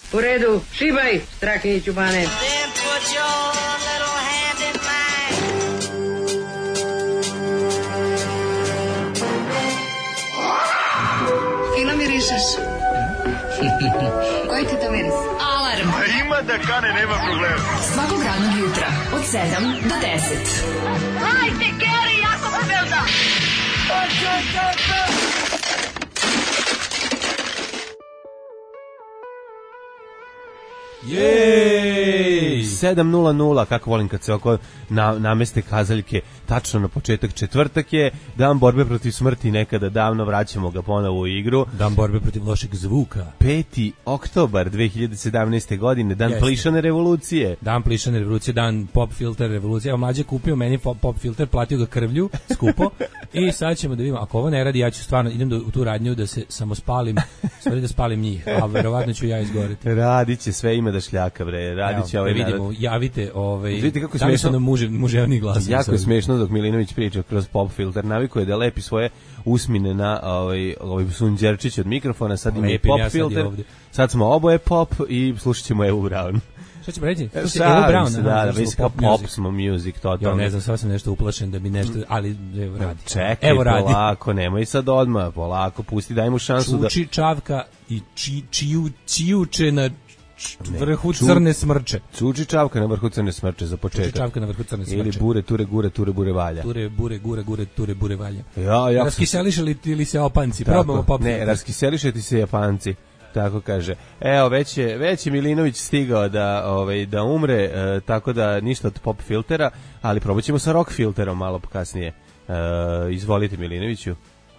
U redu, šibaj, Strahinjiću Bane. Then put your little hand in mine. Fino mirišeš. Koji ti to miris? Alarm. A ima da kane, nema problema. Svakog radnog jutra, od 7 do 10. Hajde, Geri, jako se velda. Jej! 7:00, kako volim kad se oko nameste kazaljke tačno na početak. Četvrtak je dan borbe protiv smrti, nekada davno, vraćamo ga ponovo u igru. Dan borbe protiv lošeg zvuka. 5. oktobar 2017. godine, dan plišane revolucije. Dan plišane revolucije, dan pop filter revolucije. Evo, mlađe kupio meni pop filter, platio ga krvlju, skupo. I sad ćemo da vidimo, ako ovo ne radi, ja ću stvarno, idem u tu radnju da se samo spalim, stvari da spalim njih, a verovatno ću ja izgoreti. Radit će sve, ima da šljaka, bre. Radit će ovaj vidimo, narod. javite, vidite kako je da li su smešno, nam muževni glas. jako je smešno dok Milinović priča kroz pop filter. Navikuje da lepi svoje usmine na ovaj sunđerčić od mikrofona, sad ima i pop filter. Sad smo oboje pop i slušat ćemo Evu Brown. Šta ćemo reći? Evo Brown, da, već kao pop smo music, totalno. Ja ne znam, sad sam nešto uplašen da bi nešto, ali evo radi. Čekaj, evo radi. Polako, nemoj sad odmah, polako, pusti, daj mu šansu da... Čuči čavka i čijuče na vrhu crne smrče. Čuči čavka na vrhu crne smrče za početak. Čuči čavka na vrhu crne smrče. Ili bure, ture, gure, ture, bure, valja. Ture, bure, gure, ture, bure, valja. Ja, raskiseliše li se opanci? Probamo pop. Ne, raskiseliše ti se Japanci. Tako kaže. Evo, već je Milinović stigao da umre, tako da ništa od pop filtera, ali probat ćemo sa rock filterom malo kasnije. Izvolite, Milinoviću.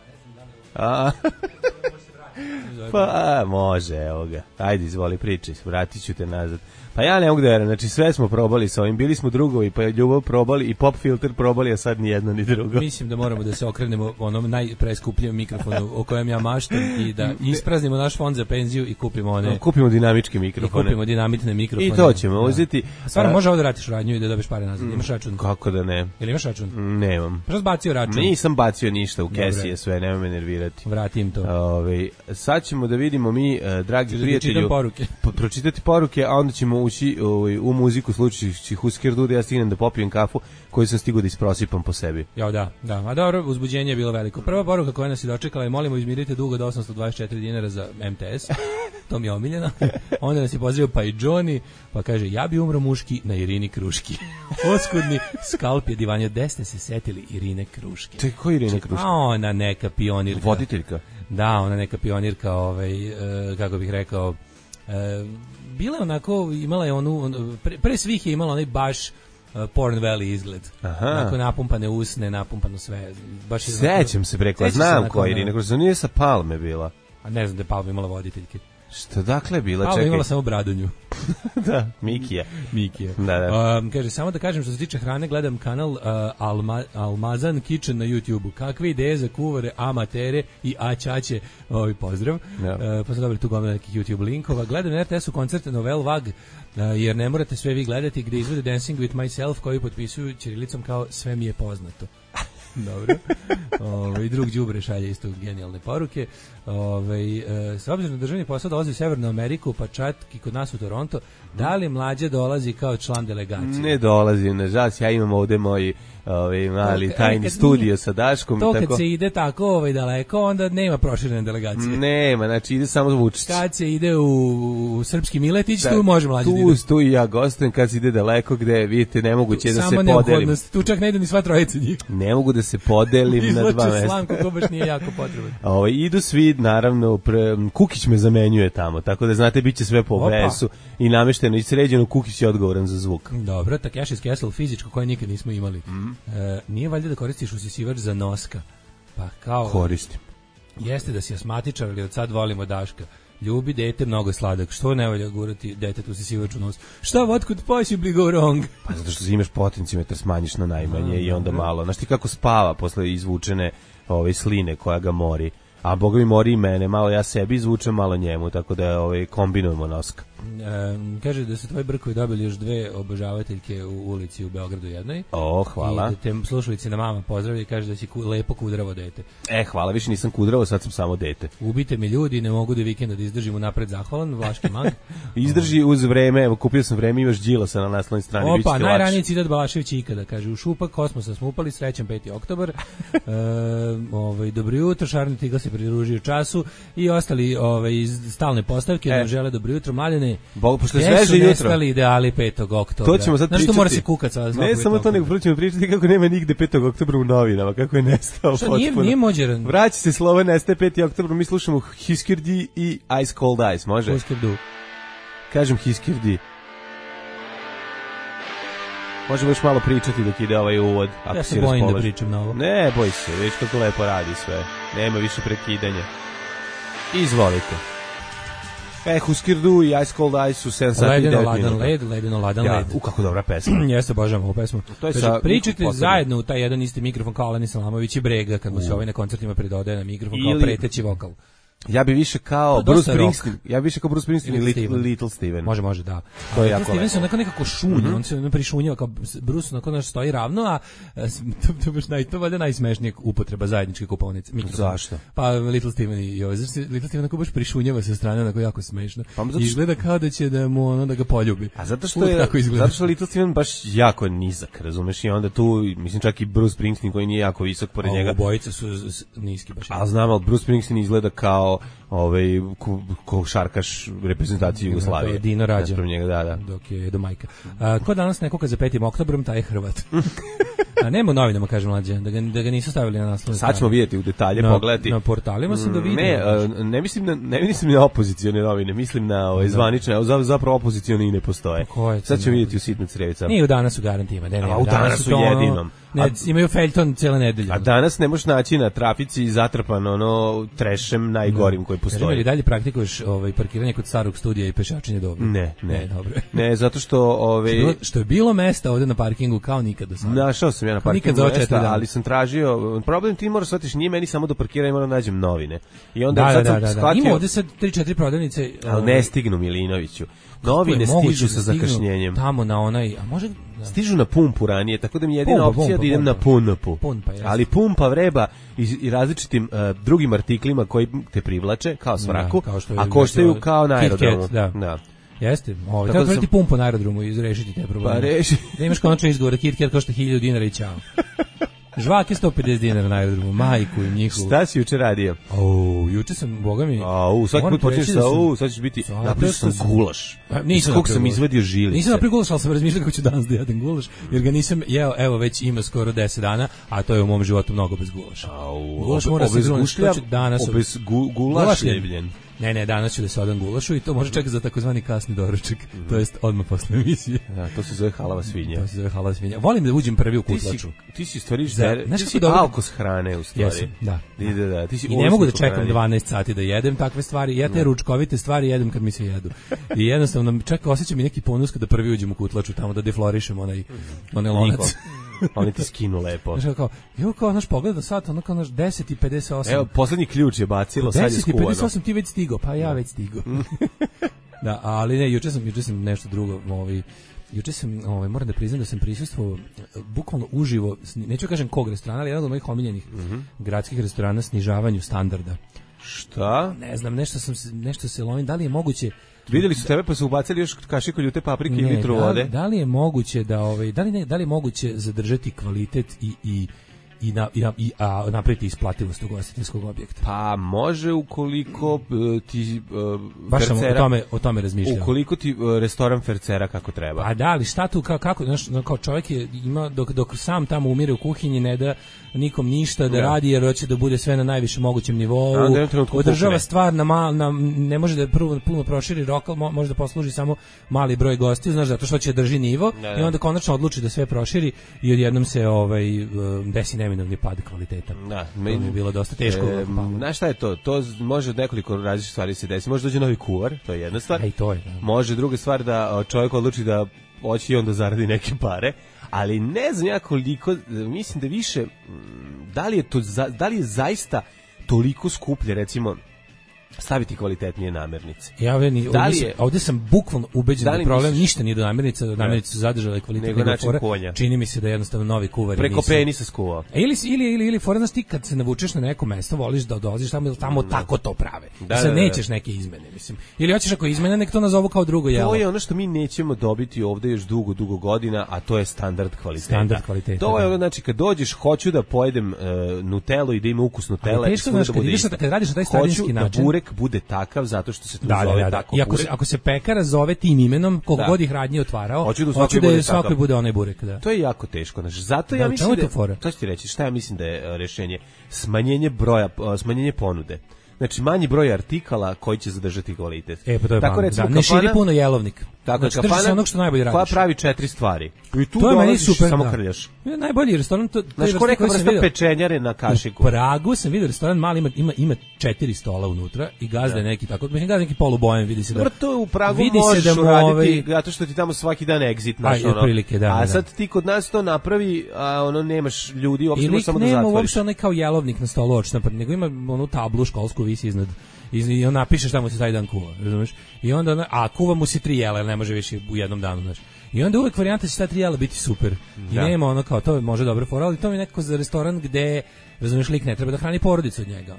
Pa, može, evo ga. Ajde, izvoli, pričaj, vratit ću te nazad. Pa ja ne mogu da verujem, znači sve smo probali sa ovim, bili smo drugovi, pa je ljubav probali i pop filter probali, a sad ni jedno ni drugo. Mislim da moramo da se okrenemo onom najpreskupljivom mikrofonu o kojem ja maštam i da ispraznimo naš fond za penziju i kupimo one... Kupimo dinamičke mikrofone. I kupimo dinamitne mikrofone. I to ćemo uzeti. Stvarno, može ovo da ratiš radnju i da dobiješ pare nazad, imaš račun? Kako da ne? Ili imaš račun? Nemam. Prosto bacio račun? Nisam bacio ništa, u kesi je sve, nema me nervirati. Vratim to. Sad ćemo da vidimo mi, dragi prijatelju, pročitati poruke, a onda ćemo ući u muziku slučajući Husker da ja stignem da popijem kafu koju sam stigao da isprosipam po sebi. Ja, da. A dobro, uzbuđenje je bilo veliko. Prva poruka koja nas je dočekala je: molimo izmirite dug od 824 dinara za MTS. To mi je omiljeno. Onda nas je pozivio pa i Johnny, pa kaže: ja bi umro muški na Irini Kruški. Oskudni skalp je divanje. Gde ste se setili Irine Kruške? Čekaj, ko je Irina Kruška? Ona neka pionirka. Voditeljka? Da, ona neka pionirka, kako bih rekao, bila je onako, imala je pre svih je imala onaj baš Porn Valley izgled. Onako napumpane usne, napumpano sve. Sećam se preko, znam ko je Irina Kruška, nije sa Palme bila. A ne znam da je Palma imala voditeljke. Što dakle bila, čekaj? Palma imala samo Bradonju. Da, Mikija. Da. Kaže, samo da kažem što se tiče hrane, gledam kanal Almazan Kitchen na YouTube-u. Kakve ideje za kuvare, amatere i aćaće, pozdrav. Pa sam dobili tu gomila nekih YouTube linkova. Gledam na RTS-u koncerte Novel Vag, jer ne morate sve vi gledati, gde izvode Dancing with Myself, koji potpisuju ćirilicom kao sve mi je poznato. Dobro. I drug đubre šalje isto genijalne poruke. S obzirom na državni posao dolazi u Severnu Ameriku, pa čak i kod nas u Toronto, da li mlađe dolazi kao član delegacije? Ne dolazi, nažalost, ja imam ovde moj mali tajni studio sa Daškom. To kad se ide tako daleko, onda nema proširene delegacije. Nema, znači ide samo Vučić. Kad se ide u Srpski Miletić, tu može mlađe da ide. Tu i ja gostujem, kad se ide daleko, gde vidite, nemoguće da se podelim. Samo neophodnost, tu čak ne ide ni sva trojica njih. Ne mogu da se podelim na dva mesta. Izlače slanku, ko baš nije jako potreban. Idu svi, naravno, Kukić me zamenjuje tamo, tako da znate, bit će sve po vesu i namešteno i sređeno, Kukić je odgovoran za zvuk. Dobro, Takeshi's Castle fizičko koje nikad nismo imali. Nije valjda da koristiš usisivač za noska? Pa kao... Koristim. Jeste da si asmatičar, ali od sad volimo Daška. Ljubi dete mnogo sladak. Što ne valja gurati detetu usisivač u nos? Šta, what could possibly go wrong? Pa zato što imaš potencimetar, smanjiš na najmanje i onda malo. Znaš ti kako spava posle izvučene sline koja ga mori. A boga mi mori i mene, malo ja sebi izvučem, malo njemu, tako da kombinujemo noska. Kaže da su tvoji brkovi dobili još 2 obožavateljke u ulici u Beogradu jednoj. O, hvala. I da te slušalice na mama pozdravlja i kaže da si lepo kudravo dete. Hvala, više nisam kudravo, sad sam samo dete. Ubite mi ljudi, ne mogu da vikenda da izdržim unapred zahvalan, Vlaški mang. Izdrži uz vreme, evo kupio sam vreme, imaš Đilasa na naslovnoj strani. Opa, najraniji citat Balašević ikada, kaže, u šupak kosmosa smo upali, srećan 5. oktobar, dobro jutro, Šarni Tigal se pridružio času i ostali iz stalne postavke nam žele dobro jutro, mladene. Pošto je sveže jutro. Nestali ideali 5. oktobra. To ćemo sad pričati. Znaš što mora se kukati? Ne samo to, nego ćemo pričati kako nema nigde 5. oktobra u novinama, kako je nestao potpuno. Nije mođeran. Vraća se slovo, nestaje 5. oktobra, mi slušamo Hiskirdi i Ice Cold Ice, može? Hiskirdu. Kažem Hiskirdi. Možemo još malo pričati dok ide ovaj uvod. Ja se bojim da pričam na ovo. Ne, boj se, vidiš kako lepo radi sve. Nema više prekidanja. Izvolite. Huskirdu i Ice Cold Ice su 7 sati i 9 minuta. Ledeno ladan led. Kako dobra pesma. Jeste, obožavam ovu pesmu. Pričajte zajedno u taj jedan isti mikrofon kao Alani Salamović i Brega, kad mu se na koncertima predodaje na mikrofon kao preteći vokal. Ja bi više kao Bruce Springsteen ili Little Steven. Može, da. To je jako lepo. Steven se nekako šunja, on se prišunjava kao Bruce, onako stoji ravno, a to valjda najsmešnijeg upotreba zajedničke kupovnice. Zašto? Pa Little Steven i Little Steven onako baš prišunjava sa strane, onako jako smešno. Izgleda kao da će da mu da ga poljubi. A zato što Little Steven baš jako nizak, razumeš, i onda tu, mislim, čak i Bruce Springsteen koji nije jako visok pored njega. Obojice su niski baš. A znam, ali Bruce Springsteen izgleda kao košarkaš reprezentacije Jugoslavije. To je Dino Rađa. Da. Dok je do majka. Ko danas nekoga za 5. oktobrom, taj je Hrvat. A nema u novinama, kaže mlađe, da ga nisu stavili na naslovne strane. Sad ćemo vidjeti u detalje, pogledati. Na portalima sam ga vidio. Ne mislim na opozicione novine, mislim na zvanične, zapravo opozicione i ne postoje. Sad ćemo vidjeti u sitne crevica. Nije u Danas u garantima. U Danasu jedinom. Imaju feljton cijele nedelje. A danas ne možeš naći na trafici zatrpan trešem najgorim koji postoji. Ili dalje praktikuješ parkiranje kod starog studija i pešačenje dobro? Ne. Dobro. Ne, zato što što je bilo mesta ovde na parkingu kao nikad do sada. Našao sam ja na parkingu mesta, ali sam tražio, problem ti moraš shvatiti, nije meni samo do parkiranja, moram nađem novine. I onda sad shvatio. Ima ovde sad 3-4 prodavnice. Ali ne stignu, Milinoviću. Novine stižu sa zakašnjenjem. Tamo na onaj, a može stižu na pumpu ranije, tako da mi je jedina opcija da idem na pumpu. Ali pumpa vreba i različitim drugim artiklima koji te privlače, kao svraku, a koštaju kao na aerodromu. Da. Jeste, treba otvoriti pumpu na aerodromu i rešiti te probleme. Pa reši. Da imaš konačno izgovor, KitKat košta 1000 dinara i čao. Žvake 150 dinara na aerodromu, majku i njihovu. Šta si juče radio? Juče sam, boga mi... svaki put počneš sa, sad ćeš biti, napravio sam gulaš. Nisam koliko sam izvadio žilice. Nisam napravio gulaš, ali sam razmišljao kako ću danas da jedem gulaš, jer ga nisam jeo, evo već ima skoro 10 dana, a to je u mom životu mnogo bez gulaša. Gulaš mora se gruniti, bez gulašljebljen. Ne, danas ću da se odam gulašu i to može čekati za takozvani kasni doručak, to jest odmah posle emisije. To se zove halava svinja. Volim da uđem prvi u kutlaču. Ti si stvoriš alkos hrane u stvari. Jesim, da. I ne mogu da čekam 12 sati da jedem takve stvari, ja te ručkovite stvari jedem kad mi se jedu. I jednostavno čak osjećam i neki ponos kada prvi uđem u kutlaču tamo da deflorišem onaj lonac. Oni ti skinu lepo. Znaš kao naš pogled do sata, ono kao naš 10:58. Evo, poslednji ključ je bacilo, sad je skuvano. 10:58 ti već stigo, pa ja već stigo. Da, ali ne, juče sam nešto drugo, juče sam, moram da priznam da sam prisustvovao bukvalno uživo, neću kažem kog restorana, ali jedan od mojih omiljenih gradskih restorana, snižavanju standarda. Šta? Ne znam, nešto se lovim, da li je moguće. Videli su tebe pa su ubacili još kašiku ljute paprike i litru vode. Da li je moguće da li je moguće zadržati kvalitet i napraviti isplativost ugostiteljskog objekta? Pa može ukoliko ti baš sam o tome razmišljao. Ukoliko ti restoran fercera kako treba. A da, ali šta tu kako, znaš, kao čovjek ima dok sam tamo umire u kuhinji, ne da nikom ništa da radi jer hoće da bude sve na najvišem mogućem nivou. Održava stvar ne može da puno proširi lokal, može da posluži samo mali broj gostiju, znaš, zato što će drži nivo i onda konačno odluči da sve proširi i odjednom se desi neminovni pad kvaliteta. To mi je bilo dosta teško. Znaš šta je to? To može od nekoliko različitih stvari se desi. Može dođe novi kuvar, to je jedna stvar. Može druga stvar da čovjek odluči da hoće i onda zaradi neke pare, ali ne znam ja koliko, mislim da više, da li je zaista toliko skuplje, recimo, staviti kvalitetnije namirnice. Ovdje sam bukvalno ubeđen da problem ništa nije do namirnica, da namirnice su zadržale kvalitet nego način konja. Čini mi se da jednostavno novi kuvari preko penisa skuvao. Ili fora, znaš, ti kad se navučeš na neko mesto, voliš da dolaziš tamo tako to prave. Sad nećeš neke izmene, mislim. Ili hoćeš ako izmene, nek to nazovu kao drugo jelo. To je ono što mi nećemo dobiti ovde još dugo godina, a to je standard kvaliteta. To je ono, znači, kad dođeš, hoću da pojedem Nutellu i da ima ukus Nutelle. Kad radiš na taj starinski način, burek bude takav zato što se tu zove tako burek. Ako se pekara zove tim imenom, koliko god ih radnji otvarao, hoću da svakoj bude onaj burek. Da. To je jako teško. Znači, zato ja mislim to ću ti reći, šta ja mislim da je rešenje? Smanjenje ponude. Znači, manji broj artikala koji će zadržati kvalitet. Pa to je tako, recimo, ne širi puno jelovnik. Tako, znači, kafana onog što najbolje radiš. Koja pravi 4 stvari. I tu to je meni super, samo krljaš. Najbolji restoran, znaš, ko neka vrsta pečenjare na kašiku. U Pragu sam vidio restoran, mali ima 4 stola unutra i gazda je neki tako, mislim, gazda neki polubojan, vidi se da. Dobro, to u Pragu možeš uraditi, zato što ti tamo svaki dan exit, znaš, ono. A sad ti kod nas to napravi, a ono, nemaš ljudi, uopšte samo da zatvoriš. Nema uopšte onaj kao jelovnik na stolu odštampan, nego ima onu tablu školsku visi iznad. I on napiše šta mu se taj dan kuva, razumeš? I onda, a kuva mu se 3 jela, ne može više u jednom danu, znaš. I onda uvek varijanta će ta 3 jela biti super. I nema ono kao, to može dobro fora, ali to mi je nekako za restoran gde, razumeš, lik ne treba da hrani porodicu od njega.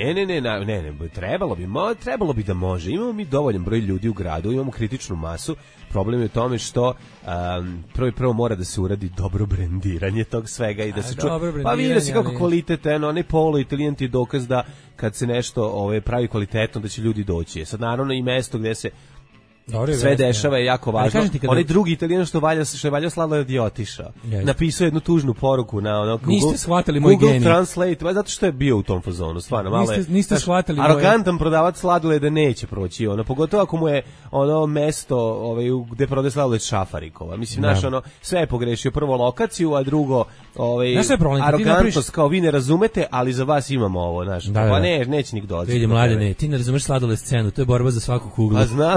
Ne, trebalo bi da može. Imamo mi dovoljan broj ljudi u gradu, imamo kritičnu masu. Problem je u tome što prvo mora da se uradi dobro brendiranje tog svega i da se čuje. Pa vidi da se kako kvalitet, onaj polo Italijan ti je dokaz da kad se nešto pravi kvalitetno da će ljudi doći. Sad naravno i mesto gde se sve dešava je jako važno. Onaj drugi Italijan što je valjao Sladoled je otišao. Napisao jednu tužnu poruku na ono Google Translate, zato što je bio u tom fazonu, stvarno malo je. Niste shvatili arogantan prodavac sladoleda neće proći, ono, pogotovo ako mu je ono mesto gde prodaje sladoled Šafarikova. Mislim, naš ono sve je pogrešio, prvo lokaciju, a drugo arogantnost, kao vi ne razumete, ali za vas imamo ovo, znaš. Pa neće nik dolaziti. Vidi, mladene, ti ne razumeš sladoled scenu, to je borba za svaku kuglu. Pa znam.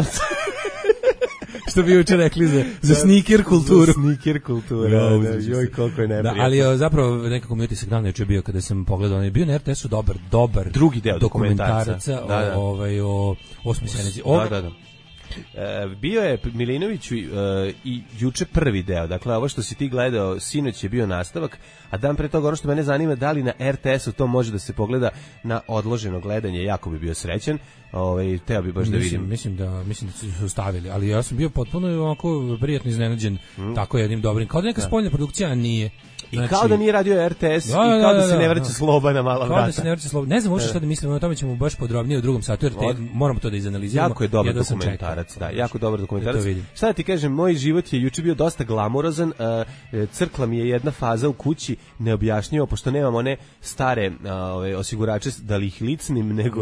Što bi juče rekli za sneaker kulturu. Sneaker kultura, joj, koliko je neprijatno. Ali zapravo nekako mi utisak davno juče bio kada sam pogledao, bio na RTS-u dobar drugi deo dokumentaraca o Osmi Senezi. Da. Bio je Milinović i juče prvi deo, dakle ovo što si ti gledao sinoć je bio nastavak, a dan pre toga ono što mene zanima da li na RTS-u to može da se pogleda na odloženo gledanje, jako bi bio srećan, teo bi baš da vidim. Mislim da su stavili, ali ja sam bio potpuno onako prijatno iznenađen tako jednim dobrim, kao da neka spoljna produkcija nije. I kao da nije radio RTS i kao da se ne vrće Sloba na mala vrata. Kao da se ne vrće Sloba. Ne znam uopšte šta da mislim, o tome ćemo baš podrobnije u drugom satu, jer moramo to da izanaliziramo. Jako je dobar dokumentarac, jako dobar dokumentarac. Šta da ti kažem, moj život je juče bio dosta glamurozan, crkla mi je jedna faza u kući, neobjašnjivo, pošto nemam one stare osigurače da li ih licnim, nego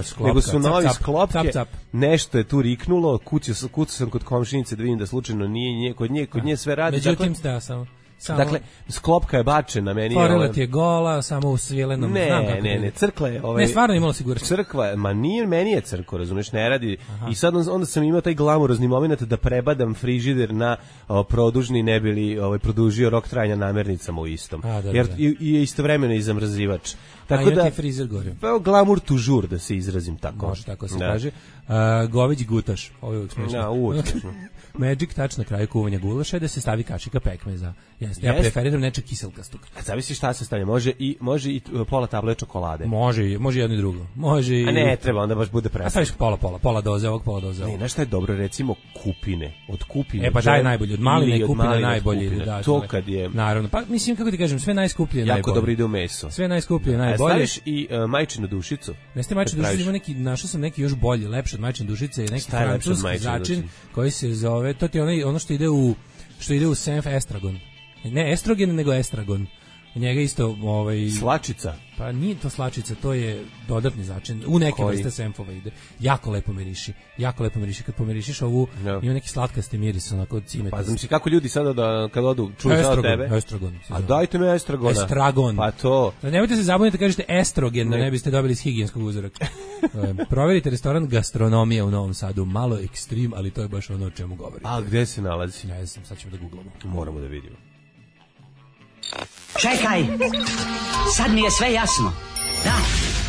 su novi sklopke. Nešto je tu riknulo, kucao sam kod komšinice da vidim da slučajno nije kod nje sve radi. Međutim, da samo. Dakle, sklopka je bačena, meni je... Forela ti je gola, samo u svilenom... Ne, crkla je... Ne, stvarno imala sigurno. Crkva, meni je crko, razumiješ, ne radi. Aha. I sad onda sam imao taj glamurozni moment da prebadam frižider na produžni, ne bi li produžio rok trajanja namirnicama u istom. Jer je istovremeno i zamrzivač. Tako da, ti frizer gore. Glamour toujours, da se izrazim tako. Može tako se kaže. Goveđi gutaš, ovo je uvijek smiješno. Magic touch na kraju kuvanja gulaša je da se stavi kašika pekmeza. Ja preferiram nečeg kiselkastog. Zavisi šta se stavlja, može i pola table čokolade. Može jedno i drugo. A ne, treba, onda baš bude presno. A staviš pola doze ovog, pola doze ovog. Ne, znaš šta je dobro, recimo kupine. Od kupine. Pa daj najbolje, od maline i kupine najbolje. To kad je... Naravno, pa mislim, kako ti kažem, sve najskuplje je najbolje. Jako dobro ide u meso. Sve najskuplje je najbolje. Staviš i majčinu dušicu. Ne ste majčinu dušicu, ima neki, našao sam neki još bolji, lepši od majčine dušice, neki francuski začin koji se zove, to ti je ono što ide u senf estragon. Ne estrogen, nego estragon. Njega isto slačica. Pa nije to slačica, to je dodatni začin. U neke vrste senfova ide. Jako lepo miriši. Kad pomirišiš ovu, ima neki slatkasti miris, onako od cimeta. Pa znam si kako ljudi sada kad odu čuju za tebe. Estragon. A dajte mi estragona. Estragon. Pa to. Nemojte se zabuniti da kažete estrogen, da ne biste dobili iz higijenskog uzoraka. Proverite restoran Gastronomija u Novom Sadu. Malo ekstrem, ali to je baš ono o čemu govorim. A gde se nalazi? Ne znam, sad ćemo da googlamo. Moramo da vidimo. Čekaj, sad mi je sve jasno. Da,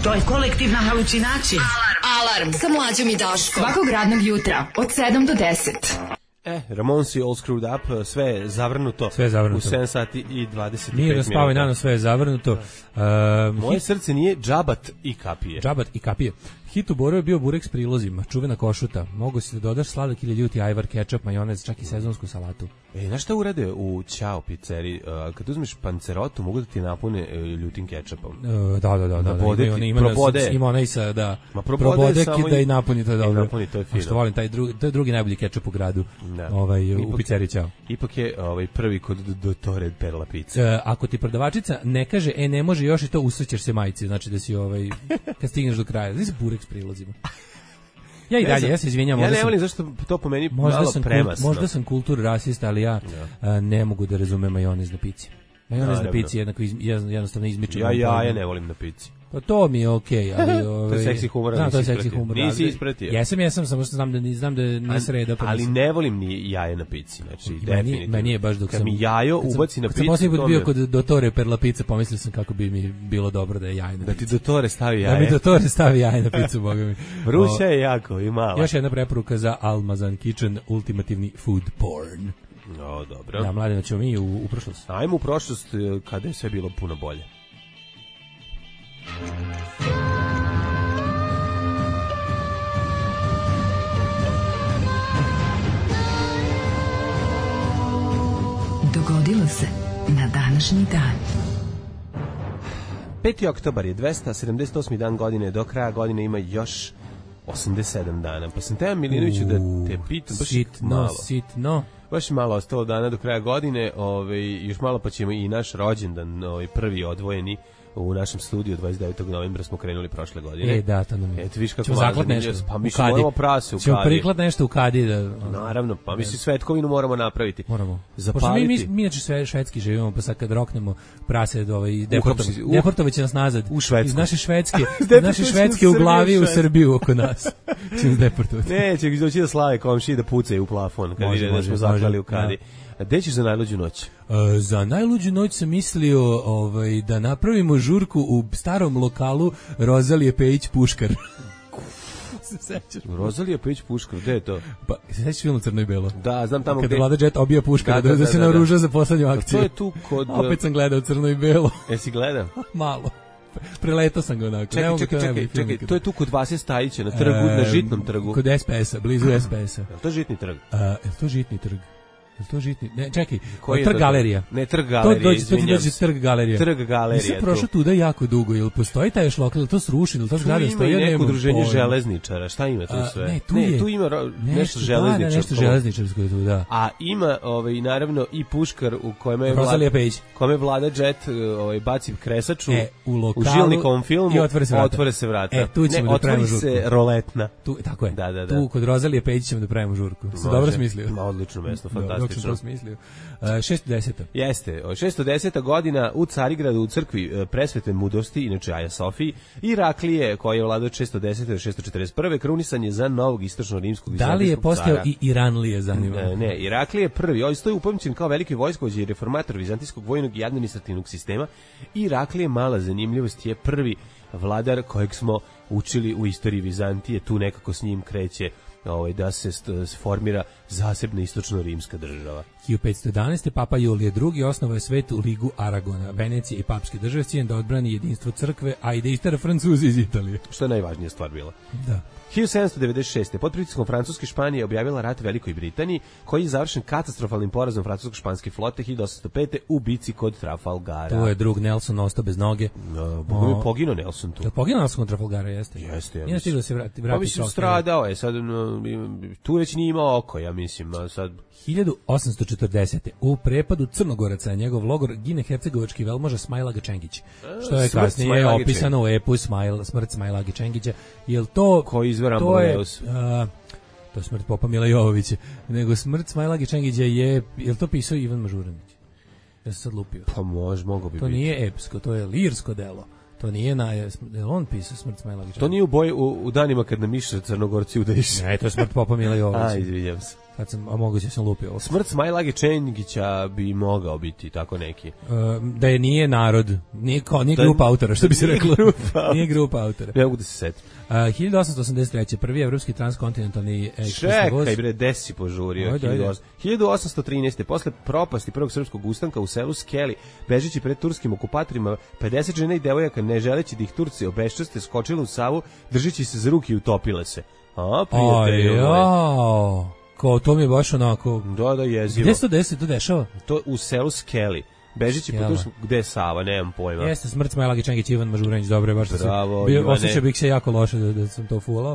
To je kolektivna halucinacija. Alarm sa mlađom i Daškom. Svakog radnog jutra od 7 do 10. Ramonsi All Screwed Up, sve je zavrnuto. Sve je zavrnuto. U 7 sati i 25 Nije da spavaj nanos, sve je zavrnuto. Moje srce nije džabat i kapije. Džabat i kapije. Hit u Boru je bio burek s prilozima, čuvena košuta. Mogu si da dodaš sladak ili ljuti ajvar, kečap, majonez, čak i sezonsku salatu. Znaš šta urade u Ćao pizzeri? Kad uzmeš pancerotu, mogu da ti napune ljutim kečapom. Da. Ima onaj sa, da, probode da i napuni, to je dobro. To je fino. Što volim, to je drugi najbolji kečap u gradu, u pizzeri Ćao. Ipak je prvi kod Dottore per la pizza. Ako ti prodavačica ne kaže, ne može još i to, usrećeš se majici, znači da si kad stigneš do kraja. Znači burek s prilozima. Ja se izvinjam. Ja ne volim zašto to po meni malo premasno. Možda sam kultur rasista, ali ja ne mogu da razumem majonez na pici. Majonez na pici jednostavno izmiče. Ja ne volim na pici. Pa to mi je okej, ali to je seksi humor, to je seksi humor. Nisi ispratio. Jesam, samo što znam da nije sreda. Ali ne volim ni jaje na pici, znači definitivno. Meni je baš dok kad mi jajo ubaci na picu. Kad sam posljednji put bio kod Dottore per la pizza, pomislio sam kako bi mi bilo dobro da je jaje na pici. Da ti Dottore stavi jaje. Da mi Dottore stavi jaje na picu, boga mi. Vruća je jako i mala. Još jedna preporuka za Almazan Kitchen, ultimativni food porn. No, dobro. Ja, mladine, ćemo mi u prošlost. Ajmo u prošlost kada je sve bilo puno bolje. Dogodilo se na današnji dan. 5. oktobar je 278. dan godine, do kraja godine ima još 87 dana. Pa sam teo Milinoviću da te pitam, sitno. Baš malo ostalo dana do kraja godine, još malo pa ćemo i naš rođendan, prvi odvojeni u našem studiju 29. novembra smo krenuli prošle godine. Da, to nam je. Eto, viš kako ćemo zaklad nešto pa mi moramo prase u kadi. Ćemo priklad nešto u kadi. Naravno, pa mi svetkovinu moramo napraviti. Moramo. Zapaliti. Mi inače sve švedski živimo, pa sad kad roknemo prase, deportovat će nas nazad. U Švedsku. Iz naše švedske u glavi u Srbiju oko nas. Ćemo deportovati. Neće doći da slave komšiji da pucaju u plafon, kad vide da smo zaklali u kadi. Gde ćeš za najluđu noć? Za najluđu noć sam mislio da napravimo žurku u starom lokalu Rozalije Pejić Puškar. Se sećaš? Rozalije Pejić Puškar, gde je to? Pa, se sećaš film Crno i Belo? Da, znam tamo gde. Kada Vlada Jet obija Puškara da se naoruža za poslednju akciju. To je tu kod... Opet sam gledao Crno i Belo. Jesi gledao? Malo. Preletao sam ga onako. Čekaj, to je tu kod Vase Stajića na trgu, na Žitnom trgu. Kod SPS-a, blizu SPS-a. Je to Žitni trg? Je to Žitni trg? To žitni, ne, čekaj, Trg galerija. Ne, Trg galerija, izvinjam se. Trg galerija. Trg galerija. Nisam prošao tuda jako dugo, jel postoji taj još lokal, to srušeno, to zgrada stoji? Ima i neko udruženje železničara, šta ima tu sve? Ne, tu ima nešto železničarsko. Nešto železničarsko je tu, da. A ima, naravno, i Puškar u kojem je Rozalija Pejić. Kome Vlada Jet baci kresaču u žilnikovom filmu, i otvore se vrata. Tu ćemo da pravimo žurku. Otvori se roletna. Tako je. Da. Tu kod Rozalije Pejić ćemo da pravimo žurku. Se dobro smislio? Ma, odlično mesto, fantastično. 610. Jeste, 610. godina u Carigradu u crkvi Presvete Mudrosti, inače Aja Sofiji, Iraklije, koji je vladao od 610. do 641. krunisan je za novog istočno-rimskog vizantijskog cara. Da li je postao i Iranlije zanimljivo? Ne, Iraklije prvi, on stoji upamćen kao veliki vojskovođa i reformator vizantijskog vojnog i administrativnog sistema. Iraklije, mala zanimljivost, je prvi vladar kojeg smo učili u istoriji Vizantije, tu nekako s njim kreće da se formira zasebna istočno-rimska država. 1511. Papa Julije II. Osnovao je Svetu ligu Aragona, Venecije i papske države s ciljem da odbrani jedinstvo crkve, a i da istera Francuzi iz Italije. Što je najvažnija stvar bila. Da. 1796. pod pritiskom Francuske Španije objavila rat Velikoj Britaniji, koji je završen katastrofalnim porazom francusko-španske flote 1805. u bici kod Trafalgara. To je drug Nelson ostao bez noge. Poginuo Nelson tu. Poginuo Nelson kod Trafalgara, jeste. Jeste, ja mislim. Nije stiglo da se vrati. Pa mislim, stradao je, sad tu već nije imao oko, ja mislim, a sad... 1840. u prepadu Crnogoraca njegov logor gine hercegovački velmoža Smajlaga Čengić. Što je kasnije opisano u epu Smrt Smajlage Čengića. Jel to... Koji izvor Ambuleus? To je smrt Popa Mila Jovovića. Nego Smrt Smajlage Čengića je to pisao Ivan Mažuranić? Ja sam sad lupio. Pa mogo bi biti. To nije epsko, to je lirsko delo. To nije on pisao Smrt Smajlage Čengića. To nije u danima kad nam miše Crnogorci udariš. Ne, to je Smrt Popa Mila Jovovića. Izvinjam se. a moguće sam lupio. Smrt Smajlage Čengića bi mogao biti tako neki. Da je nije narod, nije grupa autora, što bi se reklo. Nije grupa autora. Ne mogu da se setim. 1883. prvi evropski transkontinentalni ekspresni voz. Čekaj bre, gde si požurio? 1813. Posle propasti prvog srpskog ustanka u selu Skeli, bežeći pred turskim okupatorima, 50 žena i devojaka, ne želeći da ih Turci obeščaste, skočile u Savu, držeći se za ruke i utopile se. A, prijatelju. Kao to mi je baš onako... Da, jezivo. Gde se to dešava? To u selu Skeli. Bežići po turskom, gde je Sava, nemam pojma. Jeste, smrt Smajlage Čengić, Ivan Mažuranić, dobro je baš. Bravo, osjećao bih se jako loše da sam to fulao.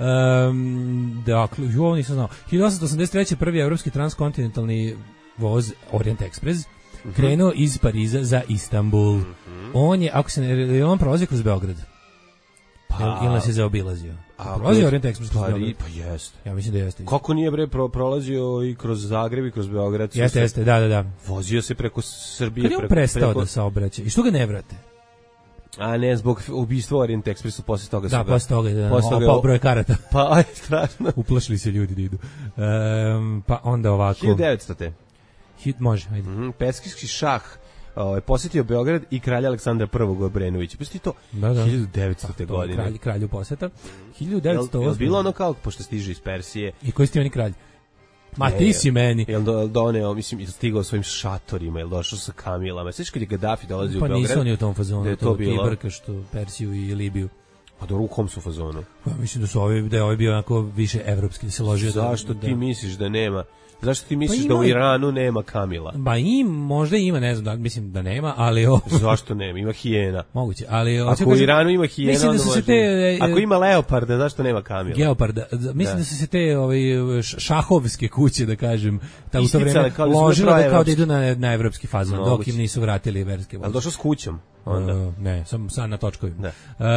Dakle, ovo nisam znao. 1883. prvi evropski transkontinentalni voz Orient Express krenuo iz Pariza za Istanbul. On je, ako se ne, on prolazi kroz Beograd. Ili nas je zaobilazio? Prolazio Orient Express kroz Beograd? Pa jeste. Ja mislim da jeste. Kako nije bre prolazio i kroz Zagreb i kroz Beograd? Jeste, da. Vozio se preko Srbije. Kad je on prestao da saobraća? I što ga ne vrate? A ne, zbog ubistva Orient Expressu, posle toga su ga... Da, posle toga, opao broj karata. Pa, aj, strašno. Uplašili se ljudi da idu. Pa onda ovako... 1900. Može, ajde. Peskijski šah posjetio Beograd i kralja Aleksandra I. Obrenovića. Pusti to 1900. godine. Kralju posjeta. 1908. Je bilo ono kao, pošto stiže iz Persije. I koji ste oni kralj? Ma ti si meni. Jel doneo, mislim, stigao svojim šatorima, jel došao sa kamilama. Sveći kad je Gaddafi dolazi u Beograd. Pa nisu oni u tom fazonu, to ti brkaš to Persiju i Libiju. A do rukom su fazonu. Pa mislim da je ovaj bio onako više evropski, da se ložio. Zašto ti misliš da nema? Zašto ti misliš da u Iranu nema kamila? Ba možda ima, ne znam, mislim da nema, ali... Zašto nema? Ima hijena. Moguće, ali... Ako u Iranu ima hijena, onda može... Ako ima leoparda, zašto nema kamila? Geoparda. Mislim da su se te šahovske kuće, da kažem, u to vreme ložile da kao da idu na evropski fazon, dok im nisu vratili verske voze. Ali došao s kućom? Ne, sam sad na točkovima.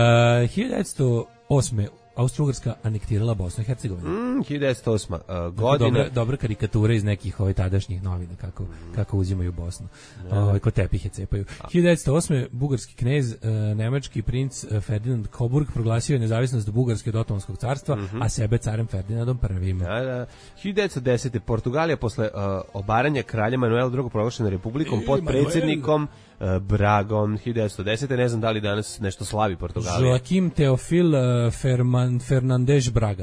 1908. Austro-Ugarska anektirala Bosnu i Hercegovinu. 1908. godina. Dobra karikatura iz nekih tadašnjih novina, kako uzimaju Bosnu. Ko tepihe cepaju. 1908. bugarski knez, nemački princ Ferdinand Coburg proglasio je nezavisnost Bugarske od Otomanskog carstva, a sebe carem Ferdinandom I. Da. 1910. Portugalija posle obaranja kralja Manuela II. Proglašena republikom pod predsjednikom Bragom. 1910. Ne znam da li danas nešto slavi Portugalija. Joaquim Teofil Fernandez Braga.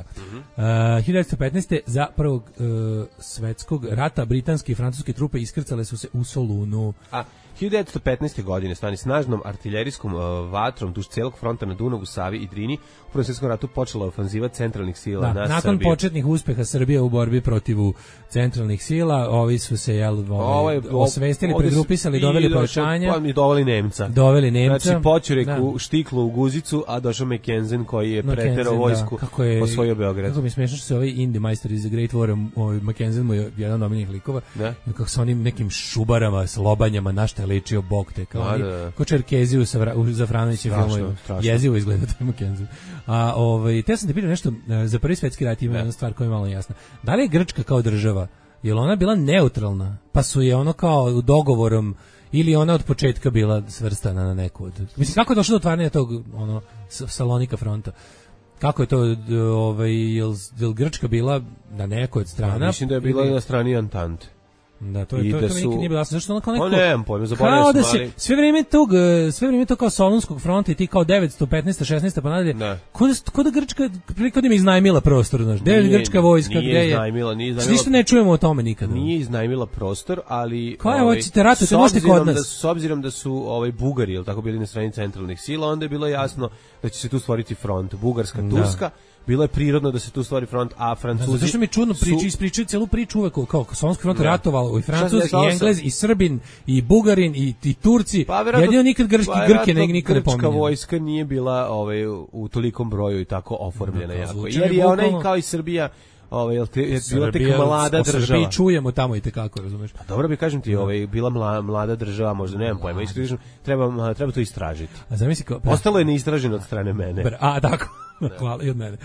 1915. za prvog svetskog rata britanske i francuske trupe iskrcale su se u Solunu. 1915. godine stani snažnom artiljerijskom vatrom duž celog fronta na Dunavu, Savi i Drini u Prvom svjetskom ratu počela ofanziva centralnih sila na Srbiju. Nakon početnih uspeha Srbije u borbi protiv centralnih sila, ovi su se osvestili, pregrupisali, doveli povećanja. Pa mi doveli Nemca. Znači Počurek štiklo u guzicu, a došao Mackensen koji je preterao vojsku, osvojio Beograd. Kako mi smiješno što se ovaj Indie Majstor iz The Great War, Mackensen mu je jedan od omiljenih likova, kako sa onim nekim šubarama, s lobanjama, našta je ličio bog te, kao Čerkeziju za Franovićem filmovima. Jezivo izgleda taj Mackensen. Te sam te pitao nešto, za prvi svetski rat ima jedna stvar koja je malo jasna. Da li je Grčka kao država, je li ona bila neutralna, pa su je ono kao dogovorom, ili ona od početka bila svrstana na neku od... Mislim, kako je došlo do otvaranja tog Salonika fronta? Kako je to, je li Grčka bila na nekoj od strana? Mislim da je bila na strani Antante. Da, to nikad nije bilo jasno. Zašto ono kao neko... nemam pojma, zaboravio sam, ali... Sve vrijeme to kao Solunskog fronta i ti kao 915. 16. pa nadalje, ko da Grčka, priliko da mi iznajmila prostor, znaš, gde je Grčka vojska, gde je... Nije iznajmila. Ništa ne čujemo o tome nikada. Nije iznajmila prostor, ali... Koja hoćete ratu, to možete kod nas. S obzirom da su Bugari, ili tako, bili na strani centralnih sila, onda je bilo jasno da će se tu stvoriti front. Bugarska, Turska, bilo je prirodno da se tu stvori front, a Francuzi... Zašto mi čudno ispričaju cijelu priču uvek kao Solunski front ratovalo i Francuz, i Englez, i Srbin, i Bugarin, i Turci. Jedino nikad Grke nikad ne pominjaju. Grčka vojska nije bila u tolikom broju i tako oformljena jako. Jer je ona i kao i Srbija... je bila tek mlada država. O Srbiji čujemo tamo i tekako, razumeš? Pa dobro bi kažem ti, bila mlada država, možda nemam pojma, treba to istražiti. A zamisli kao... Ostalo je neistraženo od strane mene. A, tako. Hvala i od mene.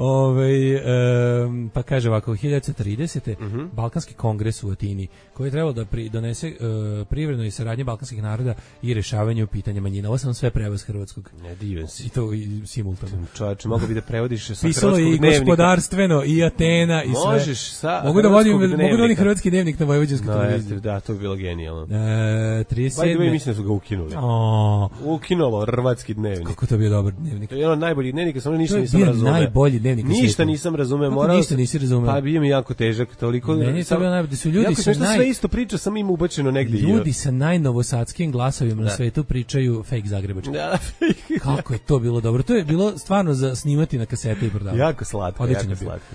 Pa kaže ovako, 1930. Balkanski kongres u Atini, koji je trebalo da donese privrednoj saradnji balkanskih naroda i rješavanju pitanja manjina. Ovo sam sve preveo s hrvatskog. Ne divan si. I to i simultano. Čovječe, mogu bi da prevodiš sa pisalo hrvatskog i dnevnika. Gospodarstveno, i Atena, i sve. Možeš sa mogu da vodim hrvatski dnevnik na vojvođanskoj televiziji. Da, to bi bilo genijalno. 37. Mislim da su ga ukinuli. Oh. Ukinulo hrvatski dnevnik. Kako to bio dobar dnevnik. To je ono najbolji dnevnik, samo ništa nisam razumeo. razumeo. Najbolji dnevnik. Ništa nisam razumeo, morao. Ništa nisi razumeo. Pa bio mi jako težak, toliko. Meni je to bilo najbolje, su ljudi sa sve isto priča, sam im ubačeno negdje. Ljudi sa najnovosadskim glasovima na svetu pričaju fake zagrebački. Da, kako je to bilo dobro. To je bilo stvarno za snimati na kasete i prodavati. Jako slatko, jako slatko.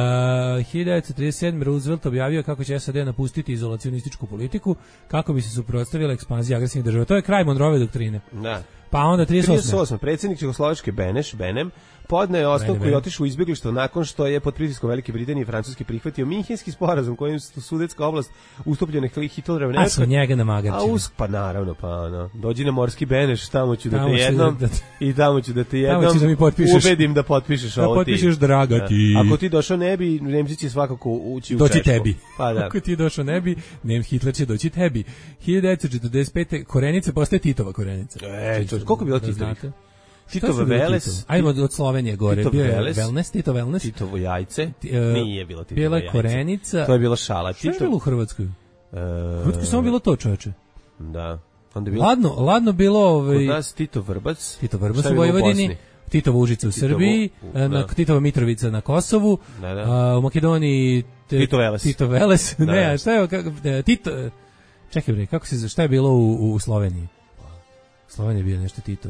1937. Roosevelt objavio kako će SAD napustiti izolacionističku politiku kako bi se suprotstavila ekspanziji agresivnih država. To je kraj Monroeve doktrine. Da. Pa onda 38. Predsjednik Čehoslovačke Benem podneo je ostavku i otišao u izbjeglištvo nakon što je pod pritiskom Velike Britanije i Francuske prihvatio Minhenski sporazum kojim su Sudetska oblast ustupljena Hitlerovoj Nemačkoj. A su njega na magarčinu. Pa naravno, pa ono. Dođi na morski Beneš, tamo ću da te jednom i tamo ću da te jednom ubedim da potpišeš ovo ti. Da potpišeš draga ti. Ako ti došao ne bi, Nemci će svakako ući u Češku. Doći tebi. Pa da. Ako ti došao ne bi, Hitler će doći tebi. 1945. Korenica postaje Titova Korenica. Koliko bi bilo Titovih? Titov Veles. Ajmo od Slovenije gore. Titov Veles. Tito Wellness. Titovo jajce. Nije bilo Titovo bila jajce. Korenica. To je bila šala. Što je bilo u Hrvatskoj? U Hrvatskoj samo bilo to, čoveče. Da. Onda je bilo... Ladno bilo... Kod nas Tito Vrbac. Tito Vrbac u Vojvodini. Titova Užica u Srbiji. Titova Mitrovica na Kosovu. U Makedoniji... Tito Veles. Ne, šta je... Tito... Čekaj bre, šta je bilo u Sloveniji? Slovenija je bio nešto Titov.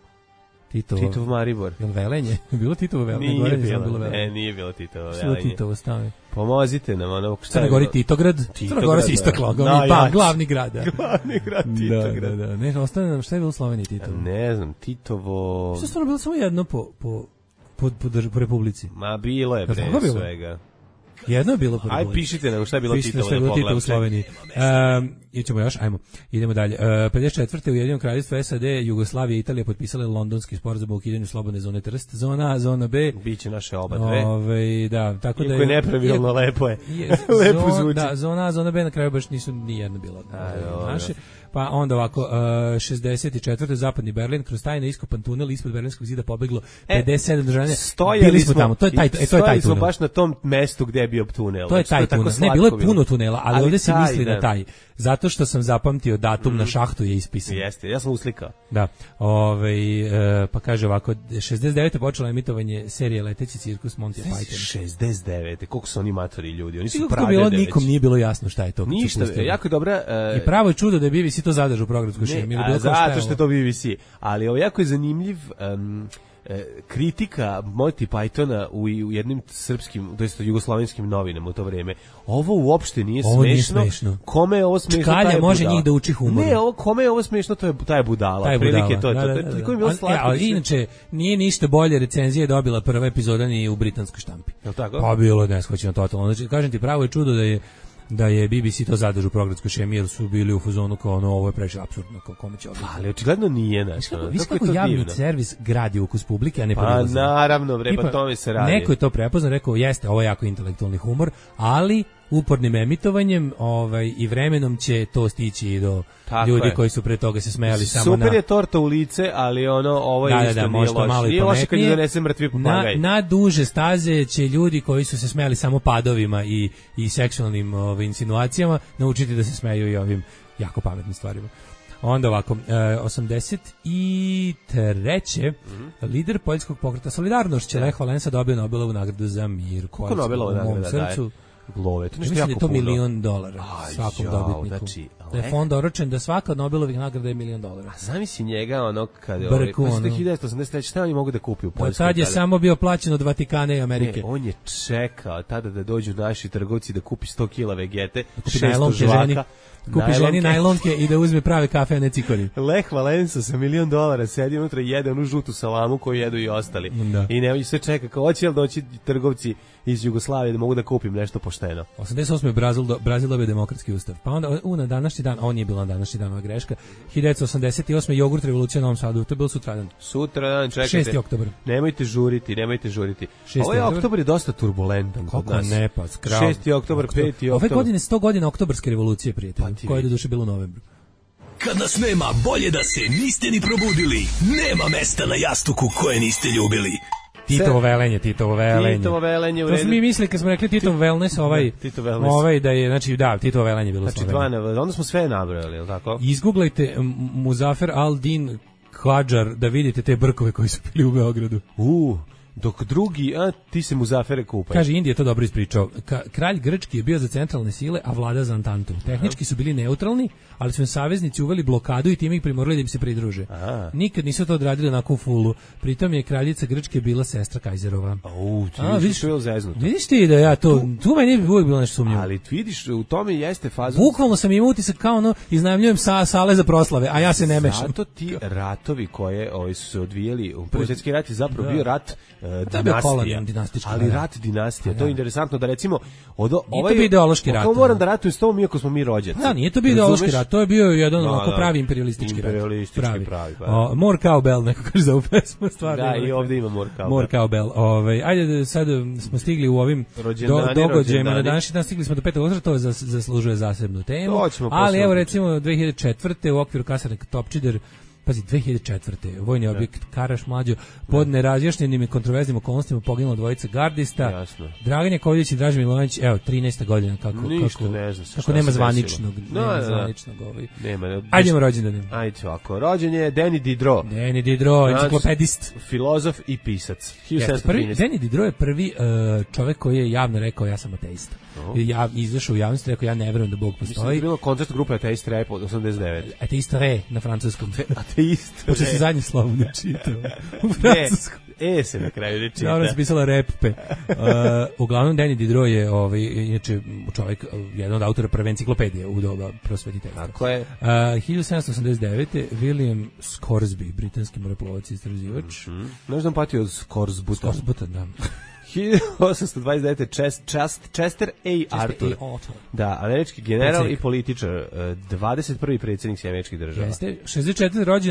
Titov Maribor. Jel Velenje? Bilo Titovo Velenje? Nije bilo. Nije bilo Titovo Velenje. Što Titovo stavi? Pomozite nam. Ono, Crna Gora Titograd. Crna Gora se istakla. Glavni grad. Glavni grad Titograd. Da. Ne, ostane nam šta je bilo u Sloveniji Titovo? Ne znam, Titovo... Što je stvarno bilo samo jedno po republici? Ma bilo je pre svega. Jedno je bilo po republici. Aj pišite nam šta je bilo Titovo. Šta je bilo Titovo u Sloveniji. Idemo još, ajmo. Idemo dalje. 54. u Ujedinjenom kraljevstvu SAD, Jugoslavija i Italija potpisale Londonski sporazum o ukidanju slobodne zone Trst. Zona A, zona B. Biće naše oba dve. Da, tako da je nepravilno, lepo je. Lepo zvuči. Da, zona A, zona B na kraju baš nisu ni jedna bila naše. Pa onda ovako, 64. zapadni Berlin, kroz tajno iskopan tunel ispod Berlinskog zida pobeglo 57 državljana. Bili smo tamo, to je taj tunel. Smo baš na tom mestu gde je bio tunel. To je taj tunel. Ne, bilo je puno tunela, ali ovdje se misli na taj. Zato što sam zapamtio datum na šahtu je ispisan. Jeste, ja sam uslikao. Da. Pa kaže ovako, 69. počelo emitovanje serije Leteći cirkus Monty Python. 69. Koliko su oni matori ljudi? Oni su pradedeći. Nikom nije bilo jasno šta je to. Ništa, jako je dobra. I pravo je čudo da je BBC to zadržao u programskoj šemi. Zato što je to BBC. Ali ovo jako je zanimljiv kritika Monty Pythona u jednim srpskim, to jest jugoslovenskim novinama u to vrijeme. Ovo uopšte nije smešno. Kome je ovo smešno? Čkalja može njih da uči humor. Ne, kome je ovo smešno, to je taj budala. Prilike to. Toliko je bilo slatko. Ali inače, nije ništa bolje recenzije dobila prva epizoda ni u britanskoj štampi. Je li tako? Pa bilo je neshoćeno totalno. Znači, kažem ti, pravo je čudo da je BBC to zadržao u programskoj šemi, jer su bili u fazonu kao ovo je previše apsurdno, kome će odlično. Ali očigledno nije Viš kako javni servis gradi ukus publike, a ne podilazno. Pa naravno, pa tome se radi. Neko je to prepoznao, rekao, jeste, ovo je jako intelektualni humor, ali upornim emitovanjem i vremenom će to stići i do ljudi koji su pre toga se smejali samo na... Super je torta u lice, ali ovo je isto nije loše. Nije loše kad je donese mrtvi papagaj. Na duže staze će ljudi koji su se smejali samo padovima i seksualnim insinuacijama naučiti da se smeju i ovim jako pametnim stvarima. Onda ovako, 83. lider poljskog pokreta Solidarnošće Lech Valensa dobio Nobelovu nagradu za mir. Kako Nobelovu nagrada daje? Glove, to mislim da je to $1 milion svakom dobitniku. Znači, da je fond oročen da svaka od Nobelovih nagrada je $1 milion. A zamisli njega kad je 1983, šta oni mogu da kupi u Poljskoj? Tad je samo bio plaćen od Vatikana i Amerike. On je čekao tada da dođu naši trgovci da kupi 100 kila vegete, 600 žvaka. Kupi ženi najlonke i da uzme prave kafe, a ne cikori. Lech Valensa sa $1 milion sedi unutra i jede onu žutu salamu koju jedu i ostali. I ne sve čeka, kao hoće li doći trgovci iz Jugoslavije da mogu da kupim nešto pošteno. 88. Brazil dobio demokratski ustav. Pa onda na današnji dan, on nije bila na današnji dan, ova greška. 1988. jogurt revolucija na Novom Sadu. To je bilo sutradan. Sutradan, čekajte. 6. oktobar. Nemojte žuriti. Ovaj oktobar je dosta turbulentan kod nas. Kako ne, pa skrav. 6. oktobar, 5. oktobar. Ove godine 100 godina oktobarske revolucije, prijatelji, koja je do duše bilo u novembru. Kad nas nema, bolje da se niste ni probudili. Nema mesta na jastuku koje niste ljubili. Titovo velenje u redu. To smo mi mislili kad smo rekli Titov wellness, ovaj da je, znači da, Titovo velenje bilo znači, onda smo sve nabrojali, je li tako? Izguglajte Muzafer al-Din Hadžar da vidite te brkove koji su bili u Beogradu. Dok drugi, ti se Muzafere kupaju. Kaže, Indija je to dobro ispričao. Kralj Grčki je bio za centralne sile, a vlada za Antantu. Tehnički su bili neutralni, ali su im saveznici uveli blokadu i time ih primorali da im se pridruže. Nikad nisu to odradili onako u fulu. Pritom je kraljica Grčke bila sestra Kajzerova. Vidiš ti da ja to... Tu meni je uvijek bilo nešto sumnjivo. Ali vidiš, u tome jeste faza... Bukvalno sam imao utisak kao ono, iznajmljujem sale za proslave, a ja se ne mešam. Zato ti ratovi koje su se odvijeli, u Prvi svjetski rat je zapravo bio rat dinastija, ali rat dinastija, to je interesantno da recimo nije to bio ideološki rat. Kako moram da ratujem s tobom iako smo mi rođaci? Da, nije to bio ideološki rat, to je bio jedan pravi imperialistički rat. Pravi. More cowbell, neko kaže za ovu pesmu, stvarno. Da, i ovdje ima more cowbell. More cowbell. Ajde, sad smo stigli u ovim događajima, na današnji dan stigli smo do 5. oktobra, to zaslužuje zasebnu temu, ali evo recimo 2004. u okviru kasarne Topčider, pazi, 2004. vojni objekt Karaš Mlađo pod nerazjašnjenim i kontroverznim okolnostima poginulo dvojica gardista. Jasno. Dragan Jakovljević i Dražen Milovanović, evo, 13. godina, kako nema zvaničnog. Ajdemo rođendanem. Ajde ovako, rođen je Denis Diderot. Denis Diderot, enciklopedist. Filozof i pisac. Denis Diderot je prvi čovek koji je javno rekao ja sam ateista. Izašao u javnosti, rekao ja ne verujem da Bog postoji. Mislim da je bilo koncert grupe Ateist Re od 89. Ateist Re na francuskom. Ateist Re. Pošto se zadnje slovo ne čitao. U francuskom. Se na kraju ne čita. Dobro se pisala reppe. Uglavnom, Denis Diderot je inače čovjek, jedan od autora prve enciklopedije u doba prosvetiteljstva. Tako je. 1789. William Scoresby, britanski moreplovac i istraživač. Ne znam patio od Scoresbuta. Da. 1829. Chester A. Arthur. Da, američki general i političar, 21. predsjednik američkih država. Jeste, 64. rođen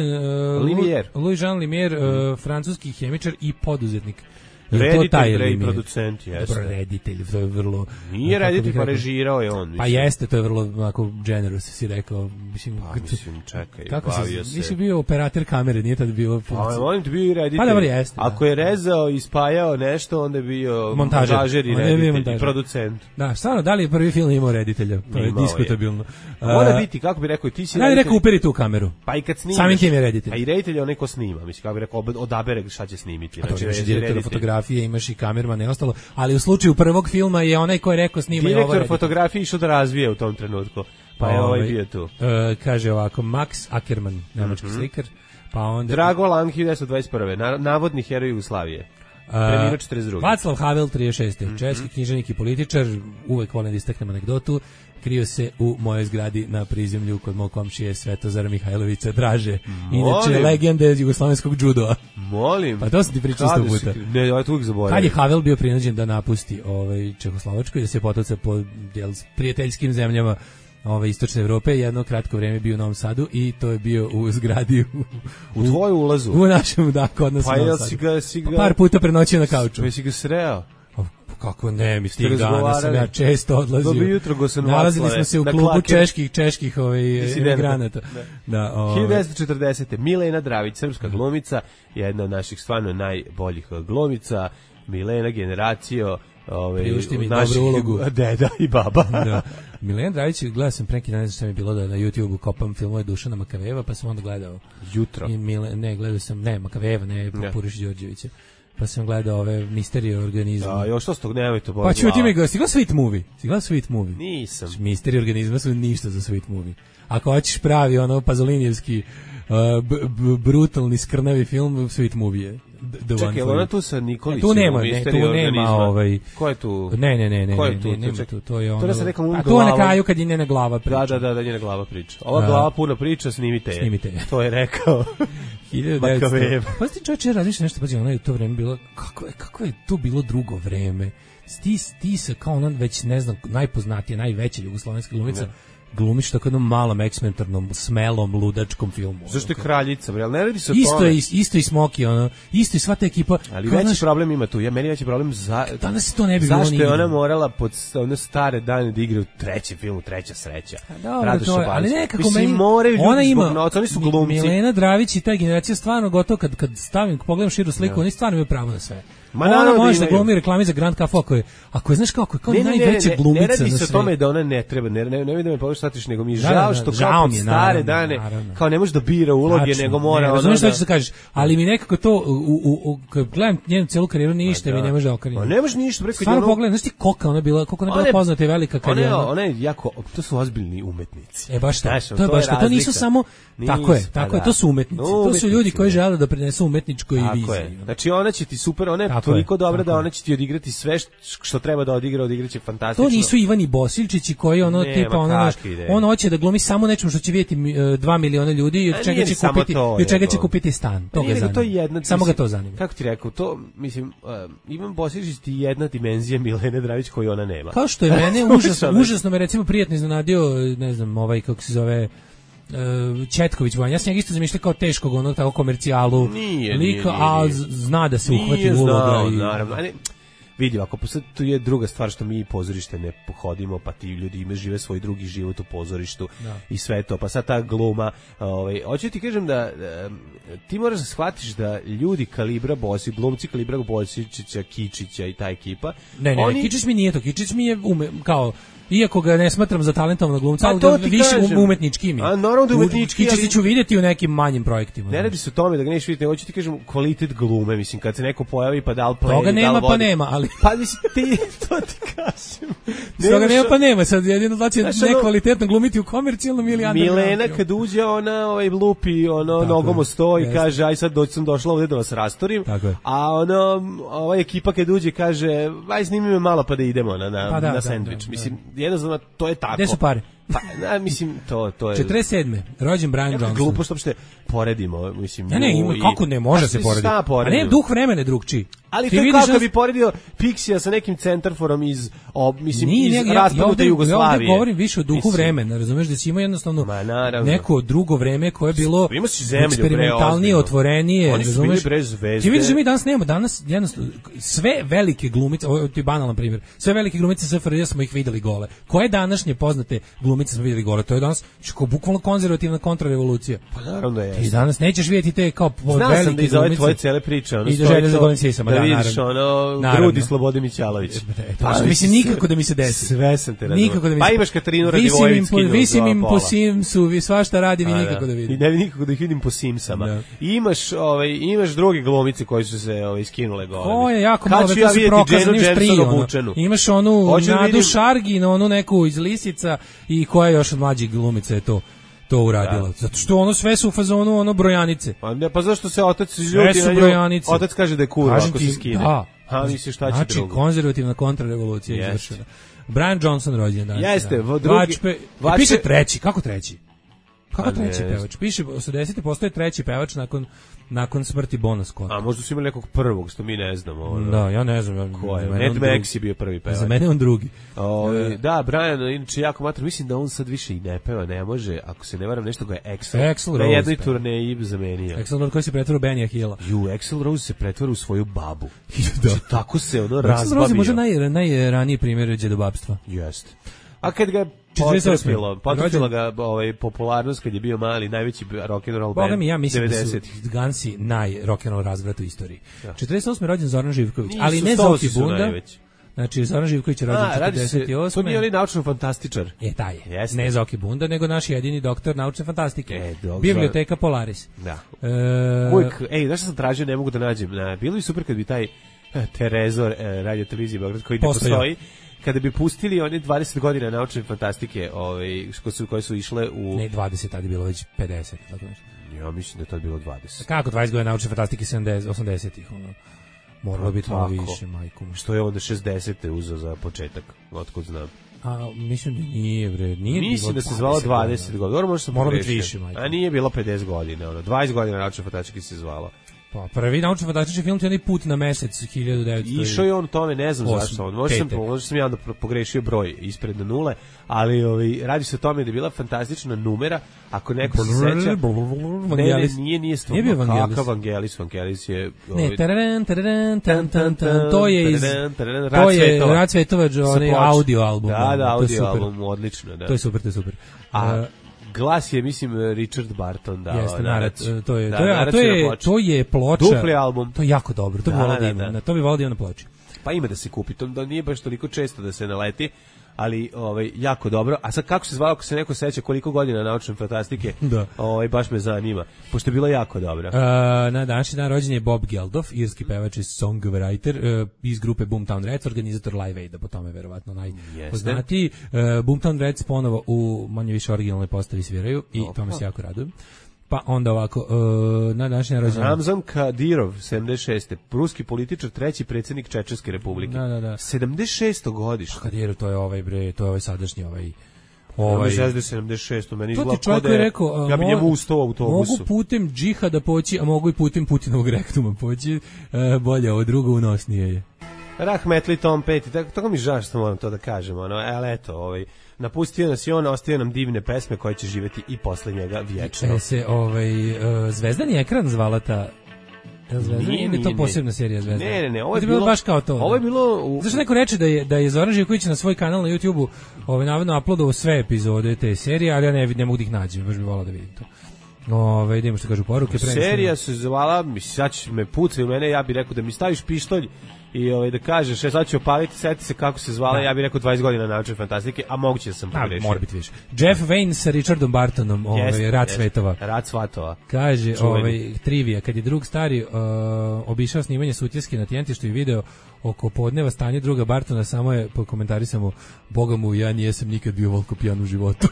Louis Jean Limier, francuski hemičar i poduzetnik. Reditelj i producent, jeste. Dobro, reditelj, to je vrlo... Nije reditelj, pa režirao je on. Pa jeste, to je vrlo onako generous, si rekao. Mislim, čekaj, bavio se. Nisi bio operator kamere, nije tad bilo... Pa, molim te bio i reditelj. Pa dobro, jeste. Ako je rezao i spajao nešto, onda je bio montažer i reditelj i producent. Da, stvarno, da li je prvi film imao reditelja? To je diskutabilno. Mora biti, kako bi rekao, ti si reditelj... Da li rekao, uperi tu kameru? Pa i kad snimaš... Samim tim je reditelj. A i reditelj je onaj ko snima, mislim, kako bi rekao, odabere šta će snimiti. Imaš i kamerman i ostalo, ali u slučaju prvog filma je onaj ko je rekao snima. Direktor fotografije išao da razvije u tom trenutku, pa je ovaj bio tu. Kaže ovako, Max Ackermann, nemački slikar, pa onda... Drago Lang, 1921. Navodni heroj Jugoslavije. Preminuo 42. Václav Havel, 36. Češki književnik i političar, uvek volim da istaknem anegdotu, krio se u mojoj zgradi na prizemlju kod mog komšije Svetozara Mihajlovića Draže. Inače, legende jugoslovenskog judoa. Molim. Pa to sam ti pričao 100 puta. Ne, ovo je tu uvijek zaboravio. Kad je Havel bio prinuđen da napusti Čehoslovačku i da se potoca po prijateljskim zemljama istočne Evrope, jedno kratko vrijeme bio u Novom Sadu i to je bio u zgradi u tvoju ulazu. U našem, da, kod nas u Novom Sadu. Pa par puta prenoćio na kauču. Pa si ga sreo? Kako ne, mi tih dana sam ja često odlazio. Dobro jutro, Gosan Nalazili smo se u klubu čeških emigranata. Da, 1940. Milena Dravić, srpska glumica, jedna od naših stvarno najboljih glumica. Milena, generacijo, priušti mi dobru ulogu. Deda i baba. Da. Milena Dravić, gledao sam preki, ne znam šta mi je bilo da na YouTube-u kopam filmove Dušana Makaveva, pa sam onda gledao. Jutro. Gledao sam, Makaveva, Puriš Đorđevića. Pa sam gledao ove misterije organizma. Da, još što s tog nemoj to bolje. Pa ću ti mi gledati, si gledao Sweet Movie? Nisam. Misterije organizma su ništa za Sweet Movie. Ako hoćeš pravi Pazolinijevski brutalni skrnavi film, Sweet Movie je. Čekaj, ona tu sa Nikolićem. Tu nema, Ko je tu? Ne. Ko je tu? To je ono. To da se rekao a to je na kraju kad je njena glava priča. Da, njena glava priča. Ova glava puno priča, snimite je. To je rekao. 1900. Pa ti čovječe razmišlja nešto, pazi, ono je to vreme bilo, kako je to bilo drugo vreme. Ti se kao ona već, ne znam, najpoznatija, najveća jugoslovenska glumica, glumiš tako jednom malom eksperimentarnom, smelom, ludačkom filmu. Zašto je kraljica, bre, ali ne radi se o tome. Isto i Smoky, ono, isto i sva ta ekipa. Ali veći problem ima tu, meni veći problem danas se to ne bi bilo zašto je ona morala pod one stare dane da igra u trećem filmu, Treća sreća. Dobro, to je, ali nekako meni, ona ima, oni su glumci. Milena Dravić i ta generacija stvarno gotovo, kad stavim, pogledam širu sliku, oni stvarno imaju pravo na sve. Ona može da glumi reklami za Grand Cafe ako je znaš kako kao najveća glumica na sve. Ne radi se o tome da ona ne treba, ne vidim da me pogrešno shvatiš, nego mi je žao što kao pod stare dane kao ne može da bira uloge, nego mora ona. Znaš šta ćeš da kažeš, ali mi nekako to kad gledam njenu celu karijeru ništa mi ne može da okrene. Ne može ništa, preko stvarno pogledaj, znaš ti koliko ona bila poznata i velika kad je ona je jako, to su ozbiljni umetnici. Baš to je baš to nisu samo tako je, to su umetnici. To su ljudi koji žele da doprinesu umetničkoj viziji. Znači ona će ti super, ona je toliko dobra da ona će ti odigrati sve što treba da odigraće fantastično. To nisu Ivani Bosiljčići koji ono tipa on hoće da glumi samo nečemu što će vidjeti 2 miliona ljudi i od čega će kupiti stan. To ga zanima. Samo ga to zanima. Kako ti rekao, to mislim Ivan Bosiljčić ti jedna dimenzija Milene Dravić koju ona nema. Kao što je mene užasno me recimo prijatno iznenadio, ne znam, kako se zove Četković Bojan. Ja sam njega isto zamišljao kao teškog onog tako komercijalu lika, a zna da se uhvati uloga. Naravno, vidi, ako tu je druga stvar što mi pozorište ne pohodimo, pa ti ljudi žive svoj drugi život u pozorištu i sve to, pa sad ta gluma, hoću ti kažem da ti moraš da shvatiš da ljudi kalibra Bosi, glumci kalibra Bosičića, Kičića i ta ekipa. Ne, Kičić mi nije to, Kičić mi je kao iako ga ne smatram za talentovnog glumca, ali da više umetnički mi. A naravno da umetnički, ali ću vidjeti u nekim manjim projektima. Ne radi se o tome da ga neš vidjeti, nego hoću ti kažem kvalitet glume, mislim, kad se neko pojavi pa da li play, toga nema pa nema, ali... Pa mislim, to ti kažem. Toga nema pa nema, sad jedino znači nekvalitetno glumiti u komercijalnom ili underground. Milena kad uđe, ona lupi, nogom stoji i kaže, aj sad sam došla ovdje da vas rastorim, a ova ekipa kad uđe kaže, aj snimi me malo pa da idemo na sendvič, mislim, jednostavno to je tako. Gde su pare? Pa, mislim, to je... 47. rođen Brian Johnson. Glupo što uopšte poredimo, mislim... kako ne može se porediti? A ne, duh vremena je drugčiji. Ali to je kao kad bi poredio Pixija sa nekim centarforom iz raspadnuta Jugoslavije. Ja govorim više o duhu vremena, razumeš, da si imao jednostavno neko drugo vreme koje je bilo eksperimentalnije, otvorenije, razumeš? Ti vidiš da mi danas nemamo, jednostavno, sve velike glumice, ovo je banalan primjer, sve velike glumice SFRJ smo ih videli gole. Koje današnje poznate glumice smo videli gole? To je danas bukvalno konzervativna kontrarevolucija. Pa naravno je. Ti danas nećeš vidjeti te kao velike glumice. Znao sam da iz ove tvoje cele priče, i da želje za golim sisama, da vidiš grudi Slobode Mićalović. Mislim, nikako da mi se desi. Sve sam te razumio. Pa imaš Katarinu Radivojević skinu. Visim im po Simsu, vi svašta radi, vi nikako da vidim. I ne vi nikako da ih vidim po Simsama. Imaš druge glumice koji su se skinule gore. Ko je jako malo, to su prokazani još tri. Imaš onu Nadu Šargin, onu neku iz Lisica i koja još od mlađih glumica je to uradila. Zato što sve su u fazonu brojanice. Pa zašto se otac ljuti na nju? Otac kaže da je kurva ako se skine. Da. A misliš šta će drugo? Znači, konzervativna kontrarevolucija je izvršena. Brian Johnson rođen danas. Jeste, piše treći, kako treći? Kako treći pevač? Piše, 80. postoje treći pevač nakon smrti Bona Scotta. A možda su imali nekog prvog, što mi ne znamo. Da, ja ne znam. Ko je? Mad Max je bio prvi pevač. Za mene on drugi. Da, Brian, inače jako mater, mislim da on sad više i ne peva, ne može, ako se ne varam, nešto ga je Axl Rose. Na jednoj turneji zamenio. Axl Rose koji se pretvara u Benija Hilla. Axl Rose se pretvara u svoju babu. Znači, tako se razbavio. Axl Rose je možda najraniji primjer džedobabstva. Jeste. A kad ga potrefilo ga popularnost kad je bio mali, najveći rock'n'roll band. Boga mi, ja mislim da su Gansi rock'n'roll razvrat u istoriji. 48. rođen Zoran Živković, ali ne Zoki Bunda. Znači, Zoran Živković je rođen 48. To nije onaj naučno-fantastičar. Taj je. Ne Zoki Bunda, nego naš jedini doktor naučne fantastike. Biblioteka Polaris. Da. Uvijek, znaš što sam tražio, ne mogu da nađem. Bilo bi super kad bi taj Terezor radio televizije Beograd koji ne postoji, kada bi pustili one 20 godina naučne fantastike koje su išle u... Ne 20, tada je bilo već 50. Ja mislim da je to bilo 20. Kako 20 godina naučne fantastike 80-ih, ono. Moralo biti malo više, majku. Što je onda 60. uzeo za početak, otkud znam. A mislim da nije, bre. Mislim da se zvala 20 godina. Dobro, možda sam moralo biti više, majku. A nije bilo 50 godina, ono. 20 godina naučne fantastike se zvala. Pa prvi naučno fantastični film je onaj Put na mesec 1900. Išao je on tome, ne znam zašto. Možda sam ja onda pogrešio broj ispred na nule, ali radi se o tome da je bila fantastična numera, ako neko se seća. Nije stvarno. Kakav Vangelis? Vangelis je... Ne, to je iz... Rad Cvetova, onaj audio album. Da, audio album, odlično. To je super. Glas je, mislim, Richard Barton dao. Jeste, to je ploča. Dupli album. To je jako dobro, to bi volio da ima na ploči. Pa ima da se kupi, to nije baš toliko često da se naleti, ali jako dobro. A sad kako se zvalo, ako se neko seća koliko godina naučne fantastike, baš me zanima, pošto je bila jako dobra. Na današnji dan rođen je Bob Geldof, irski pevač i songwriter iz grupe Boomtown Rats, organizator Live Aida, po tome verovatno najpoznatiji. Boomtown Rats ponovo u manje više originalnoj postavi sviraju i tome se jako radujem. Pa onda ovako, na današnji rođendan Ramzan Kadyrov, 76. Ruski političar, treći predsjednik Čečenske republike. Da. 76. godište. Kadyrov, to je ovaj bre, to je ovaj sadašnji ovaj 76. Meni izgleda kod je rekao, ja bi njemu ustao u autobusu. Mogu putem džihada poći, a mogu i putem Putinovog rektuma poći. Bolje, ovo drugo unosnije je. Rahmetli Tom Petty, tako mi žao što moram to da kažem, ali eto, napustio nas i on, ostavio nam divne pesme koje će živjeti i posle njega vječno. Zvezdani ekran zvala ta... Nije to posebna serija Zvezda. Ne, ovo je bilo baš kao to. Ovo je bilo... Zašto neko reče da je Zoran Živković na svoj kanal na YouTubeu navodno uploadovao sve epizode te serije, ali ja ne mogu da ih nađem, baš bih volao da vidim to. Idemo što kažu poruke. Serija se zvala, sad će me pucati u mene, ja bih rekao da mi staviš pištolj i da kažeš, sad ću opaliti, seti se kako se zvala, ja bih rekao 20 godina naučne fantastike, a moguće da sam pogrešio. Mora biti više. Jeff Wayne sa Richardom Bartonom, Rad Svetova. Rad Svatova. Kaže, trivija, kad je drug stari obišao snimanje Sutjeske na Tjentištu i video oko podneva stanje druga Bartona, samo je po komentarisamo, Boga mu, ja nijesam nikad bio volko pijan u životu.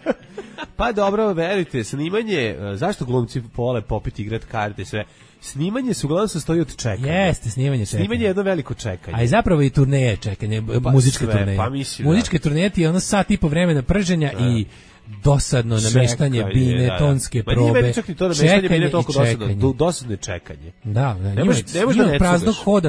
Pa dobro, verujte, snimanje, zašto glumci vole popiti, igrati karte i sve? Snimanje se uglavnom sastoji od čekanja. Jeste, snimanje čekanja. Snimanje je jedno veliko čekanje. A i zapravo i turneje čekanje, muzičke turneje. Muzičke turneje ti je ono sat i po vremena prženja i dosadno nameštanje bine, tonske probe. Nije meni čak ni to nameštanje bine toliko dosadno. Dosadno je čekanje. Da, ima praznog hoda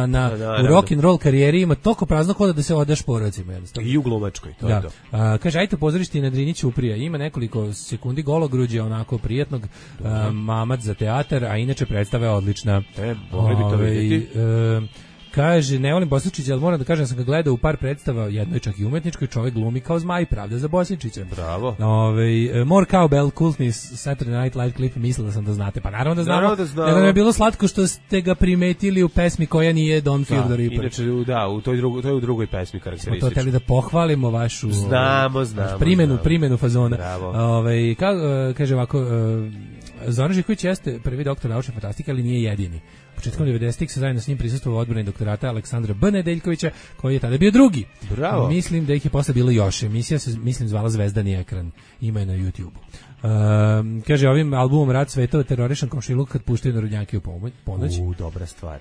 u rock'n'roll karijeri, ima toliko praznog hoda da se odaš porodcima. I u glumačkoj, to je to. Kaže, ajte pozorište na Driniću uprija. Ima nekoliko sekundi gologruđa, onako prijetnog, mamac za teatar, a inače predstava je odlična. Mogli bi to vidjeti. Kaže, ne volim Bosničića, ali moram da kažem, sam ga gledao u par predstava, jednoj čak i umetničkoj, čovjek glumi kao zmaj, pravda za Bosničića. Bravo. More Cowbell, kultni Saturday Night Live klip, mislila sam da znate. Pa naravno da znamo. Nego nam je bilo slatko što ste ga primetili u pesmi koja nije Don't Fear the Reaper. Inače, to je u drugoj pesmi karakteristično. Smo to teli da pohvalimo vašu primjenu fazona. Kaže ovako, Zoran Živković jeste prvi doktor naučne fantastike, ali nije jedini. Početkom 90-ih se zajedno s njim prisustvovao odbrani doktorata Aleksandra B. Nedeljkovića, koji je tada bio drugi. Bravo. Mislim da ih je posle bilo još. Emisija se, zvala Zvezdani ekran. Ima je na YouTube-u. Kaže, ovim albumom Rad Svetova terorišan komšiluk kad puštaju narodnjake u ponoć. Dobra stvar.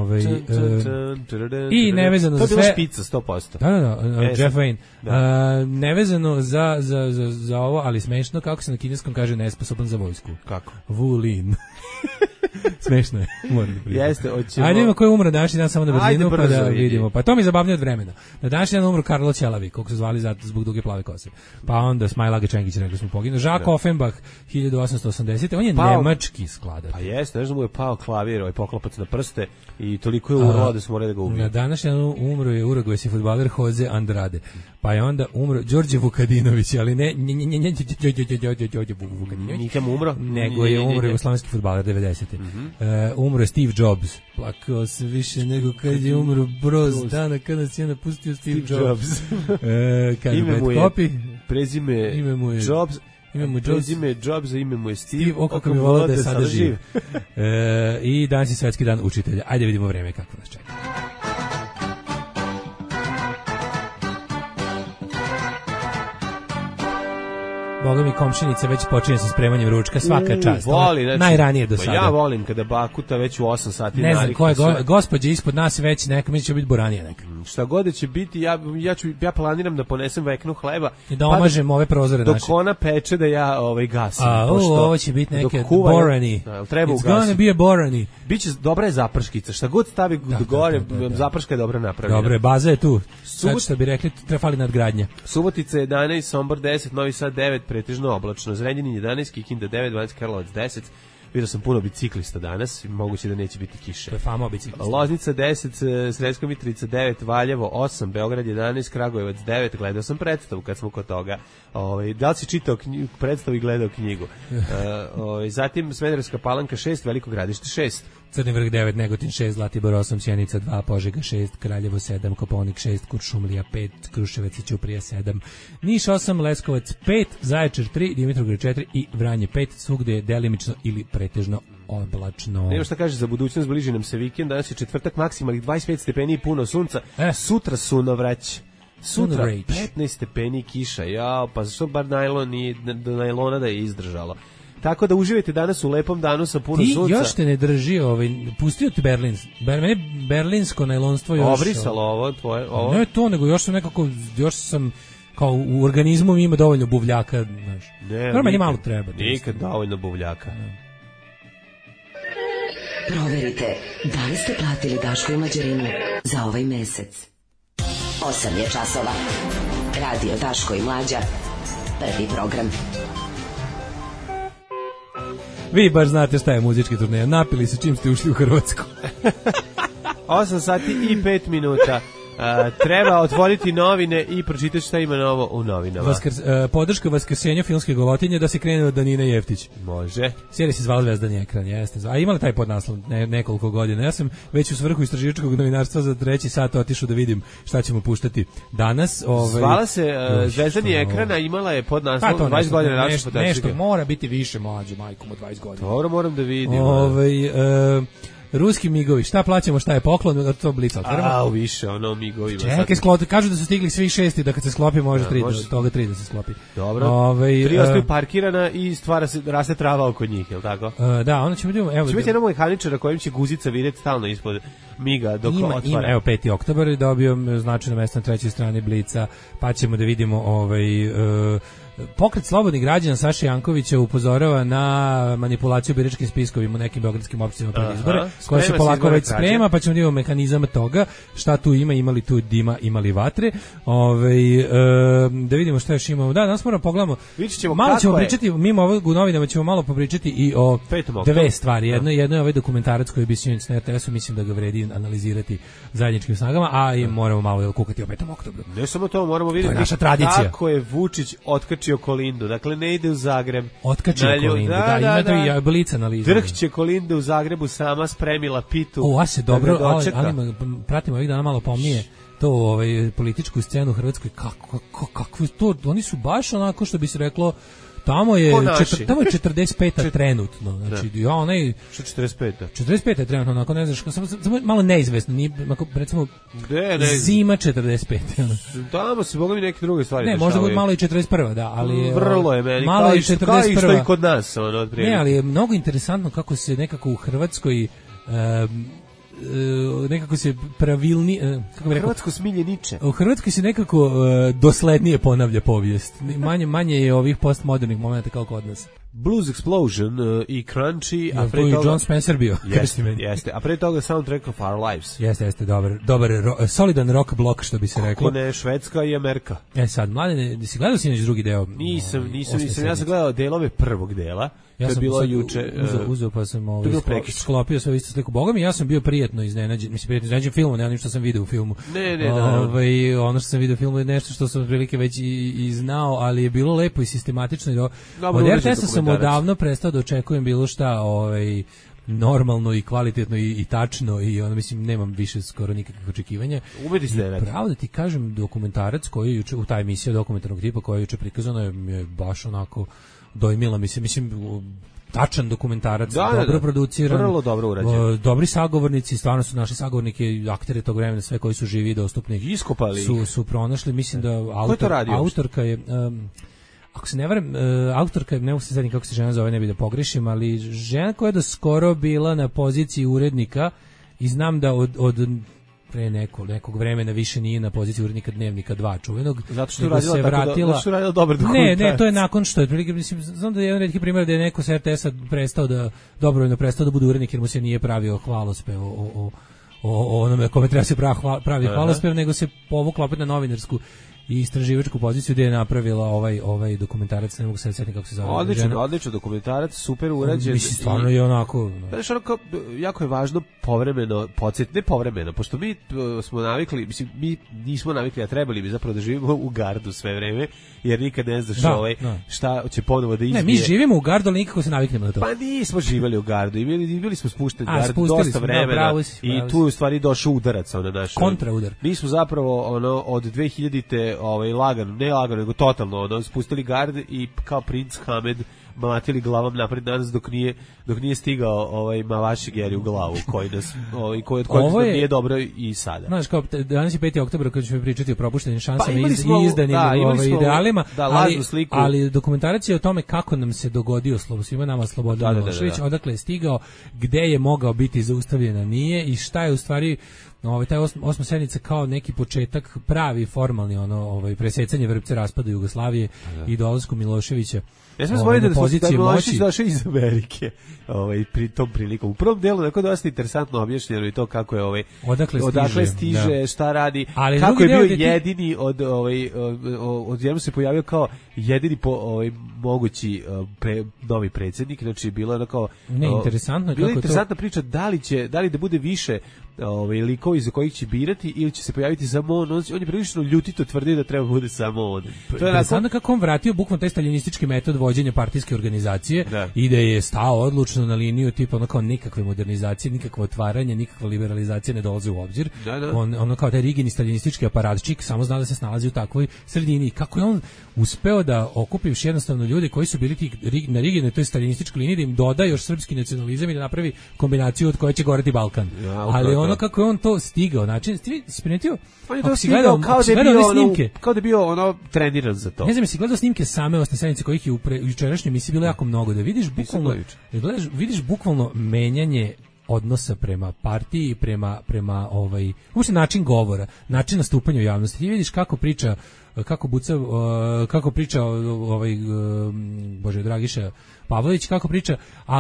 I nevezano za sve... To je bila špica, 100%. Da, Jeff Wayne. Nevezano za ovo, ali smešno, kako se na kineskom kaže nesposoban za vojsku. Kako? Wu Lin. Smešno je. Jeste, hoćemo... Ajde, ima ko je umro današnji dan samo na brzinu, pa da vidimo. Pa to mi je zabavnije od vremena. Na današnji dan umro Karlo Ćelavi, koliko su zvali zbog duge plave kose. Pa onda Smajlage Čengić, rekli smo poginuo. Jacques Offenbach, 1880. On je nemački skladatelj. Pa jeste, nešto mu je pao klavir, poklopac na prste i toliko je urlo da smo morali da ga ubiju. Na današnji dan umro je urugvajski fudbaler Jose Andrade. Pa je onda umro Đorđe Vukadinović, ali ne Vukadinović. Nikam umro? Nego je umro jugoslovenski fudbaler 90. Umro je Steve Jobs. Plakao se više nego kad je umro Broz dana kada nas je napustio Steve Jobs. Ime mu je prezime Jobs. Prezime Jobs, ime mu je Steve. Kako bi volao da je sada živ. I danas je svetski dan učitelja. Ajde vidimo vreme kako nas čeka. Boga mi komšinica već počinje sa spremanjem ručka, svaka čast. Voli, znači, najranije do sada. Ja volim kada bakuta već u 8 sati ne znam ko je gospođa ispod nas već neka, mislim će biti boranija neka. Šta god će biti, ja planiram da ponesem veknu hleba i da omažem ove prozore dok naše. Dok ona peče da ja gasim. Ovo će biti neke borani. Treba ugasiti. It's gonna be a borani. Biće dobra je zaprškica, šta god stavi gore, zaprška je dobra napravljena. Dobre, baza je tu. Sad što bi rekli, treba fali nadgradnja. Subotica 11, Sombor 10, Novi Sad 9, pretežno oblačno, Zrenjanin 11, Kikinda 9, Banjska Karlovac 10. Vidio sam puno biciklista danas, moguće da neće biti kiše. To je fama biciklista. Loznica 10, Sremska Mitrovica 9, Valjevo 8, Beograd 11, Kragujevac 9. Gledao sam predstavu kad smo kod toga. Da li si čitao predstavu i gledao knjigu? Zatim Smederevska Palanka 6, Veliko Gradište 6. Crni Vrh 9, Negotin 6, Zlatibor 8, Sjenica 2, Požega 6, Kraljevo 7, Kopaonik 6, Kuršumlija 5, Kruševac i Ćuprija 7, Niš 8, Leskovac 5, Zaječar 3, Dimitrovgrad 4 i Vranje 5, svugde je delimično ili pretežno oblačno. Nema šta kaže za budućnost, bliži nam se vikend, danas je četvrtak, maksimalnih 25 stepeni i puno sunca, sutra sunovrać. Sutra 15 stepeni kiša, pa zašto bar do najlona da je izdržalo. Tako da uživajte danas u lepom danu sa puno sunca. Ti još te ne drži, pustio ti mene berlinsko najlonstvo još. Obrisalo ovo tvoje, ovo? Ne to, nego još sam kao u organizmu ima dovoljno buvljaka, znaš. Normalno malo treba. Nikad dovoljno buvljaka. Proverite, da li ste platili Daško i Mlađarinu za ovaj mesec. 8 je časova. Radio Daško i Mlađa. Prvi program. Vi baš znate šta je muzički turneja. Napili se čim ste ušli u Hrvatsku. 8 sati i 5 minuta. Treba otvoriti novine i pročitati šta ima novo u novinama. Podrška vaskrsenju filmske golotinje da se krene od Danine Jeftić. Može. Serija se zvala Zvezdani ekran, jeste. A imala taj podnaslov nekoliko godina. Ja sam već u svrhu istraživačkog novinarstva za 3. sat otišao da vidim šta ćemo puštati danas. Zvala se Zvezdani ekran, a imala je podnaslov 20 godina našeg podačika. Nešto mora biti više mlađe majkom od 20 godina. Dobro, moram da vidim. Ruski migovi, šta plaćamo, šta je poklon, to Blic otvorimo. Više, ono migovi. Čekaj, kažu da su stigli svi 6 da kad se sklopi može 3, toga 3 da se sklopi. Dobro, 3 ostaju parkirana i raste trava oko njih, je li tako? Da, onda ćemo vidjeti. Će biti jedan mehaničar na kojem će guzica vidjeti stalno ispod miga dok otvara. Evo 5. oktobar je dobio značajno mesto na trećoj strani Blica, pa ćemo da vidimo Pokret slobodnih građana Saše Jankovića upozorava na manipulaciju biračkim spiskovima u nekim beogradskim opštinama pred izbore, koja se polako već sprema, pa ćemo da imamo mehanizam toga, šta tu ima li tu dima, ima li vatre. Da vidimo šta još imamo. Da, danas moramo pogledamo. Malo ćemo pričati, mimo ovog u novinama ćemo malo popričati i o dve stvari. Jedno je ovaj dokumentarac koji bi sinoć na RTS-u, mislim da ga vredi analizirati zajedničkim snagama, a i moramo malo kukati o 5. oktobru. Ne samo to, moramo vidjeti naša tradicija. Kako je Vučić otkačio Kolindu, dakle ne ide u Zagreb. Otkačio Kolindu, ima to i Blic analiza. Drhće Kolindu u Zagrebu, sama spremila pitu. A se dobro, ali pratimo ovih dana malo pomnije to političku scenu u Hrvatskoj, kako to, oni su baš onako što bi se reklo, tamo je 45. trenutno. Znači, što 45. 45. trenutno, onako ne znaš, samo malo neizvesno, nije, recimo, zima 45. Tamo se mogu mi neke druge stvari. Ne, možda malo i 41. da, ali vrlo je meni, malo i 41. Kao i što i kod nas. Ne, ali je mnogo interesantno kako se nekako u Hrvatskoj nekako se pravilni Hrvatsko smiljeniče. U Hrvatskoj se nekako doslednije ponavlja povijest. Manje je ovih postmodernih momenata kao kod nas. Blues Explosion i Crunchy, a pre toga John Spencer bio. Jeste. A pre toga soundtrack of Our Lives. Jeste, dobar solidan rock blok što bi se reklo. Kako ne, Švedska i Amerika. Sad, Mladene, si gledao sinoć drugi deo? Nisam, ja sam gledao delove prvog dela. Ja sam bilo juče uzeo pa sam sklopio sve isto sliku. Boga mi, ja sam bio prijatno iznenađen filmom, nema ništa sam video u filmu. Ono što sam video u filmu je nešto što sam otprilike već i znao, ali je bilo lepo i sistematično. Od RTS-a sam odavno prestao da očekujem bilo šta normalno i kvalitetno i tačno i mislim nemam više skoro nikakvih očekivanja. Pravo da ti kažem, dokumentarac koji je juče u taj emisiji dokumentarnog tipa koja je juče prikazana je baš onako dojmila mi se, mislim tačan dokumentarac, dobro produciran, vrlo dobro urađen. Dobri sagovornici, stvarno su naši sagovornike, aktere tog vremena, sve koji su živi i dostupni. Iskopali su pronašli, mislim da autorka je ako se ne varam, autorka, ne mogu se zadnji kako se žena zove, ne bi da pogrešim, ali žena koja je do skoro bila na poziciji urednika i znam da od pre nekog vremena više nije na poziciji urednika Dnevnika 2 čuvenog. Zato što je radila dobar dokumentarac. Ne, to je nakon što je, mislim, znam da je jedan retki primjer da je neko sa RTS-a dobrovoljno prestao da bude urednik jer mu se nije pravio hvalospev o onome kome treba se pravi hvalospev, nego se povukla opet na novinarsku i istraživačku poziciju gdje je napravila ovaj dokumentarac, ne mogu se setiti kako se zove. Odličan dokumentarac, super urađen. Mislim, stvarno je onako... Znaš, onako, jako je važno povremeno ne povremeno, pošto mi smo navikli, mislim, mi nismo navikli, a trebali bi zapravo da živimo u gardu sve vreme, jer nikad ne znaš šta će ponovo da izbije. Ne, mi živimo u gardu, ali nikako se naviknemo na to. Pa nismo živjeli u gardu, bili smo spušteni gard dosta vremena i tu je u stvari došao udarac na naš kontraudar. Mi smo zapravo od 2000-te lagano, nego totalno spustili gard i kao princ Hamed mlatili glavom napred nas dok nije stigao Mavaši Geri u glavu koji nas od kojeg nam nije dobro i sada. Znaš, kao danas je 5. oktobar kad ćemo pričati o propuštenim šansama i izdanim idealima, ali dokumentarac je o tome kako nam se dogodio svima nama Slobodan Milošević, odakle je stigao, gde je mogao biti zaustavljena nije i šta je u stvari taj osma sednica kao neki početak pravi formalni presecanje vrpce raspada Jugoslavije i dolasku Miloševića. Ja sam spomenuo da je Milošević došao iz Amerike pri tom prilikom. U prvom delu je dosta interesantno objašnjeno i to kako je odakle stiže, šta radi, ali kako je bio jedini od jednom se pojavio kao jedini mogući novi predsjednik, znači bilo je kao interesantno bila interesantna priča da li da bude više likovi za kojih će birati ili će se pojaviti samo on je prilično ljutito tvrdio da treba bude samo on. To je interesantno kako on vratio bukvalno taj staljinistički metod vođenja partijske organizacije i da je stao odlučno na liniju tipa kao nikakve modernizacije, nikakvo otvaranje, nikakva liberalizacija ne dolazi u obzir. Ono kao taj rigidni staljinistički aparatčik samo zna da se snalazi u takvoj sredini. Kako je on uspeo da okupivši jednostavno ljude koji su bili na rigidnoj toj staljinističkoj liniji da im doda još srpski nacionalizam i da napravi kombinaciju od koje će goreti Balkan. Ali ono kako je on to stigao, znači si primetio? On je to stigao kao da je bio treniran za to. Ne znam, si gledao snimke same osne sednice kojih je u jučerašnjoj emisiji bilo jako mnogo, da vidiš bukvalno menjanje odnosa prema partiji, prema uopšte način govora, način nastupanja u javnosti. Ti vidiš kako priča Dragiša Pavlović, kako priča, a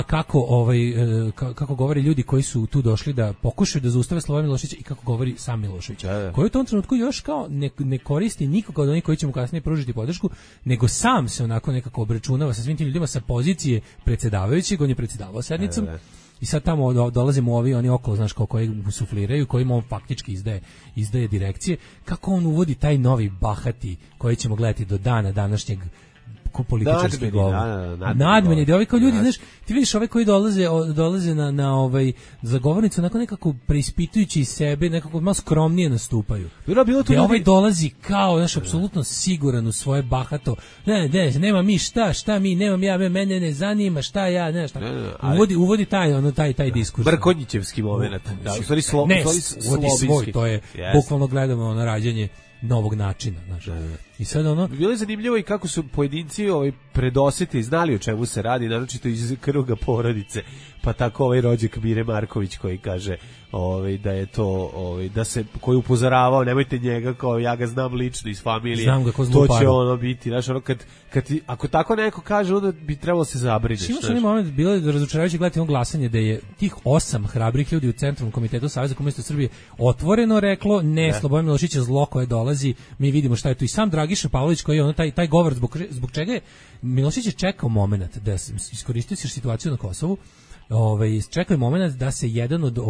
kako govore ljudi koji su tu došli da pokušaju da zaustave Slobodan Miloševića i kako govori sam Milošević. Koji u tom trenutku još kao ne koristi nikoga od onih koji će mu kasnije pružiti podršku, nego sam se onako nekako obračunava sa svim tim ljudima sa pozicije predsjedavajućeg, on je predsjedavao sednicom. I sad tamo dolazimo oni okolo, znaš, koji mu sufliraju, kojima on faktički izdaje direkcije. Kako on uvodi taj novi bahati koji ćemo gledati do dana današnjeg političarski govor. Nadmenje, da ovi kao ljudi, znaš, ti vidiš ove koji dolaze na za govornicu onako nekako preispitujući sebe, nekako malo skromnije nastupaju. Gde ovaj dolazi kao, znaš, apsolutno siguran u svoje bahato. Nema mi šta mi, nemam ja, mene ne zanima, šta ja, ne, šta. Uvodi taj diskurs. Brkonjićevski moment. U stvari uvodi svoj, to je, bukvalno gledamo na rađanje novog načina, znaš. I sad bilo je zanimljivo i kako su pojedinci predosjeti znali o čemu se radi, naročito iz kruga porodice, pa tako rođak Mire Marković koji kaže da je to da se koji upozoravao nemojte njega, kao ja ga znam lično iz familije, to će biti, znaš, ako tako neko kaže, onda bi trebalo se zabriniti. Imaš onaj moment, bilo je razočaravajuće gledati glasanje da je tih 8 hrabrih ljudi u Centralnom komitetu Saveza komunista Srbije otvoreno reklo ne, Slobodan Milošević je zlo koje dolazi, mi vidimo šta je tu. I sam Dragiša Pavlović koji je taj govor zbog čega je Milošević je čekao moment da iskoristio situaciju na Kosovu, čekao je moment da se jedan od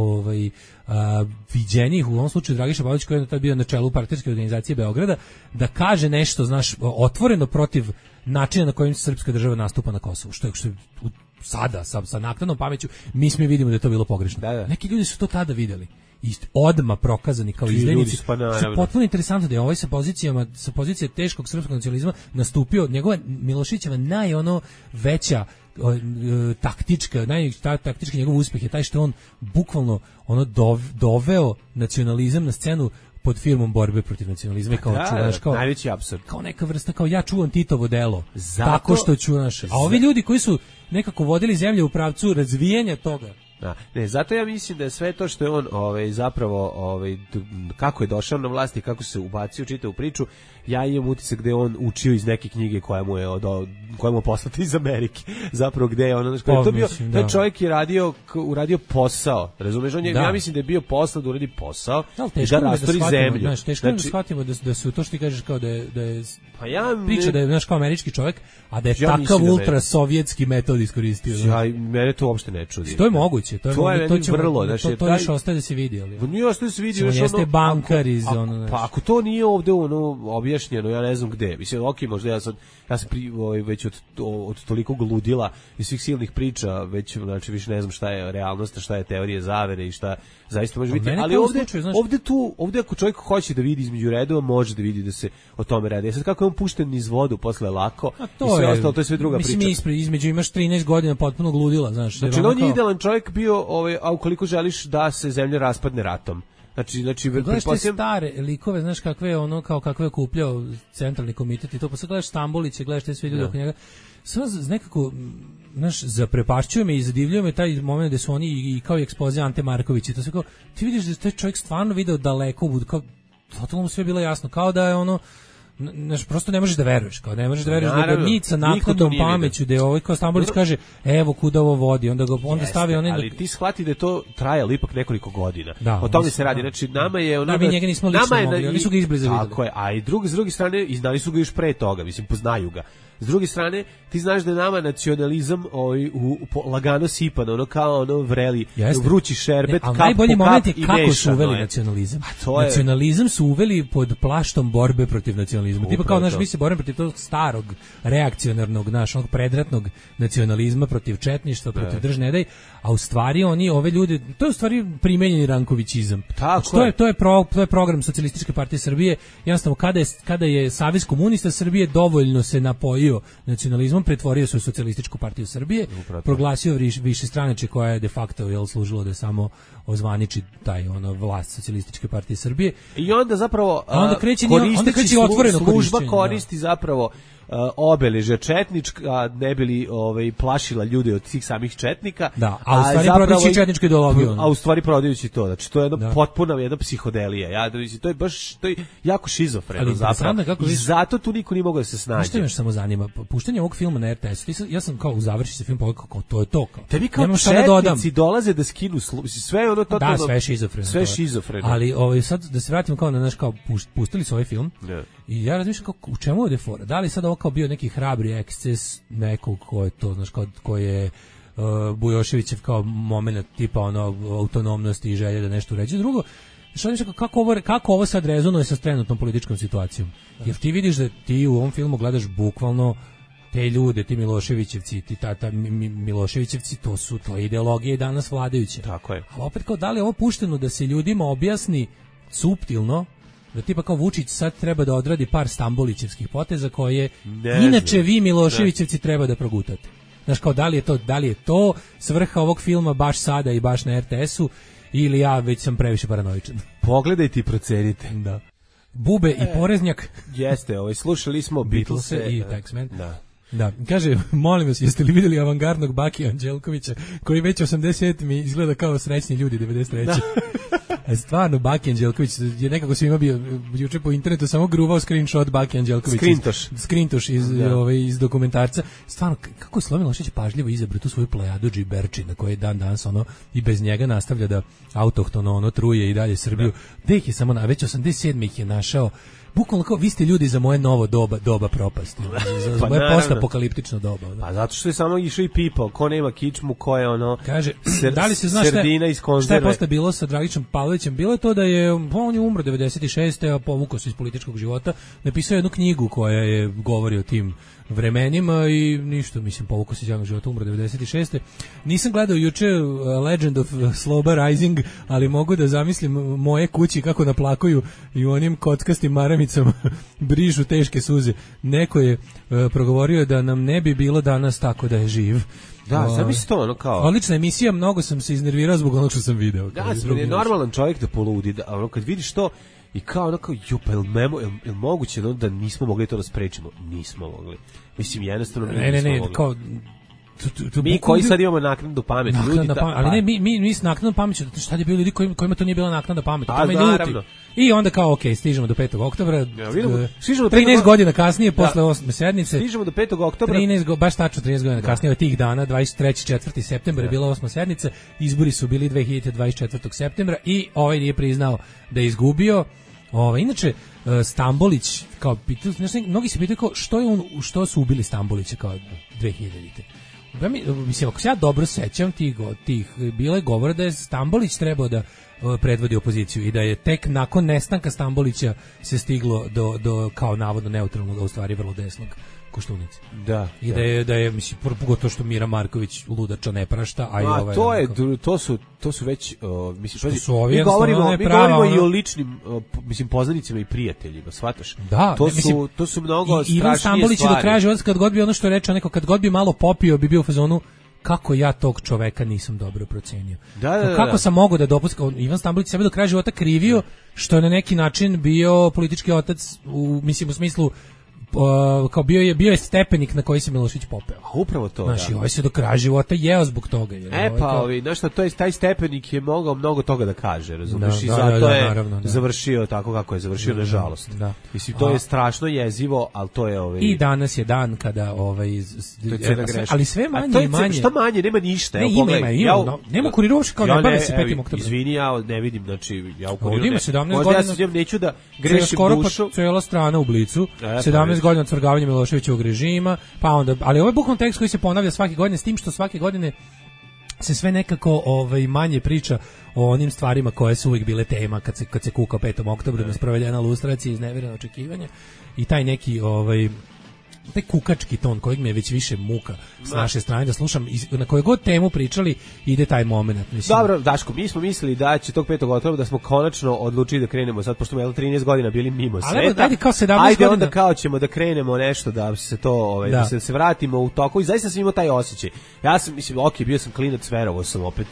viđenijih, u ovom slučaju Dragiša Pavlović koji je tad bio na čelu partijske organizacije Beograda, da kaže nešto, znaš, otvoreno protiv načina na kojim srpska država nastupa na Kosovu, što je sada sa naknadnom pameću mi vidimo da je to bilo pogrešno. Neki ljudi su to tada videli i odmah prokazani kao izdajnici. Potpuno interesantno da je ovaj sa pozicije teškog srpskog nacionalizma nastupio njegova Miloševićeva veća taktički njegov uspjeh je taj što on bukvalno doveo nacionalizam na scenu pod firmom borbe protiv nacionalizma i kao čuvaš kao najveći apsurd. Kao neka vrsta kao ja čuvam Titovo delo. Tako što ću naše. A ovi ljudi koji su nekako vodili zemlju u pravcu razvijanja toga. Da. Ne, zato ja mislim da je sve to što je on zapravo kako je došao na vlast i kako se ubacio čitavu priču, ja imam utisak da je on učio iz neke knjige koja mu je poslata iz Amerike. Zapravo gde je ono, to bio, taj čovjek je uradio posao, razumeš, on je, ja mislim da je bio posao da uradi posao i da rastori zemlju. Znaš, teško da shvatimo da su to što ti kažeš kao da je pa ja priča da je znaš kao američki čovjek, a da je takav ultrasovjetski metod iskoristio. Mene to uopšte ne čudi. To je moguće, to će vrlo, znači to još ostaje da se vidi, ali. Nije ostaje da se vidi, još jeste bankar iz ono. Pa ako to nije ovde objašnjeno, ja ne znam gde. Mislim, okej, možda ja sam već od tolikog ludila i svih silnih priča, već znači više ne znam šta je realnost, šta je teorija zavere i šta zaista može biti. Ali ovde ako čovjek hoće da vidi između redova, može da vidi da se o tome radi. Sad kako je on pušten niz vodu posle lako i sve ostalo, to je sve druga priča. Mislim, između imaš 13 godina potpunog ludila, znaš. Znači, on je idealan čovjek bio, a ukoliko želiš da se zemlja raspadne ratom. Znači gledaš te stare likove, znaš kakve je ono, kao kakve je kupljao centralni komitet i to, pa sad gledaš Stamboliće, gledaš te sve ljude oko njega, sve nekako, znaš, zaprepašćuje me i zadivljuje me taj moment gde su oni i kao i ekspozicija Ante Marković i to sve kao, ti vidiš da je taj čovjek stvarno video daleko, kao, totalno mu sve bilo jasno, kao da je ono, znaš, prosto ne možeš da veruješ, kao ne možeš da veruješ da mica naknadnom pameću, da je ovaj kao Stambolić kaže, evo kuda ovo vodi, onda stavi onaj. Ali ti shvati da je to trajalo ipak nekoliko godina. O tome se radi. Znači nama je mi njega nismo lično mogli, oni su ga izbliza videli. Tako je, a i s druge strane iznali su ga još pre toga, mislim, poznaju ga. S druge strane, ti znaš da je nama nacionalizam lagano sipan, ono kao ono vreli, vrući šerbet, kap po kap. Najbolji moment je kako su uveli nacionalizam. Nacionalizam su uveli pod plaštom borbe protiv nacionalizma. Tipa kao, znaš, mi se borimo protiv tog starog, reakcionarnog, onog predratnog nacionalizma, protiv četništva, protiv držnedaj, a u stvari oni, ove ljude, to je u stvari primenjeni Rankovićizam. Znači, to je program Socijalističke partije Srbije. Jednostavno, kada je Savez komunista Srbije dovoljno se napojio nacionalizmom, pretvorio se u Socijalističku partiju Srbije, proglasio višestranačje koja je de facto služilo da samo ozvaniči taj vlast Socijalističke partije Srbije. I onda zapravo koristeći otvoreno služba koristi zapravo obeležja četnička, ne bili plašila ljude od tih samih četnika, a u stvari prodajući četničku ideologiju. A u stvari prodajući to, znači to je potpuna jedna psihodelija. To je baš jako šizofreno zapravo. I zato tu niko nije mogao da se snađe. Što me još samo zanima, puštanje ovog filma na RTS-u, ja sam kao u završi se film pogledao kao to je to. Tebi kao četnici dolaze da skinu sve ono totalno. Da, sve šizofreno. Sve šizofreno. Ali sad da se vratimo kao na naš kao pustili su ovaj film. I ja razmišljam kao u čemu je fora? Da li sad ovo kao bio neki hrabri eksces nekog ko je to, znaš, ko je Bujoševićev kao moment tipa autonomnosti i želje da nešto uređe. Drugo, što kako ovo sad rezonuje sa trenutnom političkom situacijom? Jer ti vidiš da ti u ovom filmu gledaš bukvalno te ljude, ti Miloševićevci, ti tata Miloševićevci, to je ideologija i danas vladajuća. Tako je. Ali opet kao da li je ovo pušteno da se ljudima objasni suptilno, da tipa kao Vučić sad treba da odradi par Stambolićevskih poteza koje inače vi Miloševićevci treba da progutate. Znaš, kao da li je to svrha ovog filma baš sada i baš na RTS-u ili ja već sam previše paranoičan. Pogledajte i procenite. Da. Bube i Poreznjak. Jeste, slušali smo Beatlese i Taxman. Da, kaže, molim vas, jeste li vidjeli avangardnog Bakija Anđelkovića, koji već 87. izgleda kao srećni ljudi 93. Stvarno, Baki Anđelković je nekako svima bio juče po internetu samo gruvao screenshot Baki Anđelković. Skrintoš iz dokumentarca. Stvarno, kako je Slobodan Milošević pažljivo izabrao tu svoju plejadu džiberči na kojoj dan danas i bez njega nastavlja da autohtono truje i dalje Srbiju. Da ih je samo već 87. ih je našao. Bukvalno kao vi ste ljudi za moje novo doba propasti. Za moje postapokaliptično doba. Pa zato što je samo išao i pipao. Ko nema kičmu, ko je kaže, da li se zna šta je posle bilo sa Dragičom Pavlovićem? Bilo je to da je, on je umro 96. a povukao se iz političkog života. Napisao jednu knjigu koja je govori o tim vremenima i ništa, mislim, povukao se iz javnog života, umro 96. Nisam gledao juče Legend of Sloba Rising, ali mogu da zamislim moje kući kako naplakuju i u onim kockastim maramicama brižu teške suze. Neko je progovorio da nam ne bi bilo danas tako da je živ. Da, sad mi se to kao... Odlična emisija, mnogo sam se iznervirao zbog onog što sam video. Da, je normalan čovjek da poludi, kad vidiš to, I kao ono kao, pa jel moguće da nismo mogli to da sprečimo? Nismo mogli. Mislim, jednostavno nismo mogli. Kao mi koji sad imamo naknadnu pamet, ali ne, mi s naknadnom pameću, šta je bilo ljudi kojima to nije bila naknadna pamet, to me ljuti. I onda kao, okej, stižemo do 5. oktobra, 13 godina kasnije, posle 8. sednice. Stižemo do 5. oktobra. Baš tačno 13 godina kasnije, od tih dana, 23. 4. septembar je bila 8. sednica, izbori su bili 2024. septembra i ovaj nije priznao da je izgubio. Inače, Stambolić, kao mnogi se pitaju kao, što su ubili Stambolića kao 2000-te. Mislim, ako se ja dobro sećam tih bilo je govora da je Stambolić trebao da predvodi opoziciju i da je tek nakon nestanka Stambolića se stiglo do kao navodno neutralnog, a u stvari vrlo desnog Koštunice. Da. I da je mislim, pogotovo što Mira Marković ludača ne prašta, a i ovaj... To su već, mislim, što su ovi mi govorimo i o ličnim, mislim, poznanicima i prijateljima, shvataš? Da. To su mnogo strašnije Ivan Stambolić stvari. do kraja života, kad god bi ono što reče, kad god bi malo popio, bi bio u fazonu, kako ja tog čoveka nisam dobro procenio. Kako sam mogao da dopustim, Ivan Stambolić sebe do kraja života krivio što je na neki način bio politički otac, u smislu kao bio je stepenik na koji se Milošević popeo. A upravo to, znači, ovaj se do kraja života jeo zbog toga. Znaš šta, taj stepenik je mogao mnogo toga da kaže, razumiješ, i zato je završio tako kako je završio, nažalost. Mislim, to je strašno jezivo, ali to je... I danas je dan kada... ali sve manje i manje... Što manje, nema ništa. Ne, ima. Nema kuriroši kao ne bave se 5. oktobra. Izvini, ja ne vidim, znači, ja u kuriru ima 17 godina... Neću da grešim dušu. Cijela strana u Blicu, 17 godina odvrgavanja Miloševićevog režima, pa onda, ali ovo je bukvalno tekst koji se ponavlja svake godine, s tim što svake godine se sve nekako manje priča o onim stvarima koje su uvijek bile tema kad se kuka 5. oktobra, nesprovedena lustracija, izneverena očekivanja i taj neki taj kukački ton kojeg mi je već više muka s naše strane da slušam, na koju god temu pričali ide taj moment. Mislim. Dobro, Daško, mi smo mislili da će tog 5. oktobra da smo konačno odlučili da krenemo sad, pošto smo 13 godina bili mimo sveta. Ajde kao 17 godina. Onda kao ćemo da krenemo nešto, da se to, da se vratimo u toku i zaista sam imao taj osjećaj. Ja sam, mislim, bio sam klinac, verovao sam opet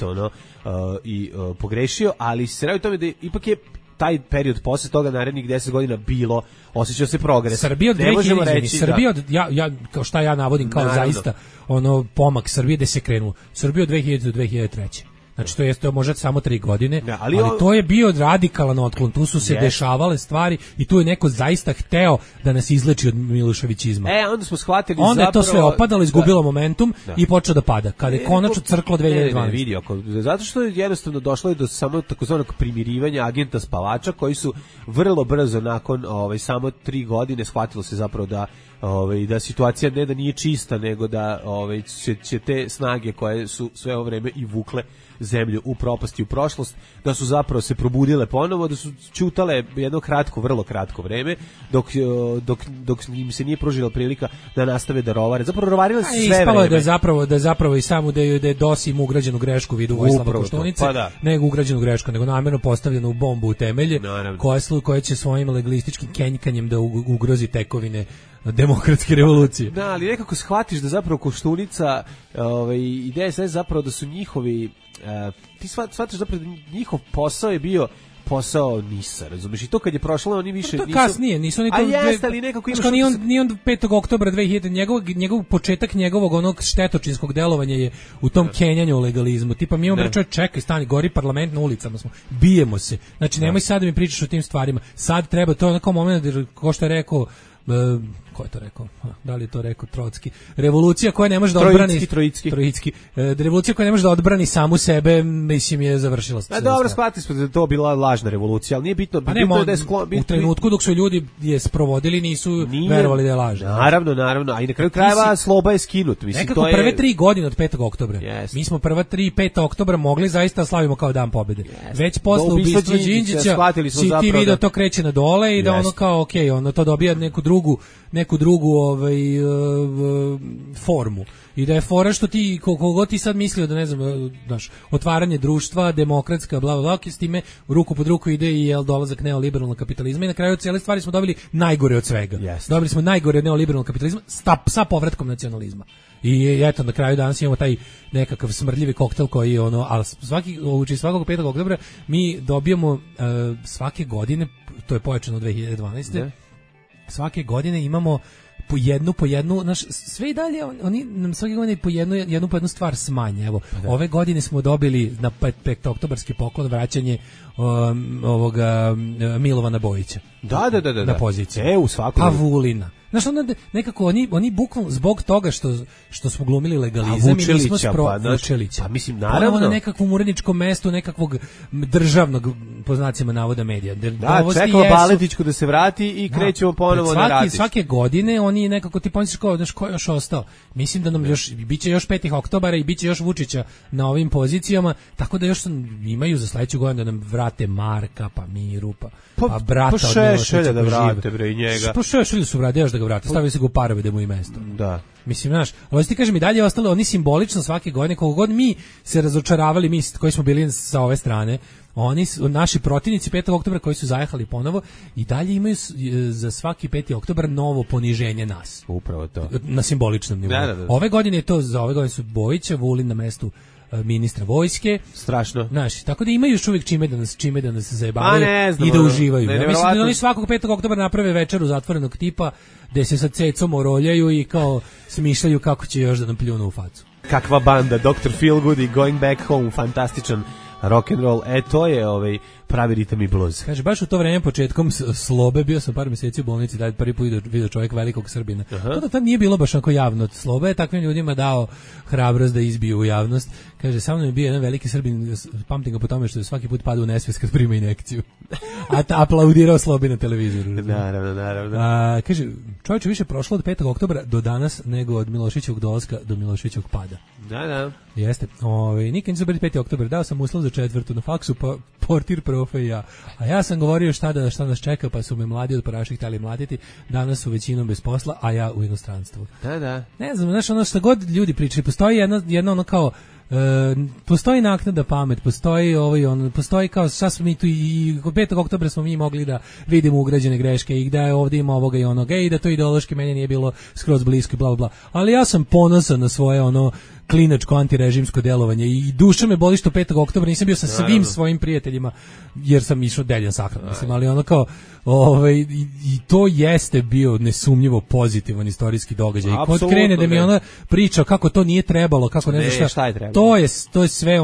i pogrešio, ali se radi o tome da ipak je taj period posle toga narednih 10 godina bilo, osjećao se progres. Srbija od 2000, ja kao šta ja navodim kao zaista pomak Srbije da se krenuo. Srbija od 2000 do 2003. Znači to je možda samo 3 godine, ali to je bio radikalan otklon, tu su se dešavale stvari i tu je neko zaista hteo da nas izleči od Miloševićizma. Onda smo shvatili onda je to sve opadalo, izgubilo momentum i počeo da pada, kada je konačno crklo 2012. Vidio, zato što je jednostavno došlo do samo takozvanog primirivanja agenta spavača koji su vrlo brzo nakon samo 3 godine shvatilo se zapravo da situacija ne da nije čista, nego da će te snage koje su sve ovo vreme i vukle zemlju u propast i u prošlost, da su zapravo se probudile ponovo, da su ćutale jedno vrlo kratko vreme, dok im se nije pružila prilika da nastave da rovare. Zapravo rovarile su sve vreme. Ispalo je da je zapravo i samo da je DOS im ugrađenu grešku vidu Vojislava Koštunice, nego ugrađenu grešku, nego namjerno postavljenu u bombu u temelje, koja će svojim legalističkim kenjkanjem da ugrozi tekovine demokratske revolucije. Da, ali nekako shvatiš da zapravo Koštunica i DSS zapravo da su njihovi ti shvatiš zapravo da njihov posao je bio posao NIS-a, razumiješ? I to kad je prošlo, oni više nisu... kasnije, nisu oni to... A jeste, ali nekako imaš... Nije on 5. oktobra 2000, njegov početak njegovog onog štetočinskog delovanja je u tom kenjanju u legalizmu. Tipa, mi imamo reći, čekaj, stani, gori parlament, na ulicama smo, bijemo se. Znači, nemoj sad da mi pričaš o tim stvarima. Sad treba, to je onako moment, ko što je rekao... ko je to rekao? Da li je to rekao Trocki? Revolucija koja ne može da odbrani... Trojicki. Revolucija koja ne može da odbrani samu sebe, mislim, je završila. Dobro, shvatili smo da je to bila lažna revolucija, ali nije bitno... U trenutku dok su ljudi je sprovodili, nisu verovali da je lažna. Naravno, a i na kraju krajeva sloba je skinut. Nekako prve 3 godine od 5. oktobra. Mi smo prva 5. oktobra mogli zaista slavimo kao dan pobjede. Već posle ubistva Đinđića si ti video to kreće na dole i da ono kao, okej, ono to dobija neku drugu formu. I da je fora što ti, kogo ti sad mislio da ne znam, znaš, otvaranje društva, demokratska, bla, bla, bla, s time ruku pod ruku ide i dolazak neoliberalnog kapitalizma i na kraju cijele stvari smo dobili najgore od svega. Dobili smo najgore od neoliberalnog kapitalizma sa povratkom nacionalizma. I eto, na kraju danas imamo taj nekakav smrdljivi koktel koji je ali svakog 5. oktobra mi dobijamo svake godine to je pojačano 2012. Svake godine imamo po jednu, naš sve i dalje oni nam svake godine po jednu stvar smanje. Evo, ove godine smo dobili na 5. oktobarski poklon vraćanje ovoga Milovana Bojića. Da. Na poziciji. U svakom. Pa Vulina. Znaš, onda nekako oni bukvalno zbog toga što smo glumili legalizam i nismo Vučelića. Pa mislim, naravno. Na nekakvom uredničkom mestu nekakvog državnog, po znacima navoda, medija. Da, čekamo Baletićku da se vrati i krećemo ponovo na ratiš. Svake godine oni nekako ti pomisliš ko je još ostao. Mislim da nam biće još 5. oktobara i biće još Vučića na ovim pozicijama, tako da još imaju za sledeću godinu da nam vrate Marka, pa Miru, pa brata. Pa Šešelja da vrate, bre, i njega. Pa Šešelju su vrati, još da ga vrate. Stavili se ga u Parove da mu i mesto. Da. Mislim, znaš, ovo ti kažem i dalje ostalo, oni simbolično svake godine, koliko god mi se razočaravali, mi koji smo bili sa ove strane, naši protivnici 5. oktobra koji su zajehali ponovo i dalje imaju za svaki 5. oktobar novo poniženje nas. Upravo to. Na simboličnom nivou. Da. Ove godine je to, za ove godine su Bojića, Vulin na mestu ministra vojske. Strašno. Znaš, tako da imaju još uvijek čime da nas zajebavaju i da uživaju. Ja mislim da oni svakog 5. oktobra naprave večeru zatvorenog tipa gde se sa cecom oroljaju i kao smišljaju kako će još da nam pljunu u facu. Kakva banda, Dr. Feelgood i Going Back Home, fantastičan rock and roll. To je pravi ritam i blues. Kaže, baš u to vreme početkom Slobe, bio sam par mjeseci u bolnici, da prvi put vidio čovjek velikog Srbina. To da tad nije bilo baš onako javno. Slobe je takvim ljudima dao hrabrost da izbiju u javnost. Kaže, sa mnom je bio jedan veliki Srbin, pamtim ga po tome što je svaki put pada u nesvijest kad prima injekciju. A aplaudirao Slobi na televizoru. Naravno. Kaže, čovječe, više prošlo od 5. oktobra do danas nego od Miloševićevog dolaska do Miloševićevog pada. Da. Jeste. Nikad nisu bili 5. oktobar, dao sam uslov za 4. na faksu, pa portir profe i ja. A ja sam govorio šta nas čeka, pa su me mladi od Paraših htjeli mladiti. Danas su većinom bez posla, a ja u inostranstvu. Da. Ne znam, znaš, ono što god ljudi pričaju, postoji jedna ono kao postoji naknada pamet, postoji postoji kao šta smo mi tu i 5. oktobra smo mi mogli da vidimo ugrađene greške i da je ovdje ima ovoga i onoga i da to ideološki meni nije bilo skroz blisko i bla bla. Ali ja sam ponosan na svoje klinačko antirežimsko delovanje i duša me boli što 5. oktobra nisam bio sa svim svojim prijateljima jer sam išao deljan sahran, mislim, ali i to jeste bio nesumnjivo pozitivan istorijski događaj. I kod krene da mi priča kako to nije trebalo, kako ne znam šta je trebalo. To je sve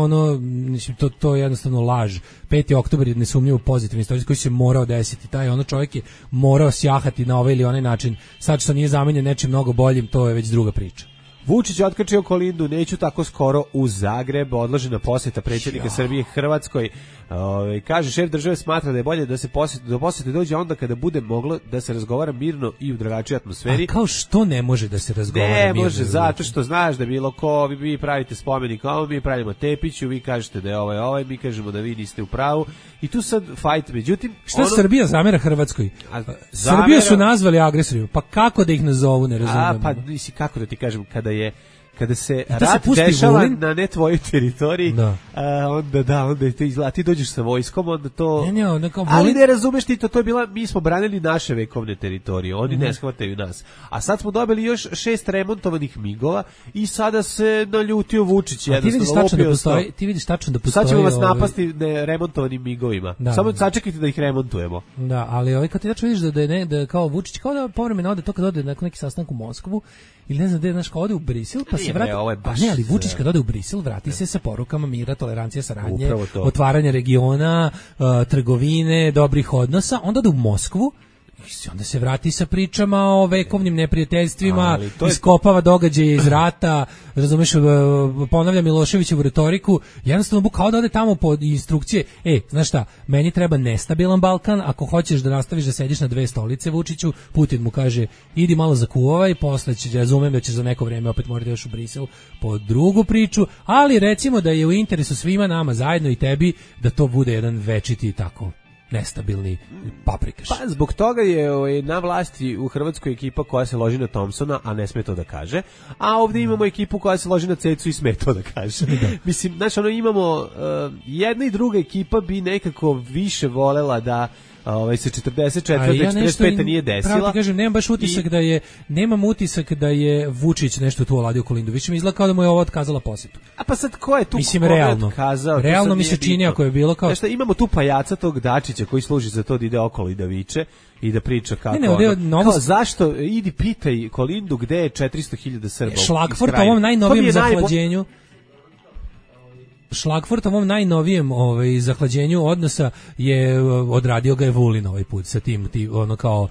to je jednostavno laž. 5. oktobar je nesumnjivo pozitivan istorijski koji se morao desiti. Taj čovjek je morao sjahati na ovaj ili onaj način. Sad što nije zamenjen nečim mnogo boljim, to je već druga priča. Vučić otkačio Kolindu, neću tako skoro u Zagreb, odložena posjeta predsjednika Srbije Hrvatskoj. Kaže, šef države smatra da je bolje da se do posjete dođe onda kada bude moglo da se razgovara mirno i u drugačijoj atmosferi. A kao što ne može da se razgovara mirno? Ne može, zato što znaš da bilo ko, vi pravite spomenik ovom, mi pravimo Tepiću, vi kažete da je ovaj, mi kažemo da vi niste u pravu. I tu sad fajt, međutim... Šta Srbija zamera Hrvatskoj? Srbiju su nazvali agresorima, pa kako da ih nazovu, ne razumijem. Pa nisi, kako da ti kažem, kada se rat dešava na ne tvojoj teritoriji, onda ti izgleda, ti dođeš sa vojskom, onda to... Ali ne razumeš ti to je bila, mi smo branili naše vekovne teritorije, oni ne shvataju nas. A sad smo dobili još 6 remontovanih migova i sada se naljutio Vučić, jednostavno ti vidiš tačno da postoji... Sad ćemo vas napasti remontovanim migovima. Samo sačekajte da ih remontujemo. Da, ali kad ti tačno vidiš da kao Vučić, kao da povremeno ode to kad ode na neki sastanak u Moskvu, ili ne znam gde, znaš, kao ode u Brisel, pa se vrati, ali Vučić kad ode u Brisel vrati se sa porukama mira, tolerancije, saradnje, otvaranja regiona, trgovine, dobrih odnosa, onda ode u Moskvu, onda se vrati sa pričama o vekovnim neprijateljstvima, iskopava događaje iz rata, razumeš, ponavlja Miloševićevu retoriku, jednostavno kao da ode tamo pod instrukcije, znaš šta, meni treba nestabilan Balkan, ako hoćeš da nastaviš da sediš na 2 stolice Vučiću, Putin mu kaže, idi malo zakuvaj, posle razumem da ćeš za neko vreme opet morati još u Brisel po drugu priču, ali recimo da je u interesu svima nama zajedno i tebi da to bude jedan večiti tako nestabilni paprikaš. Pa zbog toga je na vlasti u Hrvatskoj ekipa koja se loži na Thompsona, a ne sme to da kaže, a ovdje imamo ekipu koja se loži na Cecu i sme to da kaže. Mislim, znači imamo jedna i druga ekipa bi nekako više volela da se 44. i 45. nije desila. Pravo ti kažem, nemam baš utisak nemam utisak da je Vučić nešto tu oladio Kolindu. Više mi izgleda kao da mu je ovo otkazala posjetu. A pa sad ko je tu? Mislim, realno mi se čini ako je bilo kao... Znaš šta, imamo tu pajaca tog Dačića koji služi za to da ide okolo i da viče i da priča kako kao, zašto, idi pitaj Kolindu gde je 400.000 Srba. Šlagfort ovom najnovijem zahlađenju Šlagfort ovom najnovijem zahlađenju odnosa je odradio ga je Vulin ovaj put sa tim ono kao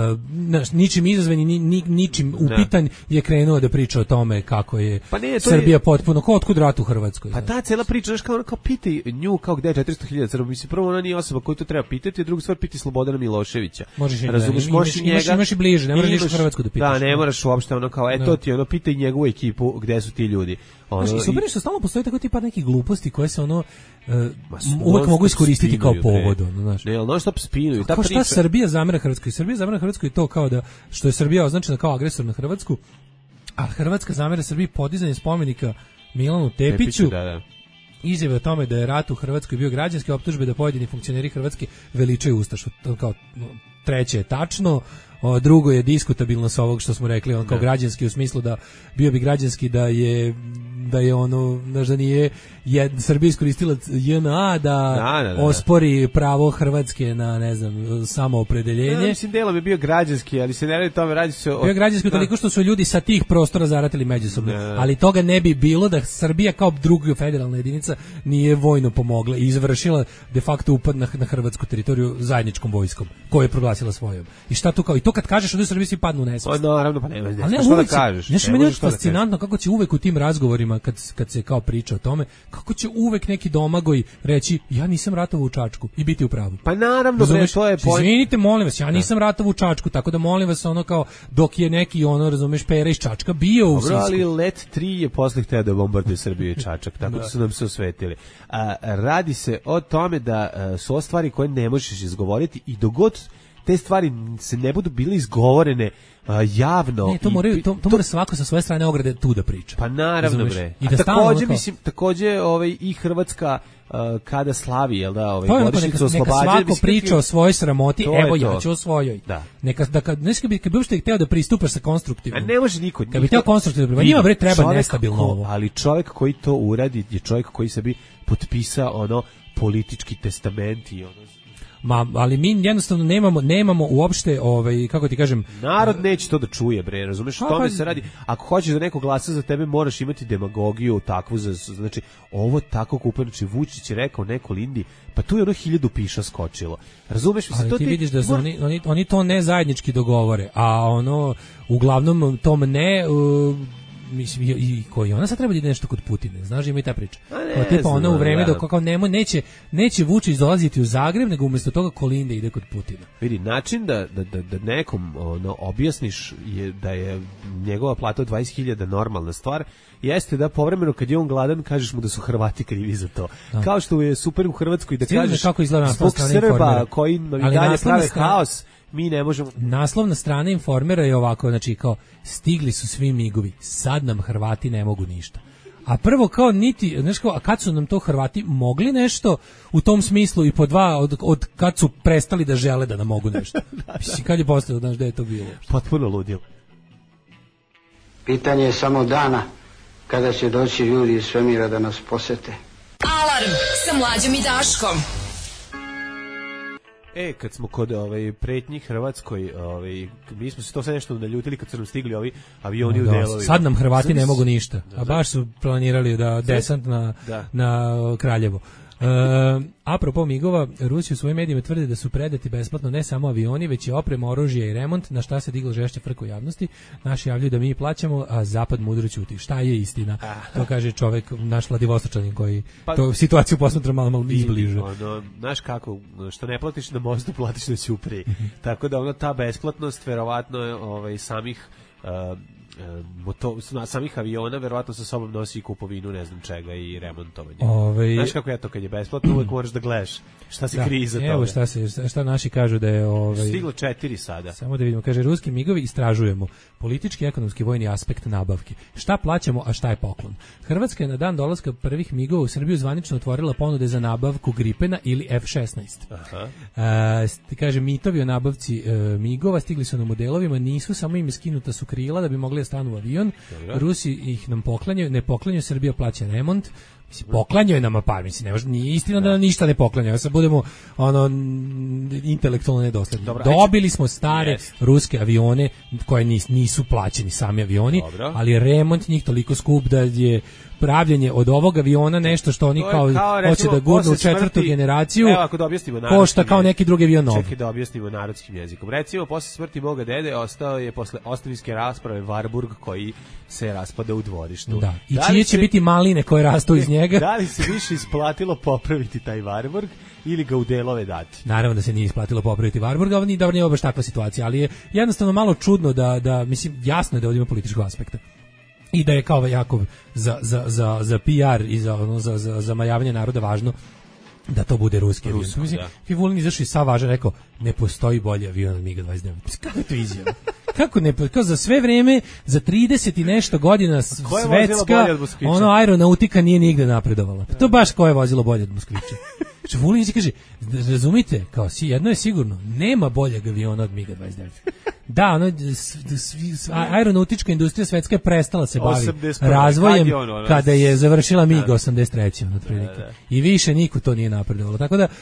ničim izazvani ničim upitan je krenuo da priča o tome kako je Srbija potpuno kao otkud rat u Hrvatskoj. Pa ta cela priča znaš kao pitaj nju kao gde je 400.000 Srba. Mislim prvo ona nije osoba koju to treba pitati, a drugu stvar piti Slobodana Miloševića. Razumeš, imaš i bliže, ne moraš ništa Hrvatsku da pitaš. Da, ne moraš uopšte ono kao to ti ono pitaj njegovu ekipu gde su ti ljudi. Znači, super je što stalno postoji tako tipa neki gluposti koje se uvek mogu iskoristiti kao povod, znaš. Ne, non stop spinuju. Kako šta Srbija zamera Hrvatskoj? Srbija zamera Hrvatskoj to kao da što je Srbija označena kao agresor na Hrvatsku, a Hrvatska zamera Srbiji podizanje spomenika Milanu Tepiću. Da. Izjave o tome da je rat u Hrvatskoj bio građanski, optužbe da pojedini funkcioneri Hrvatske veličaju ustašu. Kao treće je tačno, drugo je diskutabilno sa ovog što smo rekli, on kao građanski u smislu da bio bi građanski da je ono, znaš da nije Srbija iskoristila JNA da ospori pravo Hrvatske na, ne znam, samoopredeljenje. Mislim, delom je bio građanski, ali se ne radi tome, radi se o... Bio građanski toliko što su ljudi sa tih prostora zaratili međusobno, ali toga ne bi bilo da Srbija kao druga federalna jedinica nije vojno pomogla i izvršila de facto upad na hrvatsku teritoriju zajedničkom vojskom, koju je proglasila svojom. I šta tu kao, i to kad kažeš da Srbiji svi padnu u nesvest. Naravno, pa nema što da kažeš. Nešto meni je fascinantno kako će uvek u tim razgovorima kad se kao priča o tome, kako će uvek neki Domagoj reći ja nisam ratovao u Čačku i biti u pravu. Pa naravno, bre, to je point. Izvinite, molim vas, ja nisam ratovao u Čačku, tako da molim vas ono kao dok je neki razumeš Pera iz Čačka bio u Sisku. Dobro, ali Let 3 je posle hteo da bombarduje Srbiju i Čačak, tako da su nam se osvetili. Radi se o tome da su stvari koje ne možeš izgovoriti i dogod te stvari se ne budu bile izgovorene javno. Ne, to mora svako sa svoje strane ograde tu da priča. Pa naravno, razumeš? Bre. I da takođe, mislim, i Hrvatska kada slavi, jel da, godišnjicu oslobađanja. Neka svako priča o svojoj sramoti, evo ja ću o svojoj. Da. Neka, kad bi uopšte hteo da pristupaš sa konstruktivno. A ne može niko. Kad bi hteo konstruktivno, njima bre treba nestabilno ovo. Ali čovjek koji to uradi je čovjek koji se bi potpisao politički testament i ali mi jednostavno nemamo uopšte kako ti kažem, narod neće to da čuje, bre, razumeš, o tome se radi. Ako hoćeš da neko glasa za tebe, moraš imati demagogiju takvu, znači ovo tako kupano, znači Vučić je rekao neko Lindi, pa tu je 1000 piša skočilo. Razumeš, ali to ti vidiš da su oni to ne zajednički dogovore, a uglavnom tom ne mislim i koji ona sad treba da ide nešto kod Putina, znaš, ima i ta priča. Tipa ona u vreme dok kao neće Vučić dolaziti u Zagreb, nego umjesto toga Kolinda ide kod Putina. Vidi, način da nekom objasniš da je njegova plata od 20.000 normalna stvar, jeste da povremeno kad je on gladan kažeš mu da su Hrvati krivi za to. Kao što je super u Hrvatskoj da kažeš zbog Srba koji dalje prave haos, mi ne možemo. Naslovna strana Informera je ovako, znači kao stigli su svi migovi, sad nam Hrvati ne mogu ništa. A prvo kao niti, znaš kao, a kad su nam to Hrvati mogli nešto u tom smislu i po dva od kad su prestali da žele da nam mogu nešto. Mislim, kad je postao, znaš da je to bilo? Potpuno ludilo. Pitanje je samo dana kada će doći ljudi iz svemira da nas posete. Alarm sa Mlađom i Daškom. Kad smo kod pretnji Hrvatskoj, mi smo se to sve nešto naljutili kad su nam stigli ovi avioni u delovima. Sad nam Hrvati ne mogu ništa, a baš su planirali da desant na Kraljevo. Apropo migova, Rusi u svojim medijima tvrde da su predati besplatno ne samo avioni, već i oprema, oružje i remont, na šta se digla žešća frka u javnosti. Naši javljaju da mi plaćamo, a Zapad mudro ćuti. Šta je istina? To kaže čovek, naš Vladivostočanin koji to situaciju posmatra malo izbliže. Znaš kako, što ne platiš na mostu, platiš na Ćupriji. Tako da ta besplatnost verovatno samih samih aviona verovatno sa sobom nosi i kupovinu ne znam čega i remontovanje. Znaš kako je to kad je besplatno, uvek moraš da gledaš šta se krije iza toga. Evo šta naši kažu da je... Stiglo 4 sada. Samo da vidimo. Kaže, ruski migovi istražujemo politički, ekonomski, vojni aspekt nabavke. Šta plaćamo, a šta je poklon? Hrvatska je na dan dolaska prvih migova u Srbiju zvanično otvorila ponude za nabavku Gripena ili F-16. Kaže, mitovi o nabavci migova stigli su na modelovima, nisu, samo im skinuta su krila da bi mogli da stanu u avion. Dobro. Rusi ih nam poklanjaju, ne poklanjaju, Srbija plaća remont. Mislim, poklanjaju nama par, mislim, nije istina da nam ništa ne poklanjaju, sad budemo intelektualno nedosledni. Dobili smo stare ruske avione koje nisu plaćeni sami avioni, ali remont njih toliko skup da je pravljenje od ovog aviona nešto što oni kao hoće da gurnu u četvrtu generaciju, košta kao neki drugi avion nov. Čekaj da objasnimo narodskim jezikom. Recimo, posle smrti moga dede ostao je posle ostavinske rasprave Varburg koji se raspada u dvorištu. Da. I čije će biti maline koje rastu iz njega? Da li se više isplatilo popraviti taj Varburg ili ga u delove dati? Naravno da se nije isplatilo popraviti Varburg, ali nije baš takva situacija, ali je jednostavno malo čudno da mislim, jasno je da ovdje ima političkog aspekta. I da je kao Jakov za PR i za majavanje naroda važno da to bude ruski avion. Mislim, Vulin izašao i sav važan rekao, ne postoji bolji avion od MiG-29. Kako je to izjava? Kako ne, kao za sve vreme, za 30 i nešto godina svetska aeronautika nije nigde napredovala. To baš ko je vozilo bolje od Moskvića. Vulin kaže, razumite, kao jedno je sigurno, nema boljeg aviona od MiG-29. Da, aeronautička industrija svetska je prestala se bavi razvojem kada je završila MiG-83 otprilike. I više niko to nije napredovalo. Tako da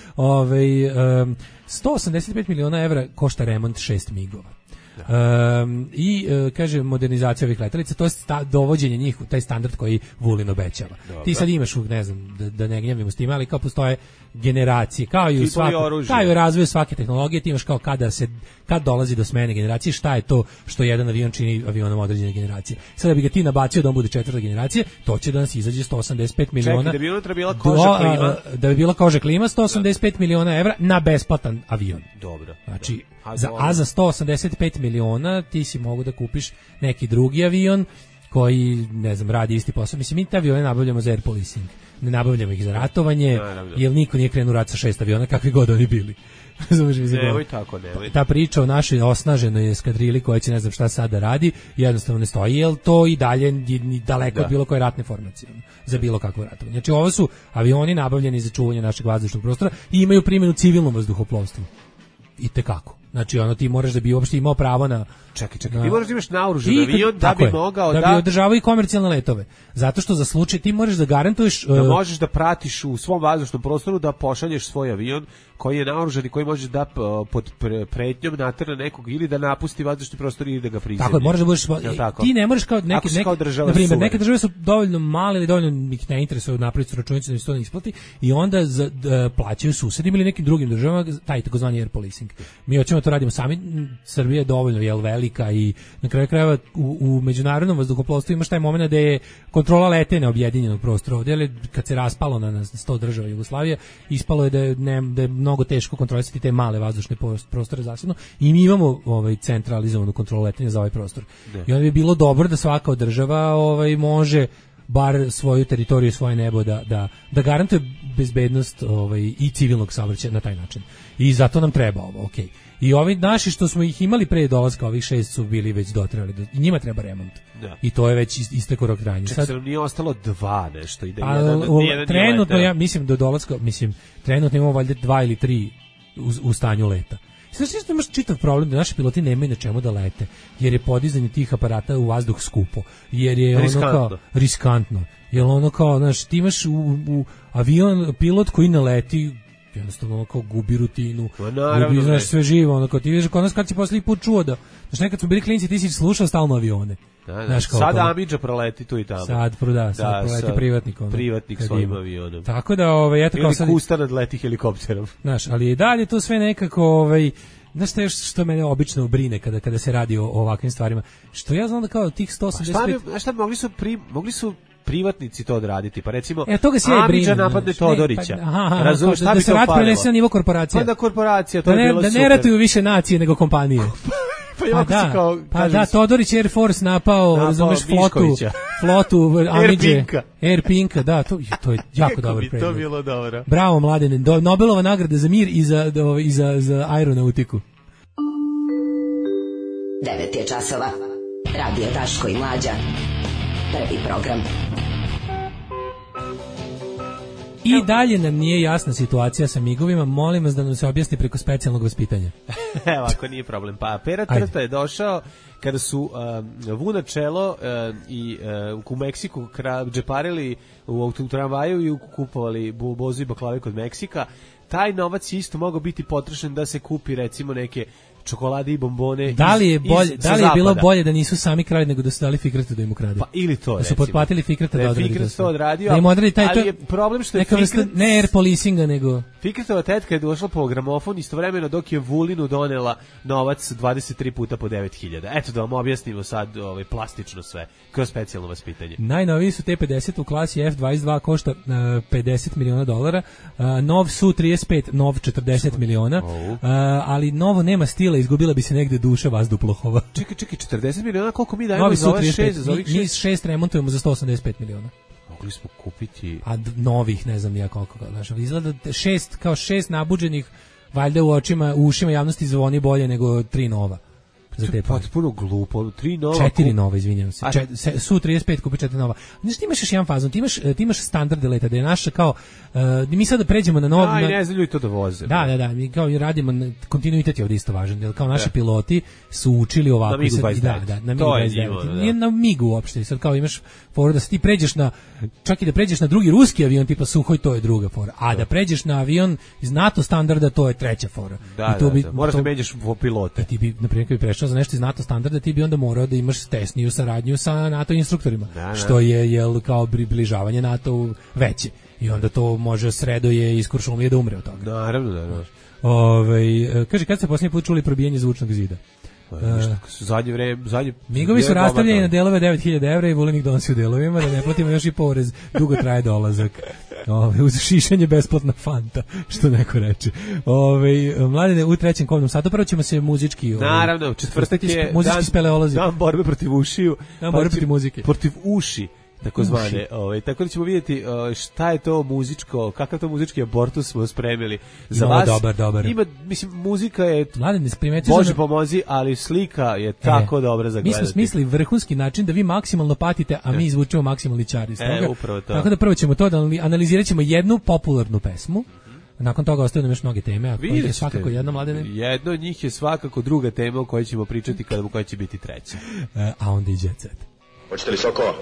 185 miliona evra košta remont 6 MiG-ova. I kaže modernizacija ovih letelica, to je dovođenje njih u taj standard koji Vulin obećava. Ti sad imaš, ne znam, da ne gnjavimo s tim, ali kao postoje generacije, kao i u razvoju svake tehnologije, ti imaš kao kad dolazi do smene generacije, šta je to što jedan avion čini avionom određene generacije. Sad da bi ga ti nabacio da on bude četvrta generacija, to će da nas izađe 185 miliona. Čekaj, da bi unutra bila koža klima. Da bi bila koža klima, 185 miliona evra na besplatan avion. Dobro. Znači, za 185 miliona ti si mogu da kupiš neki drugi avion koji, ne znam, radi isti posao. Mislim, mi te avione nabavljamo za air policing. Ne nabavljamo ih za ratovanje, jer niko nije krenuo rat sa 6 aviona, kakvi god oni bili. Nemoj tako, nemoj. Ta priča o našoj osnaženoj eskadrili koja će ne znam šta sada radi, jednostavno ne stoji, jer to i dalje daleko od bilo koje ratne formacije za bilo kakvo ratovanje. Znači, ovo su avioni nabavljeni za čuvanje našeg vazdušnog prostora i imaju primjenu civilnom vazduhoplovstvu. I tekako. Znači, ti moraš da bi uopšte imao pravo na... Čekaj, ti moraš da imaš naoružan avion da bi mogao da bi održavao i komercijalne letove. Zato što za slučaj ti moraš da garantuješ... Da možeš da pratiš u svom vazdušnom prostoru, da pošalješ svoj avion koji je naoružan i koji možeš da pod pretnjom naterna nekog ili da napusti vazdušni prostor ili da ga prizemlji. Tako, moraš da budeš... Ti ne možeš kao neke države su dovoljno male ili dovoljno ih ne interesuju napraviti računicu da im se to ne isplati i onda plaćaju susedima ili nekim drugim državama taj takozvani air policing. Mi hoćemo to radimo sami, Srbija je dovoljno velika i na kraju krajeva u međunarodnom vazduhoplovstvu imaš taj moment da je kontrola letenja objedinjenog prostora. Ovdje kad se raspalo na 100 država Jugoslavije, ispalo je da je mnogo teško kontrolisati te male vazdušne prostore zasebno i mi imamo centralizovanu kontrolu letenja za ovaj prostor. I onda bi bilo dobro da svaka od država može bar svoju teritoriju, svoje nebo da garantuje bezbednost i civilnog saobraćaja na taj način. I zato nam treba ovo, okej. I ovi naši što smo ih imali pre dolaska, ovih 6 su bili već dotrajali. I njima treba remont. Da. I to je već istekao rok trajanja. Čak se nam nije ostalo 2 nešto. Ide trenutno, ja mislim do dolaska, trenutno imamo valjda 2 ili 3 u stanju leta. Znači, imaš čitav problem da naši piloti nemaju na čemu da lete, jer je podizanje tih aparata u vazduh skupo, jer je riskantno. Jer znaš, ti imaš u avion pilot koji ne leti, jednostavno kao gubi rutinu, gubi, znaš, sve živo, ti vidiš kod nas kad si posljednji put čuo da, znaš, nekad smo bili klinci, ti si slušao stalno avione. Sad Amidža proleti tu i tamo. Sad proleti privatnik. Privatnik svojim avionom. Tako da, eto kao sad... Ili Kusta nadleti helikopterom. Znaš, ali i dalje to sve nekako, znaš što mene obično brine kada se radi o ovakvim stvarima, što ja znam da kao tih 185... Znaš šta, mogli su privatnici to odraditi, pa recimo Amidža napadne Todorića. Razumiješ, šta bi to falilo? Da se rat prenese na nivo korporacija. Pa da korporacija, to je bilo super. Da ne ratuju više nacije nego kompanije. Pa da, Todorić Air Force napao flotu Amidže. Air Pinka, da, to je jako dobar predlog. To bilo dobro. Bravo, Mladene. Nobelova nagrada za mir i za aeronautiku. 9 je časova. Radio Daško i Mlađa. Prvi program. I dalje nam nije jasna situacija sa migovima, molim vas da nam se objasni preko specijalnog vaspitanja. Evo, ako nije problem. Pa Pera Trta je došao kada su Vuna Čelo i u Meksiku džeparili u tramvaju i kupovali bozu i baklave kod Meksika. Taj novac isto mogao biti potrošen da se kupi recimo neke čokolade i bombone. Da li je bilo bolje da nisu sami krali nego da su dali Fikratu da im ukrade? Pa ili to, da su potplatili Fikrata da odradi Fikrat to odradio, da im odradi taj, ali je problem što je Fikrat... Ne air policinga, nego... Fikratova tetka je došla po gramofon istovremeno dok je Vulinu donela novac 23 puta po 9.000. Eto da vam objasnimo sad plastično sve, kroz specijalno vaspitanje. Najnoviji su T-50 u klasi F-22, košta $50 miliona, nov Su-35, nov 40 miliona, ali novo nema stila, izgubila bi se negde duša vazduplохova. Čekaj, 40 miliona, koliko mi dajemo za ove 6? Mi 6 remontujemo za 185 miliona. Mogli smo kupiti... A novih, ne znam ja koliko. Znači, izgleda 6 nabuđenih, valjda u ušima javnosti zvoni bolje nego 3 nova. To je potpuno glupo. 3 nova. 4 nova, izvinjam se. Su-35 kupi 4 nova. Znaš, ti imaš još jedan fazon, ti imaš standarde leta, da je naša kao, mi sada pređemo na nov... Aj, ne znam ljudi to da voze. Da, mi kao i radimo, kontinuitet je ovdje isto važan, jer kao naši piloti su učili ovako. Na MiGu 29. Na MiGu 29. Nije na MiGu uopšte, sad kao imaš foru da se ti pređeš na, čak i da pređeš na drugi ruski avion tipa Suhoj, to je druga fora. A da pređeš na avion iz NATO standarda, to je treća fora. Da, moraš da menjaš pilote. Ti bi, na primjer, kad bi prešao za nešto iz NATO standarda, ti bi onda morao da imaš tesniju saradnju sa NATO instruktorima, što je kao približavanje NATO veće. I onda to može Sredoje iz Kuršumlije da umre od toga. Naravno, da. Kaže, kad ste posljednji put čuli probijanje zvučnog zida? Zadnje vreme... Migovi su rastavljeni na delove 9.000 evra i Vulin ih donosi u delovima, da ne platimo još i porez, dugo traje dolazak. Uz šišanje besplatna fanta, što neko reče. Mladine, u trećem komnom satu prvo ćemo se muzički... Naravno, četvrtak je dan borbe protiv ušiju. Dan borbe protiv muzike. Protiv uši. Tako zvane, tako da ćemo vidjeti šta je to muzičko, kakav to muzički abortus smo spremili za vas. Dobar. Ima, mislim, muzika je, Mladen, Bože pomozi, ali slika je tako dobra za gledati. Mi smo smislili vrhunski način da vi maksimalno patite, a mi izvučemo maksimalni čar iz toga. Upravo to. Tako da prvo ćemo to da analizirat ćemo jednu popularnu pesmu. Nakon toga ostaju nam još mnoge teme, a koja je svakako jedna, Mladene. Jedno od njih je svakako druga tema o kojoj ćemo pričati koja će biti treća. A onda i Jet Set. Hoćete li sokova?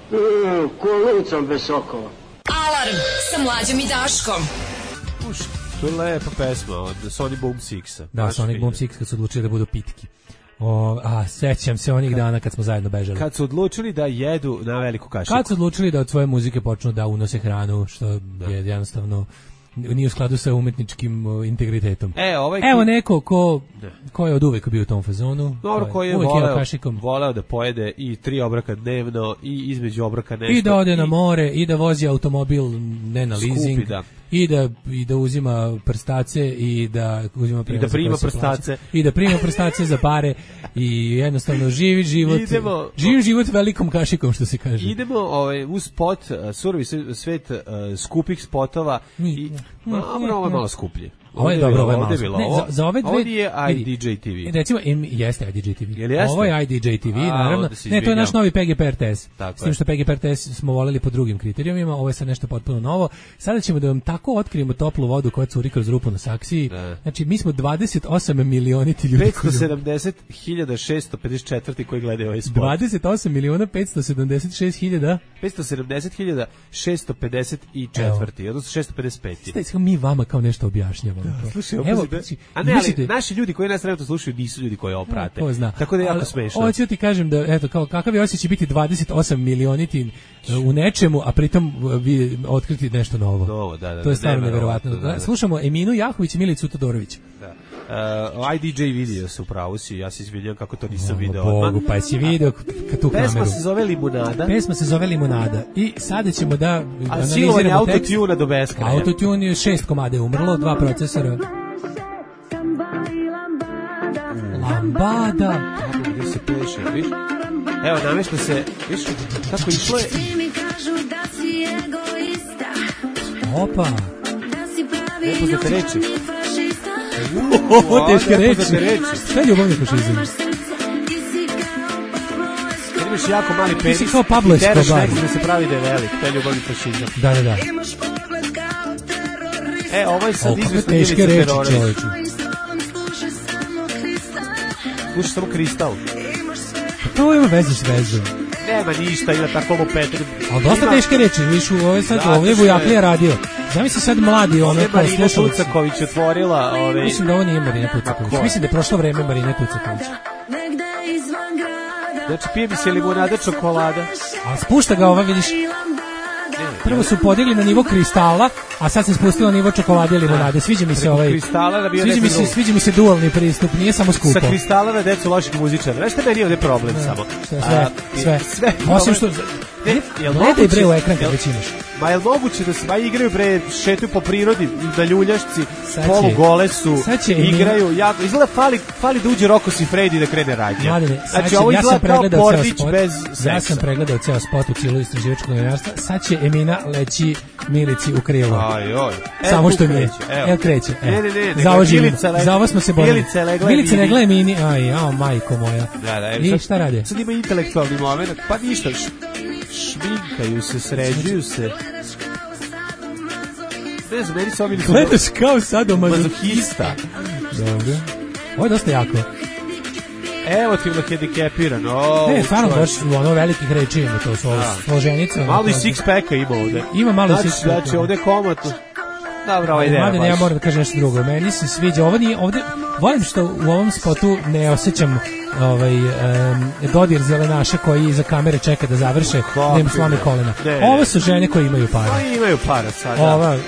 Kolicom bez sokova. Alarm sa Mlađom i Daškom. To je lepa pesma od Sony Boom Sixa. Da, Sonic Boom Six kad su odlučili da budu pitki. Sećam se onih dana kad smo zajedno bežali. Kad su odlučili da jedu na veliku kašiku. Kad su odlučili da od svoje muzike počnu da unose hranu, što je jednostavno nije u skladu sa umetničkim integritetom. Evo neko ko je od uvek bio u tom fazonu. Dobro, ko je voleo da pojede i 3 obroka dnevno i između obroka nešto. I da ode na more, i da vozi automobil ne na leasing. Skupi, da. I da uzima prstace i da uzima prima prstace i da prima prstace za pare i jednostavno živi život velikom kašikom, što se kaže. Idemo uz spot surovi svet skupih spotova i ovo je malo skuplje. Ovo je dobro, ovo je malo. Za ove dve... Ovo je IDJ TV. Recimo, jeste IDJ TV. Jeste? Ovo je IDJ TV, naravno. Ne, to je naš novi PGP RTS. S tim što PGP RTS smo voleli po drugim kriterijumima, ovo je sad nešto potpuno novo. Sada ćemo da vam tako otkrijemo toplu vodu koja curi kroz rupu na saksiji. Znači, mi smo 28 milioniti ljudi. 570.654 koji gledaju ovaj spot. 28.576.000. 570.654, odnosno 655. Sada mi vama kao nešto objašnjavamo. Slušaj, ali naši ljudi koji nas trenutno slušaju nisu ljudi koji ovo prate. Tako da je jako smešno. Hoću ti kažem da, eto, kao kakav je osjećaj biti 28 milioniti u nečemu, a pritom vi otkriti nešto novo. To je stvarno neverovatno. Slušamo Eminu Jahović i Milicu Todorović. IDJ video se upravo si, ja se izvinjam kako to nisam video. Bogu, pa si video tu kameru. Pesma se zove Limunada. I sada ćemo da analiziramo silovanje autotuna do beskraja. Autotune je 6 komada je umrlo, 2 procesora. Lambada. Gdje se peše, viš? Evo, namešta se, viš, kako išlo je... Opa! Nepoznate reči. Ovo, teške reči. Šta je ljubavni fašizam? Kad imaš jako mali penis i teraš nekog da se pravi da je velik, to je ljubavni fašizam. Da. Ovo je sad izvesno teške reči, čovječu. Slušaj samo Kristal. To ima veze s vezom. Nema ništa, ima tako lupetri. Ali dosta teške reči, viš, ovo je sad, ovdje je Vujaklija radio. Zamisli sad mladi, ono kao slušalici. Marina Tucaković otvorila... Mislim da ovo nije Marina Tucaković. Mislim da je prošlo vreme Marina Tucaković. Znači, pije mi se limonada čokolada. A spušta ga ova, vidiš. Prvo su podigli na nivo kristala, a sad se spustilo na nivo čokolade i limonade. Sviđa mi se ovaj. Sviđa mi se dualni pristup, nije samo skupo. Sa kristala na decu loših muzičara. Znaš šta meni ovdje problem samo? Sve. Osim što gledaj bre u ekran kad već imaš. Ma je li moguće da se igraju bre, šetuju po prirodi, da ljuljašci, polugole su, igraju, izgleda fali da uđe Rocco Siffredi da krene radnja. Mladine, znači ovo izgleda kao Pornić bez seksa. Ja sam pregledao ceo spot u cilu istraživačkog novinarstva, sad će Emina leći Milici u krilo. Samo što nije. Evo kreće. Za ovo smo se borili. Milica legla Emini, majko moja. I šta rade? Sad ima intelektualni moment, pa ništa, šminkaju se, sređuju se. Ne znam, meni se ovili su... Gledaš kao sadomazohista. Dobro. Ovo je dosta jako. Evo ti hendikepiran. Ne, stvarno baš ono velikih reči ima, to su složenice. Malo i six-packa ima ovde. Ima malo i six-packa. Znači, ovde je komotno. Dobro, ovo ideja baš. Ja moram da kažem nešto drugo. Meni se sviđa, ovdje, volim što u ovom spotu ne osjećam dodir zelenaša koji iza kamere čeka da završe, da im slame kolena. Ovo su žene koje imaju para. Imaju para sad.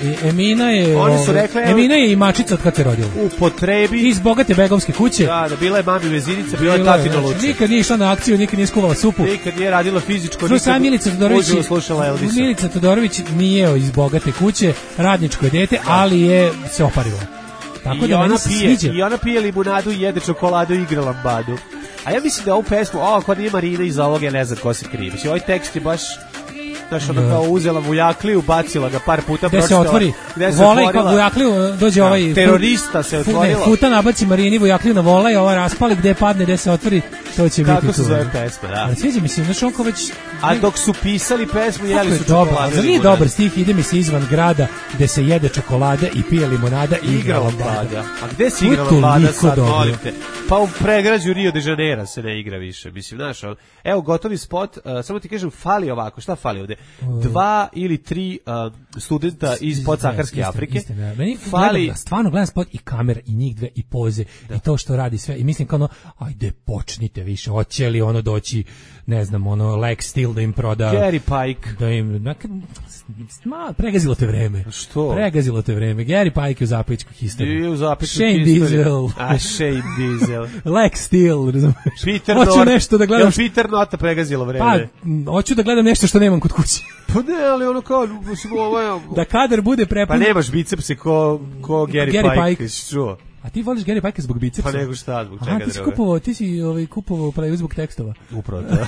Emina je i mačica od kad se rodila. U potrebi. Iz bogate begovske kuće. Da, bila je mami vezinica, bila je tatino luče. Nikad nije išla na akciju, nikad nije skuvala supu. Nikad nije radila fizičko, nikad uživo slušala Elvisa. Milica Todorović nije iz bogate kuće, radničko je dete, ali je se oparila. Tako da meni se sviđa. I ona pije limunadu i jede čokoladu i igra lambadu. A ja mislim da ovu pesmu, ako nije Marina iz ovoga, ja ne znam ko se krije. Mislim, ovaj tekst je baš, znaš, ono kao uzela Vujakliju, bacila ga par puta, gde se otvori, volej kao Vujakliju, dođe ovaj terorista se otvorila. Futa nabaci Marini Vujakliju na volej, ova raspali, gde padne, gde se otvori, to će biti tu. Tako se zove pesma, da. Ali sviđa mi se, znaš, on kao već... A dok su pisali pesmu, jeli su čokolade. Zar nije dobar stih, ide mi se izvan grada, gde se jede čokolada i pije limonada i igra lambada. A gde se igra lambada sad, molite? Pa u pregrađu Rio de Janeiro se ne igra više, mislim, znaš, evo, gotovi spot, samo ti kažem, fali ovako, šta fali ovde? 2 ili 3 studenta iz podsaharske Afrike. Meni fali, stvarno gledam spot i kamera, i njih dve, i poze, i to što radi sve, i mislim kao ono, ajde, počnite više, hoće li ono doći, ne znam, ono, Lex Steel da im proda... Gary Pike. Da im, pregazilo te vreme. Što? Pregazilo te vreme. Gary Pike je u zapećku historiju. I u zapećku Shane Diesel. Shane Diesel. Lex Steel, razumiješ? Hoću nešto da gledam. Peter Nota pregazilo vreme. Pa, hoću da gledam nešto što nemam kod kuće. Pa ne, ali ono kao... da kadar bude prepun... Pa nemaš bicepse ko Gary Pike. Što? A ti voliš Gary Pike zbog bicepsa? Pa nego šta, zbog čega druga. Ti si kupovao pravi zbog tekstova. Upravo to.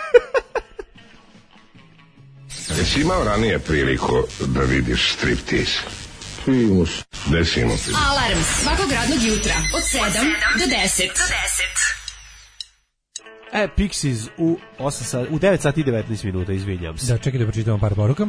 Jesi imao ranije priliku da vidiš striptease? Primus. Desimo ti. Alarm svakog radnog jutra od 7 do 10. Pixies u 9 sati i 19 minuta, izvinjam se. Da, čekaj da pročitamo par poruka.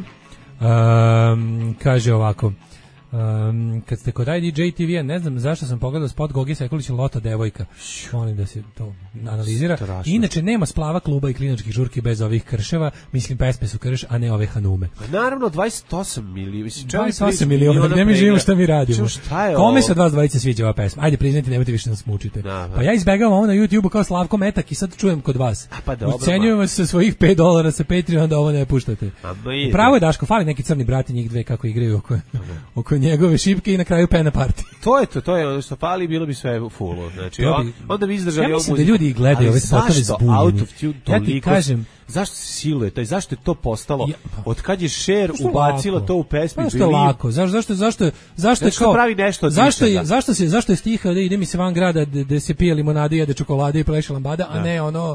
Kaže ovako... kad ste kod IDJ TV-a, ne znam zašto sam pogledao spot Gogi Sekulić Lota devojka. Molim da se to analizira. Strašno. Inače, nema splava kluba i kliničkih žurki bez ovih krševa. Mislim, pesme su krš, a ne ove hanume. Naravno, 28 miliona. 28 miliona, gde mi živimo, šta mi radimo. Kome se od vas dvojice sviđa ova pesma? Ajde, priznajte, nemojte više nas mučite. Pa ja izbegavam ovo na YouTube-u kao Slavko Metak i sad čujem kod vas. Ucenjujem vas sa svojih $5 sa Patreon da ovo ne puštate. Pravo je, Daško, fali neki crni brati njih dve kako igraju oko njegove šipke i na kraju pena party. To je ono što fali, bilo bi sve fullo. Znači, onda bi izdržali ovu muziku. Ja mislim da ljudi gledaju ove spotove zbunjeni. Ja ti kažem, zašto se siluje to i zašto je to postalo? Od kad je Cher ubacila to u pesmi? Zašto je lako? Zašto je kao pravi nešto? Zašto je stih da ide mi se van grada da se pije limonada i jede čokolade i pleše lambada, a ne ono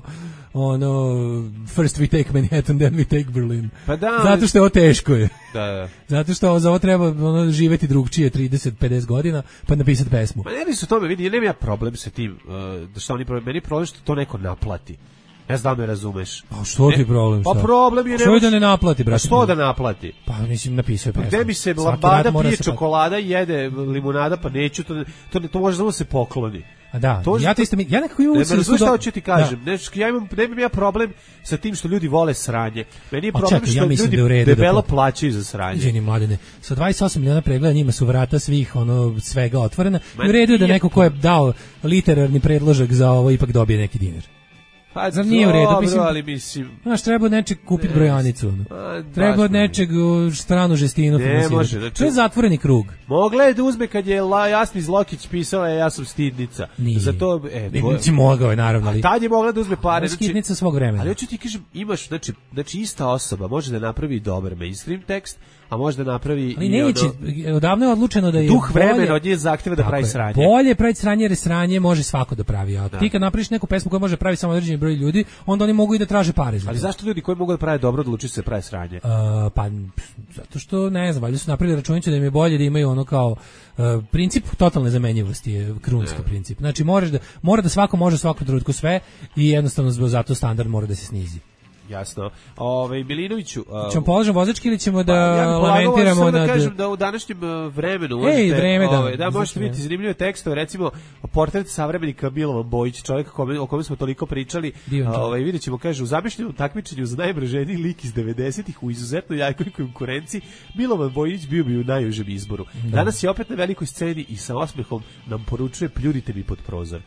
first we take Manhattan, then we take Berlin. Pa da, zato što je ovo teško je. Da. Zato što za ovo treba živeti drugčije 30-50 godina, pa napisati pesmu. Ma ne radi se o tome, vidi, ja nemam ja problem sa tim, da što oni meni problem što to neko naplati. Ne znam da me razumeš. A što ti problem? Pa problem je... Što je da ne naplati, brate? Što da naplati? Pa mislim, napisao je pesmu. Gde mi se lambada pije čokolada, jede limunada, pa neću, to može samo se pokloni. A da, ja nekako imam uciju... Ne razumeš šta hoću ti kažem. Nemam ja problem sa tim što ljudi vole sranje. Meni je problem što ljudi debelo plaćaju za sranje. Izvini, mladene, sa 28 miliona pregleda njima su vrata svih svega otvorena. I u redu je da neko ko je dao literarni predložak za ovo ipak dobije neki dinar. Pa zar nije u redu, mislim. Znaš, treba od nečeg kupiti brojanicu. Treba od nečeg stranu žestinu. Ne može. Znači, to je zatvoreni krug. Mogla je da uzme kad je Jasni Zlokić pisala ja sam stidnica. Nije. Zato, mogao je, naravno. A tad je mogla da uzme pare. Stidnica svog vremena. Ali hoću ti kažem, imaš, znači ista osoba može da napravi dobar mainstream tekst, a može da napravi... Ali neće, odavno je odlučeno da je... Duh vremena od nje zahteva da pravi sranje. Bolje pravi sranje, jer sranje može svako da pravi. A ti kad napraviš neku pesmu koja može pravi samo određeni broj ljudi, onda oni mogu i da traže pare. Ali zašto ljudi koji mogu da prave dobro odlučuju se pravi sranje? Pa, zato što, ne znam, valjda su napravili računicu da im je bolje da imaju ono kao... princip totalne zamenjivosti je krunski princip. Znači, mora da svako može svakom trenutku sve i jednostavno zato standard mora da se snizi. Jasno. Milinoviću... ćemo položen vozački ili ćemo da lamentiramo da kažem da u današnjem vremenu možete vidjeti zanimljive tekstove, recimo portret savremenika Milovan Bojić, čovjeka o kome smo toliko pričali. Vidjet ćemo, kaže, u zamišljenom takmičenju za najmraženiji lik iz 90-ih u izuzetno jakoj konkurenciji Milovan Bojić bio bi u najužem izboru. Danas je opet na velikoj sceni i sa osmehom nam poručuje pljurite mi pod prozor.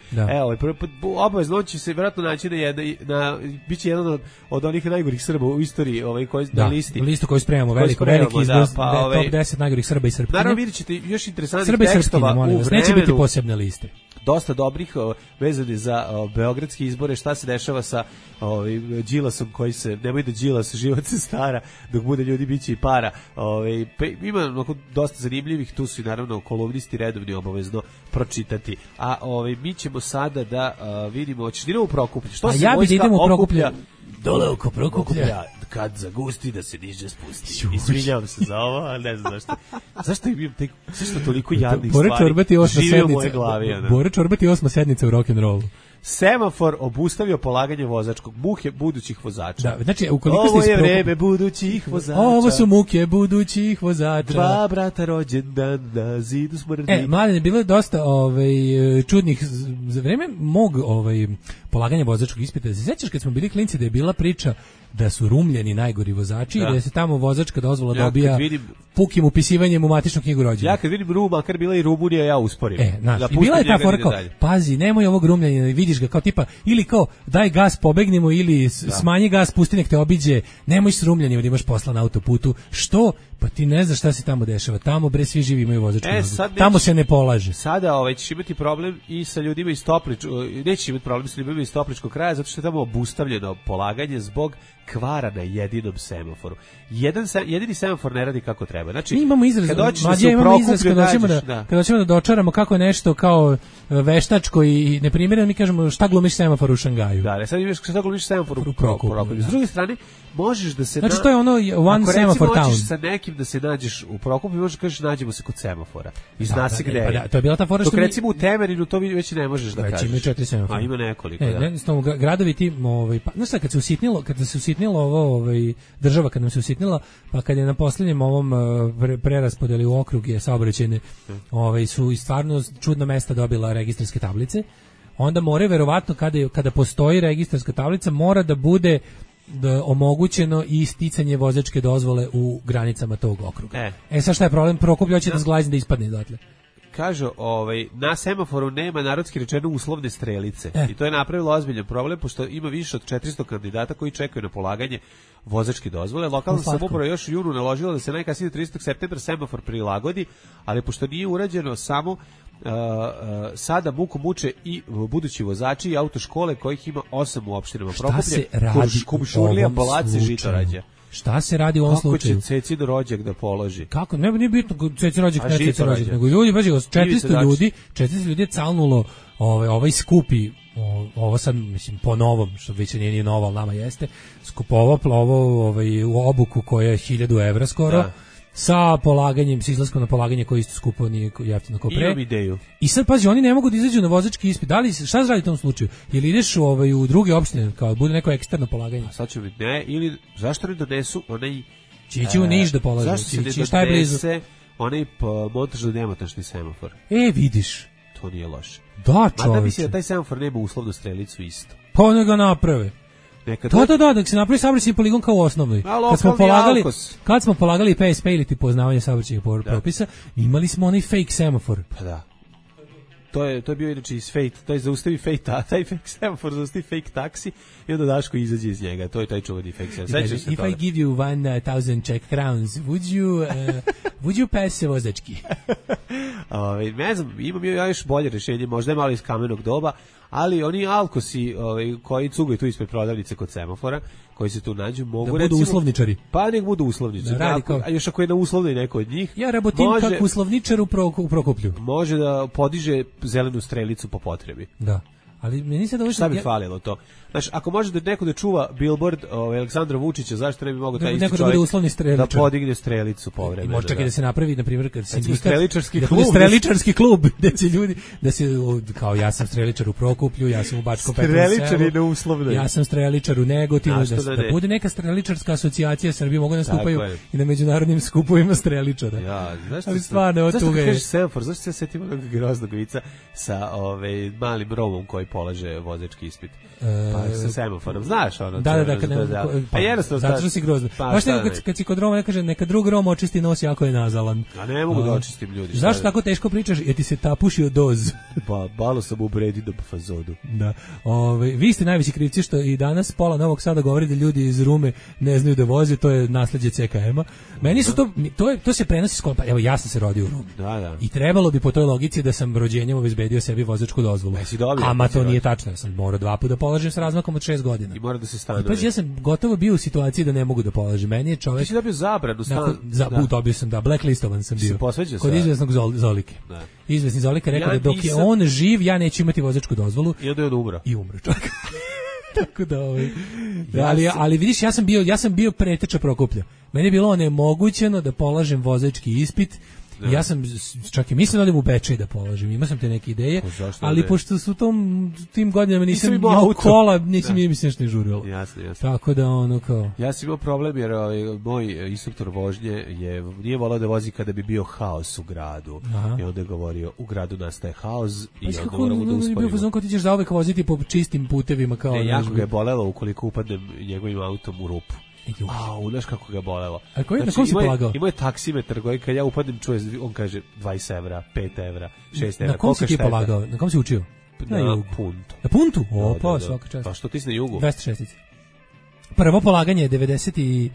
Obavezno će se vjerojatno naći biće jedan od onih najgorih Srba u istoriji na listi. Listu koju spremamo, veliki izbor, top 10 najgorih Srba i Srpkinja. Naravno, vidjet ćete još interesantnih tekstova u vremenu. Neće biti posebne liste. Dosta dobrih vezani za beogradske izbore, šta se dešava sa Đilasom koji se, nemoj da Đilas život se stara, dok bude ljudi biće i para. Ima dosta zanimljivih, tu su i naravno kolumnisti redovni obavezno pročitati. A mi ćemo sada da vidimo, hoćeš da idemo u Prokuplje. Što se vojska okuplja? Dole oko Prokuplja. Kad zagusti da se niže spusti. Izvinjavam se za ovo, ali ne znam zašto. Zašto imam toliko jadnih stvari? Žive u moje glavi. Bore Čorbati 8. sednica u rock'n'rollu. Semafor obustavio polaganje vozačkog, muke budućih vozača. Da, znači, ukoliko ovo je vreme budućih vozača. Ovo su muke budućih vozača. Dva brata rođendan na zidu smrdi. Mladen, je bilo dosta čudnih, za vreme mog polaganja vozačkog ispita. Se sećaš kad smo bili klinci da je bila priča da su rumljeni najgori vozači i da se tamo vozačka dozvola dobija pukim upisivanjem u matičnu knjigu rođenja. Ja kad vidim Rum, makar bila i Rumunija, ja usporim. I bila je ta fora kao, pazi, nemoj ovog rumljenja, vidiš ga kao tipa, ili kao daj gas, pobegnemo, ili smanji gas, pusti nek te obiđe, nemoj s rumljenjem da imaš posla na autoputu. Što? Pa ti ne znaš šta se tamo dešava. Tamo bre svi živi imaju vozačku dozvolu. Tamo se ne polaže. Sada ćeš imati problem i sa ljudima iz nećeš imati problem sa ljudima iz Topličkog kraja, zato što je tamo obustavljeno polaganje zbog kvara na jedinom semaforu. Jedini semafor ne radi kako treba. Znači, mi imamo izraz, kada ćemo da dočaramo kako je nešto kao veštačko i neprimjereno, mi kažemo šta glumiš semafor u Šangaju. Da, sad imaš šta glumiš semafor u Prokuplju. S druge strane, možeš da se... Znači, to je ono one semafor town. Ako recimo sa nekim da se nađeš u Prokuplju, možeš kažeš nađemo se kod semafora. I zna se gde je. To je bila ta fora što... Dok recimo u Temerinu to već ne možeš da kažeš. Već ima 4 semafora. A ima nekoliko, Jednostavno, gradovi ti... Znaš šta, kad se usitnilo ovo, država kad nam se usitnila, pa kad je na posljednjem ovom preraspodeli u okruge saobraćajne, su i stvarno čudna mesta dobila registarske tablice, onda more verovatno kada postoji registarska tablica mora da bude omogućeno i sticanje vozačke dozvole u granicama tog okruga. Sad šta je problem? Prokuplje hoće da zglazni da ispadne odatle. Kažu, na semaforu nema narodski rečeno uslovne strelice. I to je napravilo ozbiljan problem, pošto ima više od 400 kandidata koji čekaju na polaganje vozačke dozvole. Lokalna samouprava još u junu naložila da se najkasnije 30. septembra semafor prilagodi, ali pošto nije urađeno samo sada muku muče i budući vozači i autoškole kojih ima 8 u opštinama Prokuplje, Kuršumlija, Bolac i Žitorađe. Šta se radi u ovom slučaju? Kako će Cecin rođak da položi? Kako? Ne, nije bitno Cecin rođak, ne Cecin rođak, nego ljudi, baš 400 ljudi je calnulo ovaj skupi, ovo sad, mislim, po novom, što već nije novo, ali nama jeste, skupovao u obuku koja je 1000 evra skoro, sa polaganjem, sa izlaskom na polaganje koji isto skupo nije jeftino kao pre. Imam ideju. I sad, pazi, oni ne mogu da izađu na vozački ispit. Da li, šta se radi u tom slučaju? Ili ideš u druge opštine, kao bude neko eksterno polaganje? A sad će biti, ne, ili zašto ne donesu onaj... Će ići u Niš da polažu. Zašto se ne donese onaj montažno demontažni semafor? Vidiš. To nije loše. Da, čoveče. Mada mislim da taj semafor nema uslovnu strelicu isto. Pa ne ga naprave. Da, se napravi saobraćajni poligon kao osnovni. Kad smo polagali PSP ili ti poznavanje saobraćajnih propisa, imali smo onaj fake semafor. Pa da. To je bio inače iz fake, taj zaustavi taj fake semafor, zaustavi fake taksi i onda Daško izađe iz njega. To je taj čuveni fake semafor. If I give you 1000 Czech crowns, would you pass se vozački? Ne znam, imam ja još bolje rješenje, možda je malo iz kamenog doba, ali oni alkosi koji cugaju tu ispred prodavnice kod semafora, koji se tu nađu, mogu da budu uslovničari. Pa nek budu uslovničari. A još ako je na uslovni neko od njih, ja rabotim kako uslovničar u Prokuplju. Može da podiže zelenu strelicu po potrebi. Da. Ali meni se da šta bi falilo to? Znaš, ako može da neko da čuva billboard Aleksandra Vučića, zašto ne bi mogao taj isti čovjek da podigne strelicu povremeno? Može čak i da se napravi, na primjer, kad sindikat, streličarski klub, da će ljudi, da se, kao ja sam streličar u Prokuplju, ja sam u Bačkom Petrovom selu, ja sam streličar u Negotinu, da bude neka streličarska asocijacija Srbije, mogu da stupaju i na međunarodnim skupovima streličara. Ja, ali stvarno, od tuga je. Zašto se setimo onog groznog vica sa malim Romom koji polaže vozački ispit? Pa sa semaforom, znaš ono. Da, pa jednostavno zato što si grozno. Baš kad si kod Roma ne kaže neka drug Rom očisti nos jako je nazalan. A ne mogu da očistim ljudi. Zašto tako teško pričaš? Jer ti se tapušio doz. Pa balo sam u bredi do fazodu. Da. Vi ste najveći krivci što i danas pola Novog Sada govori da ljudi iz Rume ne znaju da voze, to je nasleđe CKM-a. Meni su to se prenosi s evo ja sam se rodio u Rumi. Da. I trebalo bi po toj logici da sam rođenjem obezbedio sebi vozačku dozvolu. Ama to nije tačno, ja sam morao 2 puta da polažem s razmakom od 6 godina. I mora da se stanuje. Pa ja sam gotovo bio u situaciji da ne mogu da polažem. Meni je čovjek... Ti si dobio zabranu stan. Dobio sam, blacklistovan sam bio. Kod izvesnog Zolike. Da. Izvesni Zolika rekao da dok je on živ, ja neću imati vozačku dozvolu. I onda je on umro. I umro čovjek. Tako da ali vidiš, ja sam bio preteča Prokuplja. Meni je bilo onemogućeno da polažem vozački ispit. Ja sam čak i mislio da odem u Bečej da položim, imao sam te neke ideje, ali pošto su tim godinama nisam imao kola, nisam nešto ne žurio. Jasno. Tako da kao... Ja sam imao problem jer moj instruktor vožnje nije volao da vozi kada bi bio haos u gradu. I onda je govorio, u gradu nastaje haos i onda moramo da usporimo. Kako ti ćeš zauvek voziti po čistim putevima kao... jako ga je bolelo ukoliko upadnem njegovim autom u rupu. Znaš kako ga bolelo. A na kom si polagao? Imao je taksimetar koji kad ja upadnem čuje, on kaže 20 evra, 5 evra, 6 evra. Na kom si ti polagao? Na kom si učio? Na Puntu. Na Puntu? Pa svaka čast. Pa što ti si na jugu? 206. Prvo polaganje je 90 i...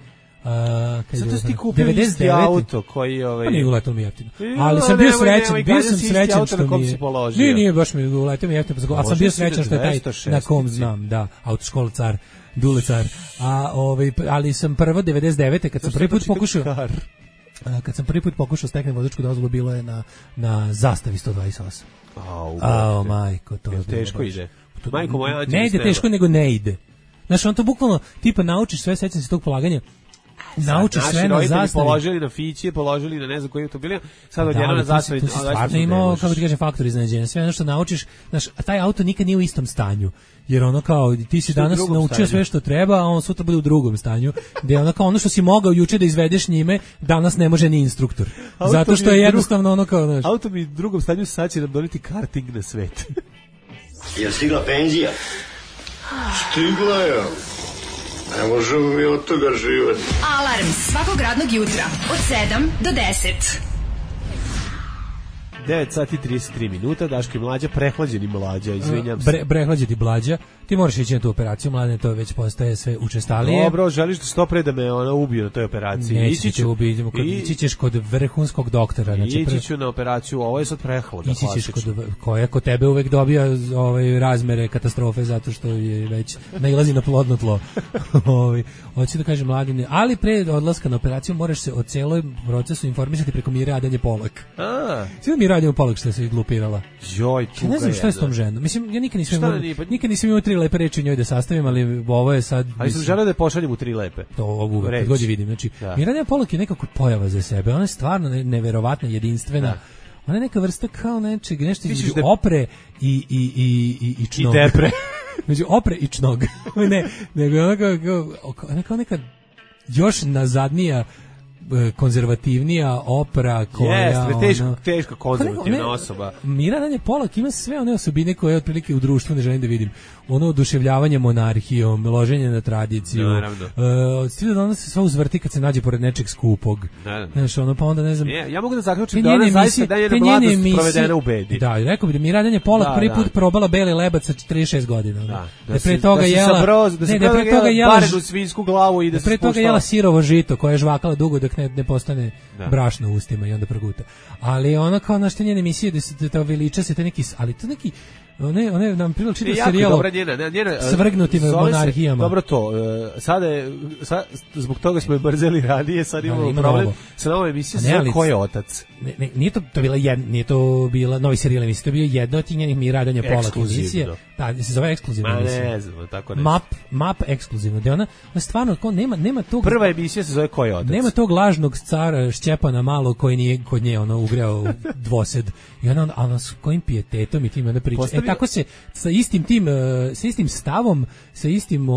Zato si ti kupio isti auto koji... Pa nije uletao mi jeftino. Ali sam bio srećan što mi je... Nije baš mi uletao mi jeftino, ali sam bio srećan što je taj na kom znam, da, autoškola Car, Dule Car. Ali sam prvo 99. kad sam prvi put pokušao steknem vozačku dozvolu, bilo je na Zastavi 128. Majko, to je teško ide. Majko moja, ne ide teško, nego ne ide. Znaš, on to bukvalno, tipa naučiš sve, sećam se tog polaganja, naučiš sve na Zastavi. Položili na Fići, položili na ne znam koji automobil, sad odjedno na Zastavi. To si stvarno imao, kako ti kažem, faktor iznenađenja. Sve ono što naučiš, znaš, a taj auto nikad nije u istom stanju. Jer ono kao, ti si danas naučio sve što treba, a on sutra bude u drugom stanju. Gde ono kao, ono što si mogao juče da izvedeš njime, danas ne može ni instruktor. Zato što je jednostavno ono kao, znaš. Auto mi u drugom stanju sad će nam doneti karting na svet. Je stigla penzija? Stigla je. Ne možemo mi od toga živati. Alarm svakog radnog jutra od 7 do 10. 9 sati 33 minuta, Daško i Mlađa, prehlađeni Mlađa, izvinjam se. Prehlađeni Mlađa, ti moraš ići na tu operaciju, Mladene, to već postaje sve učestalije. Dobro, želiš da što pre da me ona ubije na toj operaciji? Neće te ubiti, ići ćeš kod vrhunskog doktora. Znači, ići ću na operaciju, ovo je sad prehlada. Ići ćeš koja kod tebe uvek dobija razmere katastrofe zato što je već nailazi na plodno tlo. Hoću da kažem, Mladene, ali pre odlaska na operaciju moraš se o celom procesu informisati preko Mire Adanje Polak. Sve da Mire Adanje Polak što se glupirala. Joj, tuga. Ne znam šta je s tom ženom. Mislim, ja nikad nisam imao 3 lepe reči njoj da sastavim, ali ovo je sad... Ali sam želeo da je pošaljem u 3 lepe. To uvek, kad god je vidim. Znači, Mire Adanje Polak je nekako pojava za sebe. Ona je stvarno neverovatna, jedinstvena. Ona je neka vrsta kao nešto između opre i čnog. I depre. Među opre i čnog. Ne, nego ona neka još nazadnija, konzervativnija opera koja... teško konzervativna osoba. Mira Adanje Polak ima sve one osobine koje otprilike u društvu ne želim da vidim. Ono oduševljavanje monarhijom, loženje na tradiciju. Stilja da ona se sva uzvrti kad se nađe pored nečeg skupog. Znaš, ono, pa onda ne znam... Ja mogu da zaključim da ona zaista da je mladost provedena u bedi. Da, rekao bi da Mira Adanje Polak prvi put probala beli lebac sa 36 godina. Da pre toga jela... Da pre toga jela barenu svinsku glavu i da se pre toga jela sirovo žito koje je žvakala dugo dok ne postane brašno u ustima i onda proguta. Ali ona kao našte njene emisije da te veliča se te neki... Ali to neki... One nam priliči da serijalo svrgnutim monarhijama. Dobro to, sada zbog toga smo je mrzeli radije, sad imamo problem sa novom emisijom za Ko je otac. Nije to bila novi serijal emisija, to je bio jedna od tih njenih Mira Adanje Polak emisije. Da, se zove ekskluzivna emisija. Ne znam, tako ne. Map ekskluzivno, da ona stvarno nema tog... Prva emisija se zove Ko je otac. Nema tog lažnog cara Šćepana malo koji nije kod nje ugreo dvosed. I ona s kojim pijetetom i tim onda priča. Tako se sa istim stavom, sa istim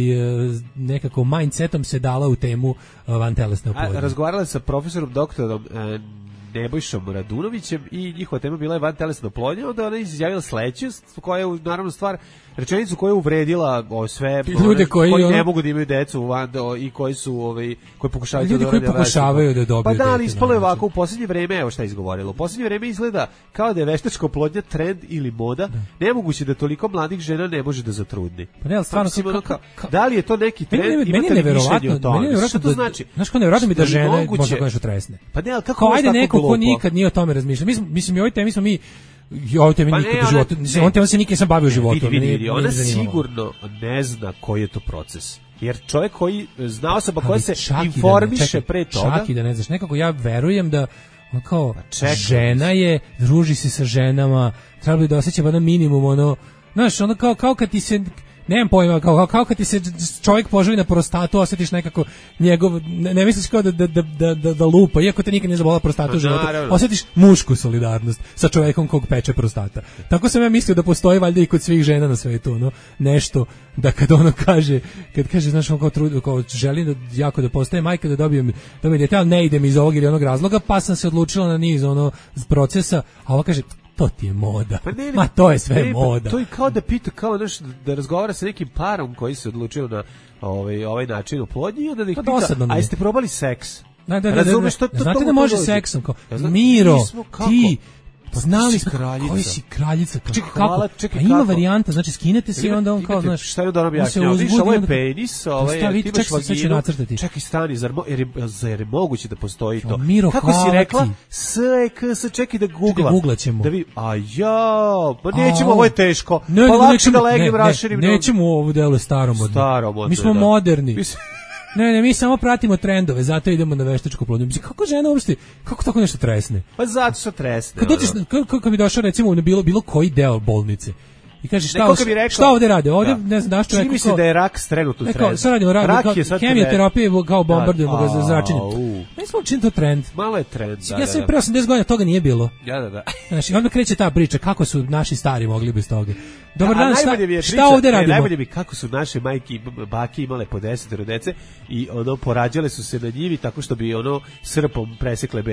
nekako mindsetom se dala u temu vantelesne oplodnje. Razgovarala sa profesorom doktorom Nebojšom Radunovićem i njihova tema bila je vantelesna oplodnja, onda ona izjavila sledeću, koja je naravno rečenicu koja je uvredila sve ljude koji ne mogu da imaju decu i koji su koji pokušavaju ljudi koji pokušavaju da dobiju. Pa da, ali ispalo je ovako u poslednje vreme, evo šta je izgovorilo. U poslednje vreme izgleda kao da je veštačka oplodnja trend ili moda. Nemoguće da toliko mladih žena ne može da zatrudni. Pa ne, stvarno da li je to neki trend? Imate li mišljenje o tome? Šta to znači? Znaš, kao nevjerojatno mi da žene možda nešto tresne. Pa ne, al kako ajde neko ko nikad nije o tome razmišljao. Mislim i ovoj temi smo mi ovo teme nikad u životu, on teme se nikad nisam bavio životom. Ona sigurno ne zna koji je to proces. Jer čovjek koji zna osoba koja se informiše pre toga... Čak i da ne znaš, nekako ja verujem da kao žena je, druži se sa ženama, treba bi da osjeća na minimum znaš, ono kao kad ti se... Nemam pojma, kao kad ti se čovjek poželi na prostatu, osjetiš nekako njegov, ne misliš kao da lupa, iako te nikad ne zabola prostatu u životu, osjetiš mušku solidarnost sa čovjekom kog peče prostata. Tako sam ja mislio da postoji valjda i kod svih žena na svetu, nešto, da kad ono kaže, znaš, kao želim da jako da postaje majka, da dobijem dete, ali ne idem iz ovog ili onog razloga, pa sam se odlučila na niz procesa, a ova kaže, to ti je moda. Ma to je sve moda. To je kao da pita, kao da razgovara sa nekim parom koji se odlučio na ovaj način oplodnje i onda da ih pita, a jeste probali seks? Razumeš što to? Znate da može seksom, kao Miro, ti znali smo koji si kraljica, kako? A ima varijanta, znači skinete se i onda on kao, znaš, šta je da objasnio? Viš, ovo je penis, ti imaš vaginu, čekaj stani, zar je moguće da postoji to? Kako si rekla? Čekaj da googlaćemo. Pa nećemo, ovo je teško, pa lakše da legnem raširim. Nećemo ovo delo staromodno, mi smo moderni. Ne, mi samo pratimo trendove, zato idemo na veštačku oplodnju. Mislim, kako žena uopšte, kako tako nešto tresne? Pa zato što tresne. Kad bi došao recimo na bilo koji deo bolnice i kaže šta ovde rade? Ovde ne znam što rekao. Misli da je rak trenutno trend. Sad radimo hemioterapije kao bombardujemo ga za zračenjem. Mislim čini to trend. Malo je trend. Ja sam pre 80 godina toga nije bilo. Da. Znači, onda kreće ta priča kako su naši stari mogli bez toga. Dobar dan, šta ovde radimo? Najbolje bi kako su naše majke i bake imale po 10 dece i porađale su se na njivi tako što bi srpom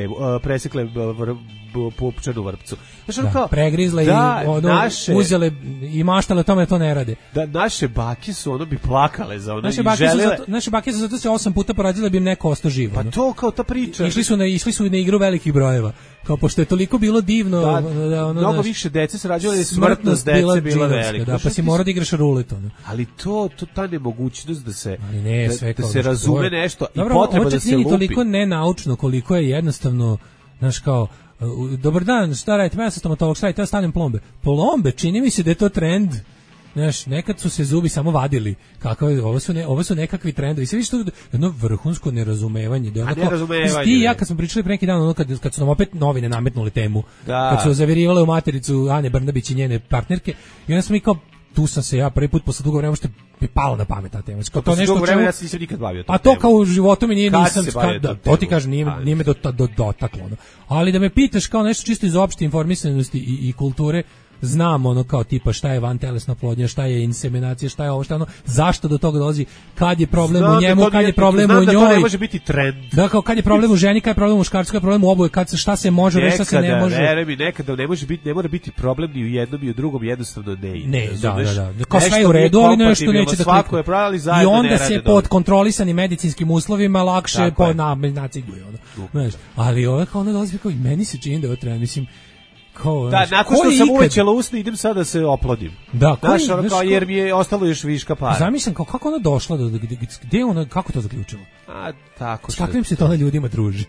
presekle pupčanu vrpcu. Znači, pregrizle i uzele i maštale o tome da to ne rade. Da naše bake su ono bi plakale za ono naše bake su zato se 8 puta poradile da bi im neko ostao živ. Pa to kao ta priča. Išli su na igru velikih brojeva. Kao pošto je toliko bilo divno da ono mnogo više dece se rađalo, smrtnost dece bila velika. Da, pa si morao da igraš rulet ono. Ali to ta nemogućnost da se da se razume nešto i dobro, potreba da se lupi. Dobro, toliko nenaučno koliko je jednostavno, znaš kao, dobar dan, šta radite, ja sam stomatolog, šta radite, ja stavljam plombe. Plombe, čini mi se da je to trend. Znaš, nekad su se zubi samo vadili. Ovo su nekakvi trendovi. Sve više jedno vrhunsko nerazumevanje. Da ti i ja kad smo pričali pre neki dan, ono kad su nam opet novine nametnuli temu, kad su zavirivale u matericu Ane Brnabić i njene partnerke, i onda smo mi kao, tu sam se ja prvi put posle dugo vremena što mi palo na pamet ta tema. Kao to nešto vremena ja se nisam nikad bavio. A to kao u životu mi nisam to ti kažem, nije me dotaklo. Ali da me pitaš kao nešto čisto iz opšte informisanosti i kulture, znam ono kao tipa šta je vantelesna oplodnja, šta je inseminacija, šta je ovo, šta ono, zašto do toga dolazi, kad je problem u njemu, kad je problem u njoj. To ne može biti trend. Da, kao kad je problem u ženi, kad je problem u muškarcu, kad je problem u oboje, šta se može reći, šta se ne može. Nekada ne mora biti problem ni u jednom i u drugom, jednostavno ne ide. Ne, da. Kao sve je u redu, ali nešto neće da svako je pravili zajedno. I onda se pod kontrolisanim medicinskim uslovima lakše naciguje ono. Znaš, ali ovo kao ono dolazi kao i meni se čini da je trend, mislim. Nakon što sam uvećala usne, idem sada da se oplodim. Da, jer mi je ostalo još viška para. Zamislim kako ona došla, gdje ona, kako to zaključila? Tako. S kakvim se to na ljudima druži?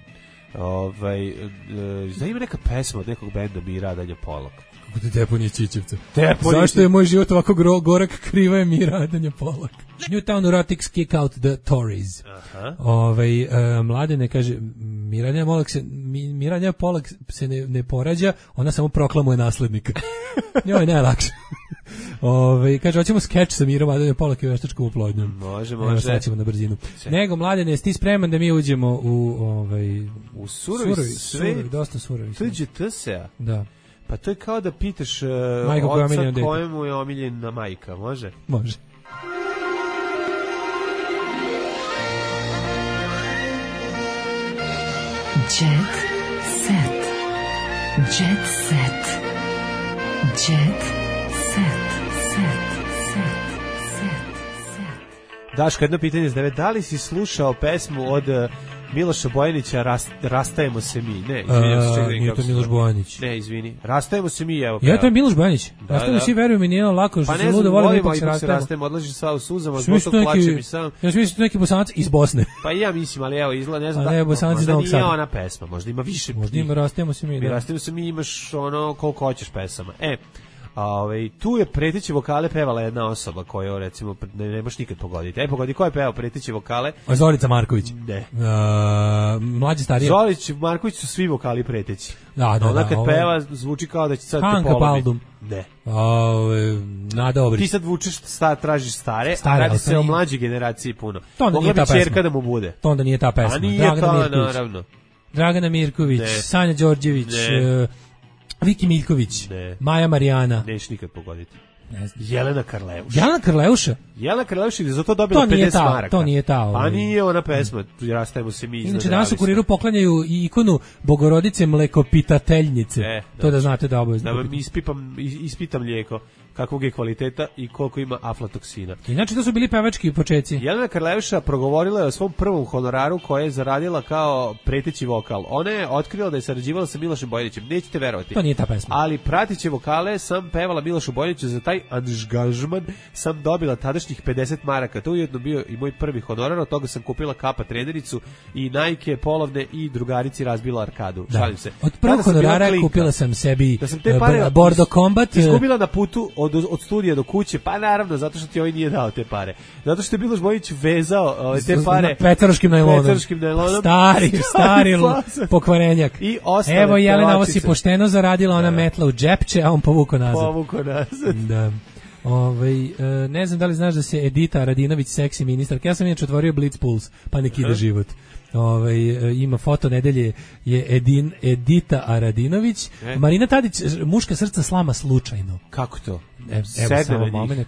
Da ima neka pesma od nekog benda Mira Adanja Polak. Kako te Deponije Čičevca? Zašto je moj život ovako gorak, kriva je Mira Adanja Polak? Newtown Erotics kick out the Tories. Mladene kaže, Miranja Polak se ne porađa, ona samo proklamuje naslednika. Njoj je najlakše. Kaže, hoćemo skeč sa Mirom Adanjom Polak i veštačkom oplodnjom. Može. Sad ćemo na brzinu. Nego, Mladene, jesi ti spreman da mi uđemo u surovi, dosta surovi. Tuđe se. Da. Pa to je kao da pitaš oca kojemu je omiljena majka, može? Može. Jet set. Jet set. Jet set. Daško, jedno pitanje iz 9. Da li si slušao pesmu od Miloša Bojanića Rastajemo se mi? Ne, izvini. Nije to Miloš Bojanić. Ne, izvini. Rastajemo se mi, evo. Ja, to je Miloš Bojanić. Rastajemo svi, veruju mi, nije lako, što se ludo volim, ipak se rastajemo. Odlaži sva u suzama, gotovo plaćem i sam. Ja mislim neki Bosanac iz Bosne. Pa ja mislim, ali evo, izgleda, ne znam da. Možda nije ona pesma, možda ima više. Možda ima Rastajemo se mi, da. Rastajemo se mi, imaš ono koliko hoćeš pesama. Tu je preteće vokale pevala jedna osoba koju recimo ne možeš nikad pogoditi. Pogodi ko je pevao preteće vokale? Zorica Marković. Ne. Mlađi stariji. Zorica Marković su svi vokali preteći. Da. Ona kad peva zvuči kao da će sad te polomi. Paldum. Ne. Nada Obrić. Ti sad vučeš, tražiš stare, a radi se o mlađoj generaciji puno. Mogla bi ćerka da mu bude. To onda nije ta pesma. A nije ta, naravno. Dragana Mirković, Sanja Đorđević, Viki Miljković, Maja Marijana. Neš nikad pogoditi. Jelena Karleuša. Jelena Karleuša je zato dobila 50 maraka. To nije ta. Pa nije ona pesma, rastajemo se mi iznad. Inače, danas u Kuriru poklanjaju i ikonu Bogorodice mlekopitateljnice. To da znate da obavezno. Da vam ispitam mlijeko, kakvog je kvaliteta i koliko ima aflatoksina. Inače, to su bili pevački počeci. Jelena Karleuša progovorila je o svom prvom honoraru koje je zaradila kao preteći vokal. Ona je otkrila da je sarađivala sa Milošem Bojanićem. Nećete verovati. To nije ta pesma. Ali prateće vokale sam pevala Milošu Bojaniću. Za taj angažman sam dobila tadašnjih 50 maraka. To je ujedno bio i moj prvi honorar. Od toga sam kupila kapa trenericu i Nike polovne i drugarici razbila arkadu. Šalim se. Od prvog honorara kupila sam sebi Bordo Combat. Izgubila na putu od studija do kuće, pa naravno, zato što ti ovaj nije dao te pare. Zato što je Miloš Bojić vezao te pare Petroškim najlonom. Stari pokvarenjak. I ostale. Evo, Jelena, ovo si pošteno zaradila, ona metla u džepče, a on povukao nazad. Da. Ne znam da li znaš da se Edita Radinović seksi ministarka. Ja sam inače otvorio Blitz Puls, pa nek ide život. ima foto nedelje je Edita Aradinović. Marina Tadić, muška srca slama slučajno. Kako to? Evo samo moment.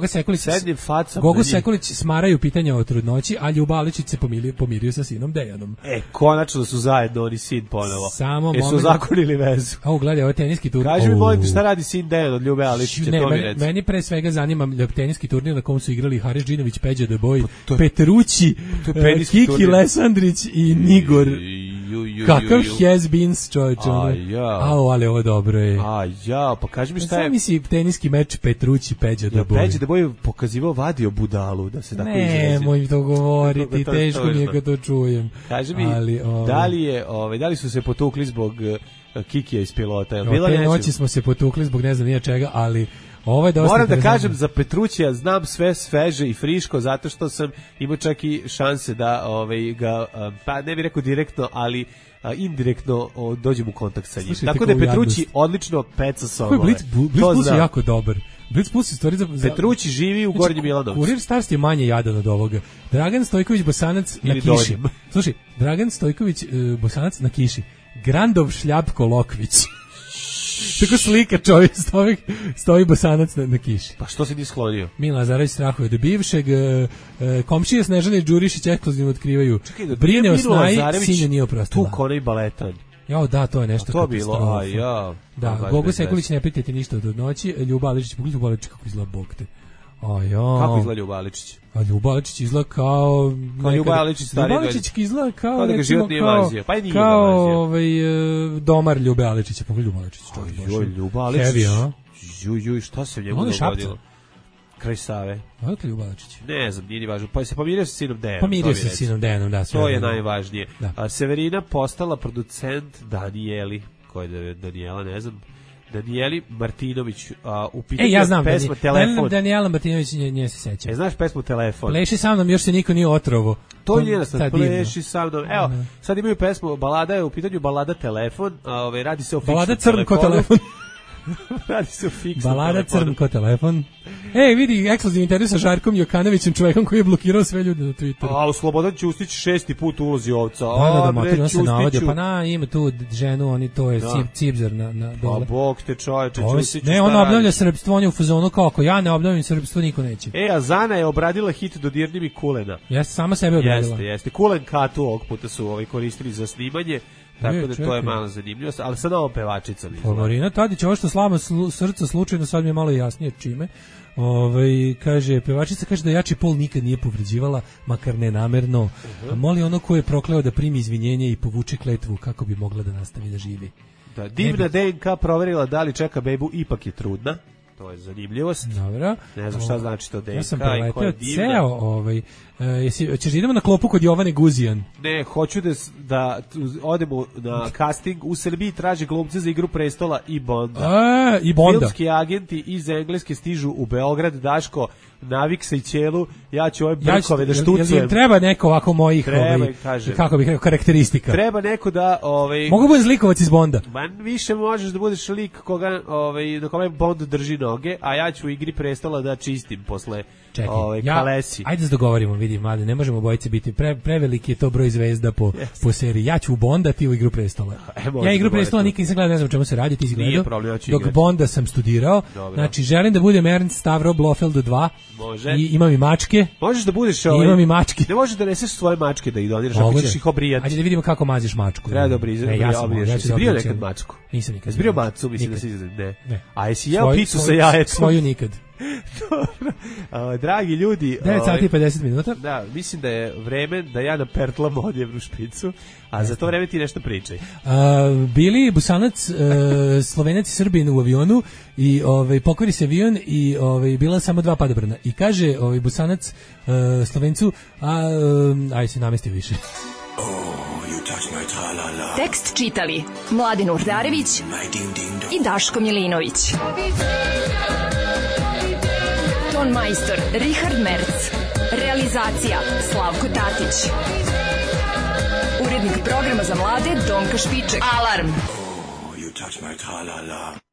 Gogo Sekulić smaraju pitanja o trudnoći, a Ljuba Aličić se pomirio sa sinom Dejanom. Konačno su zajedno oni sin ponovo. Samo su zakonili vezu. Gledaj, ovo je teniski turnir. Kaži mi, molim te, šta radi sin Dejan od Ljube Aličića? Meni pre svega zanima teniski turnir na kom su igrali Haris Džinović, Peđa Deboj, Petrući, Kiki Lesandrić i Nigor. Kakav has-beens, čovječe. Ali ovo dobro je. Pa kaži mi šta je... Sam misli teniski meč Petrući, Peđa Deboj. Peđa Deboj pokazivao, vadio budalu, da se tako izrazi. Ne, moj to govoriti, teško mi je kad to čujem. Kaži mi, da li su se potukli zbog Kikija iz pilota? Te noći smo se potukli zbog ne znam nije čega, ali... Moram da kažem za Petrućija, znam sve sveže i friško zato što sam imao čak i šanse da ga, pa ne bih rekao direktno, ali indirektno dođem u kontakt sa njim. Tako da je Petrući odlično peca sobole. Blitz Plus je jako dobar. Blitz Plus je stvari za... Petrući živi u Gornjem Milanovcu. Kurir Starst je manje jadan od ovoga. Dragan Stojković Bosanac na kiši. Slušaj, Dragan Stojković Bosanac na kiši. Grandov Šljapko Lokvić. Tako slika čovjek stoji Bosanac na kiši. Pa što si ti sklonio? Milan Lazarević strahuje od bivšeg, komšije Snežane Đurišić ekskluzivno otkrivaju. Brine o snaji, sinja nije oprostila. Tu konaj baletan. Jao, da, to je nešto to bilo, da, Gogo Sekulić ne pitajte ništa od noći, Ljuba Aličić, pogledaj Ljuba Aličić kako izgleda Bog te. Kako izgleda Ljuba Aličić? A Ljuba Aličić izgleda kao Ljuba Aličić stari. Ljuba Aličić izgleda kao da ga život nije vazio. Pa i nije kao domar Ljube Aličića. Pogledaj Ljuba Aličić. Ljuba Aličić. Juj, šta se njemu dogodilo? Kraj Save. Odakle Ljuba Aličić? Ne znam, nije ni važno. Pa se pomirio sa sinom Dejanom. Pomirio se sa sinom Dejanom, da. To je najvažnije. Severina postala producent Danijeli. Ko je Danijela, ne znam. Danijeli Martinović, u pitanju ja znam, pesma Telefon. Danijela Martinović nje se seća. Znaš pesmu Telefon? Pleši sa mnom, još se niko nije otrovo. To je jednostavno, pleši sa mnom. Evo, sad imaju pesmu, balada je u pitanju balada Telefon, radi se o fiksnom balada Crn ko telefon. Radi se o fiksnom balada Crn ko telefon. Vidi, ekskluzivni intervju sa Žarkom Jokanovićem, čovekom koji je blokirao sve ljude na Twitteru. U Slobodan Ćustić 6. put ulazi ovca. Da, se navodio. Pa ima tu ženu, oni to je Cibzer na dole. Pa bog te čoveče, Ćustić. Ne, on obnavlja srpstvo, on je u fazonu kao ako ja ne obnavljam srpstvo, niko neće. A Zana je obradila hit Dodirni mi Kulena. Jeste, sama sebe obradila. Jeste. Kulen Katu ovog puta su koristili za snimanje. Tako da to je malo zanimljivo, ali sad ovo pevačica. Marina Tadić, ovo što slama srca slučajno, sad mi je malo jasnije čime. Pevačica kaže da jači pol nikad nije povređivala, makar ne namerno. Moli ono ko je prokleo da primi izvinjenje i povuče kletvu kako bi mogla da nastavi da živi. Da, divna DNK proverila da li čeka bebu, ipak je trudna. To je zanimljivost. Dobro. Ne znam šta znači to DNK. Ja sam preletio ceo, ćeš idemo na klopu kod Jovane Guzijan? Ne, hoću da odemo na casting. U Srbiji traže glumce za Igru prestola i Bonda. I Bonda. Filmski agenti iz Engleske stižu u Beograd. Daško, navik se i ćelu, ja ću ove brkove da štucujem. Jel im treba neko ovako mojih, kako bih rekao, karakteristika? Treba neko da... Mogu bude zlikovac iz Bonda? Više možeš da budeš lik na kome Bond drži noge, a ja ću u Igri prestola da čistim posle Kalesi. Ajde se dogovorimo, vidim, mlade, ne možemo obojice biti, preveliki je to broj zvezda po seriji. Ja ću u Bonda, ti u Igru prestola. Ja Igru prestola nikad nisam gledao, ne znam o čemu se radi, ti si gledao. Dok Bonda sam studirao, znači želim da budem Ernst Stavro Blofeld 2. Može. I imam i mačke. Možeš da budeš imam i mačke. Ne možeš da neseš svoje mačke da ih doniraš, ako ćeš ih obrijati. Ajde da vidimo kako maziš mačku. Treba da obriješ. Ja sam brio nekad mačku. Nisam nikad. Zbrio macu, mislim da si ne. A jesi jeo picu sa jajetom? Svoju nikad. Dobro. Dragi ljudi, 9 sati i 50 minuta. Da, mislim da je vreme da ja napertlam odjevnu špicu, a za to vreme ti nešto pričaj. Bili Busanac, Slovenac i Srbin u avionu i pokvari se avion i bila samo 2 padobrana. I kaže Busanac Slovencu, aj se namesti više. Tekst čitali Mladin Urdarević i Daško Milinović. Ton majstor Richard Merc. Realizacija Slavko Tatić. Urednik programa za mlade Donka Špiček. Alarm!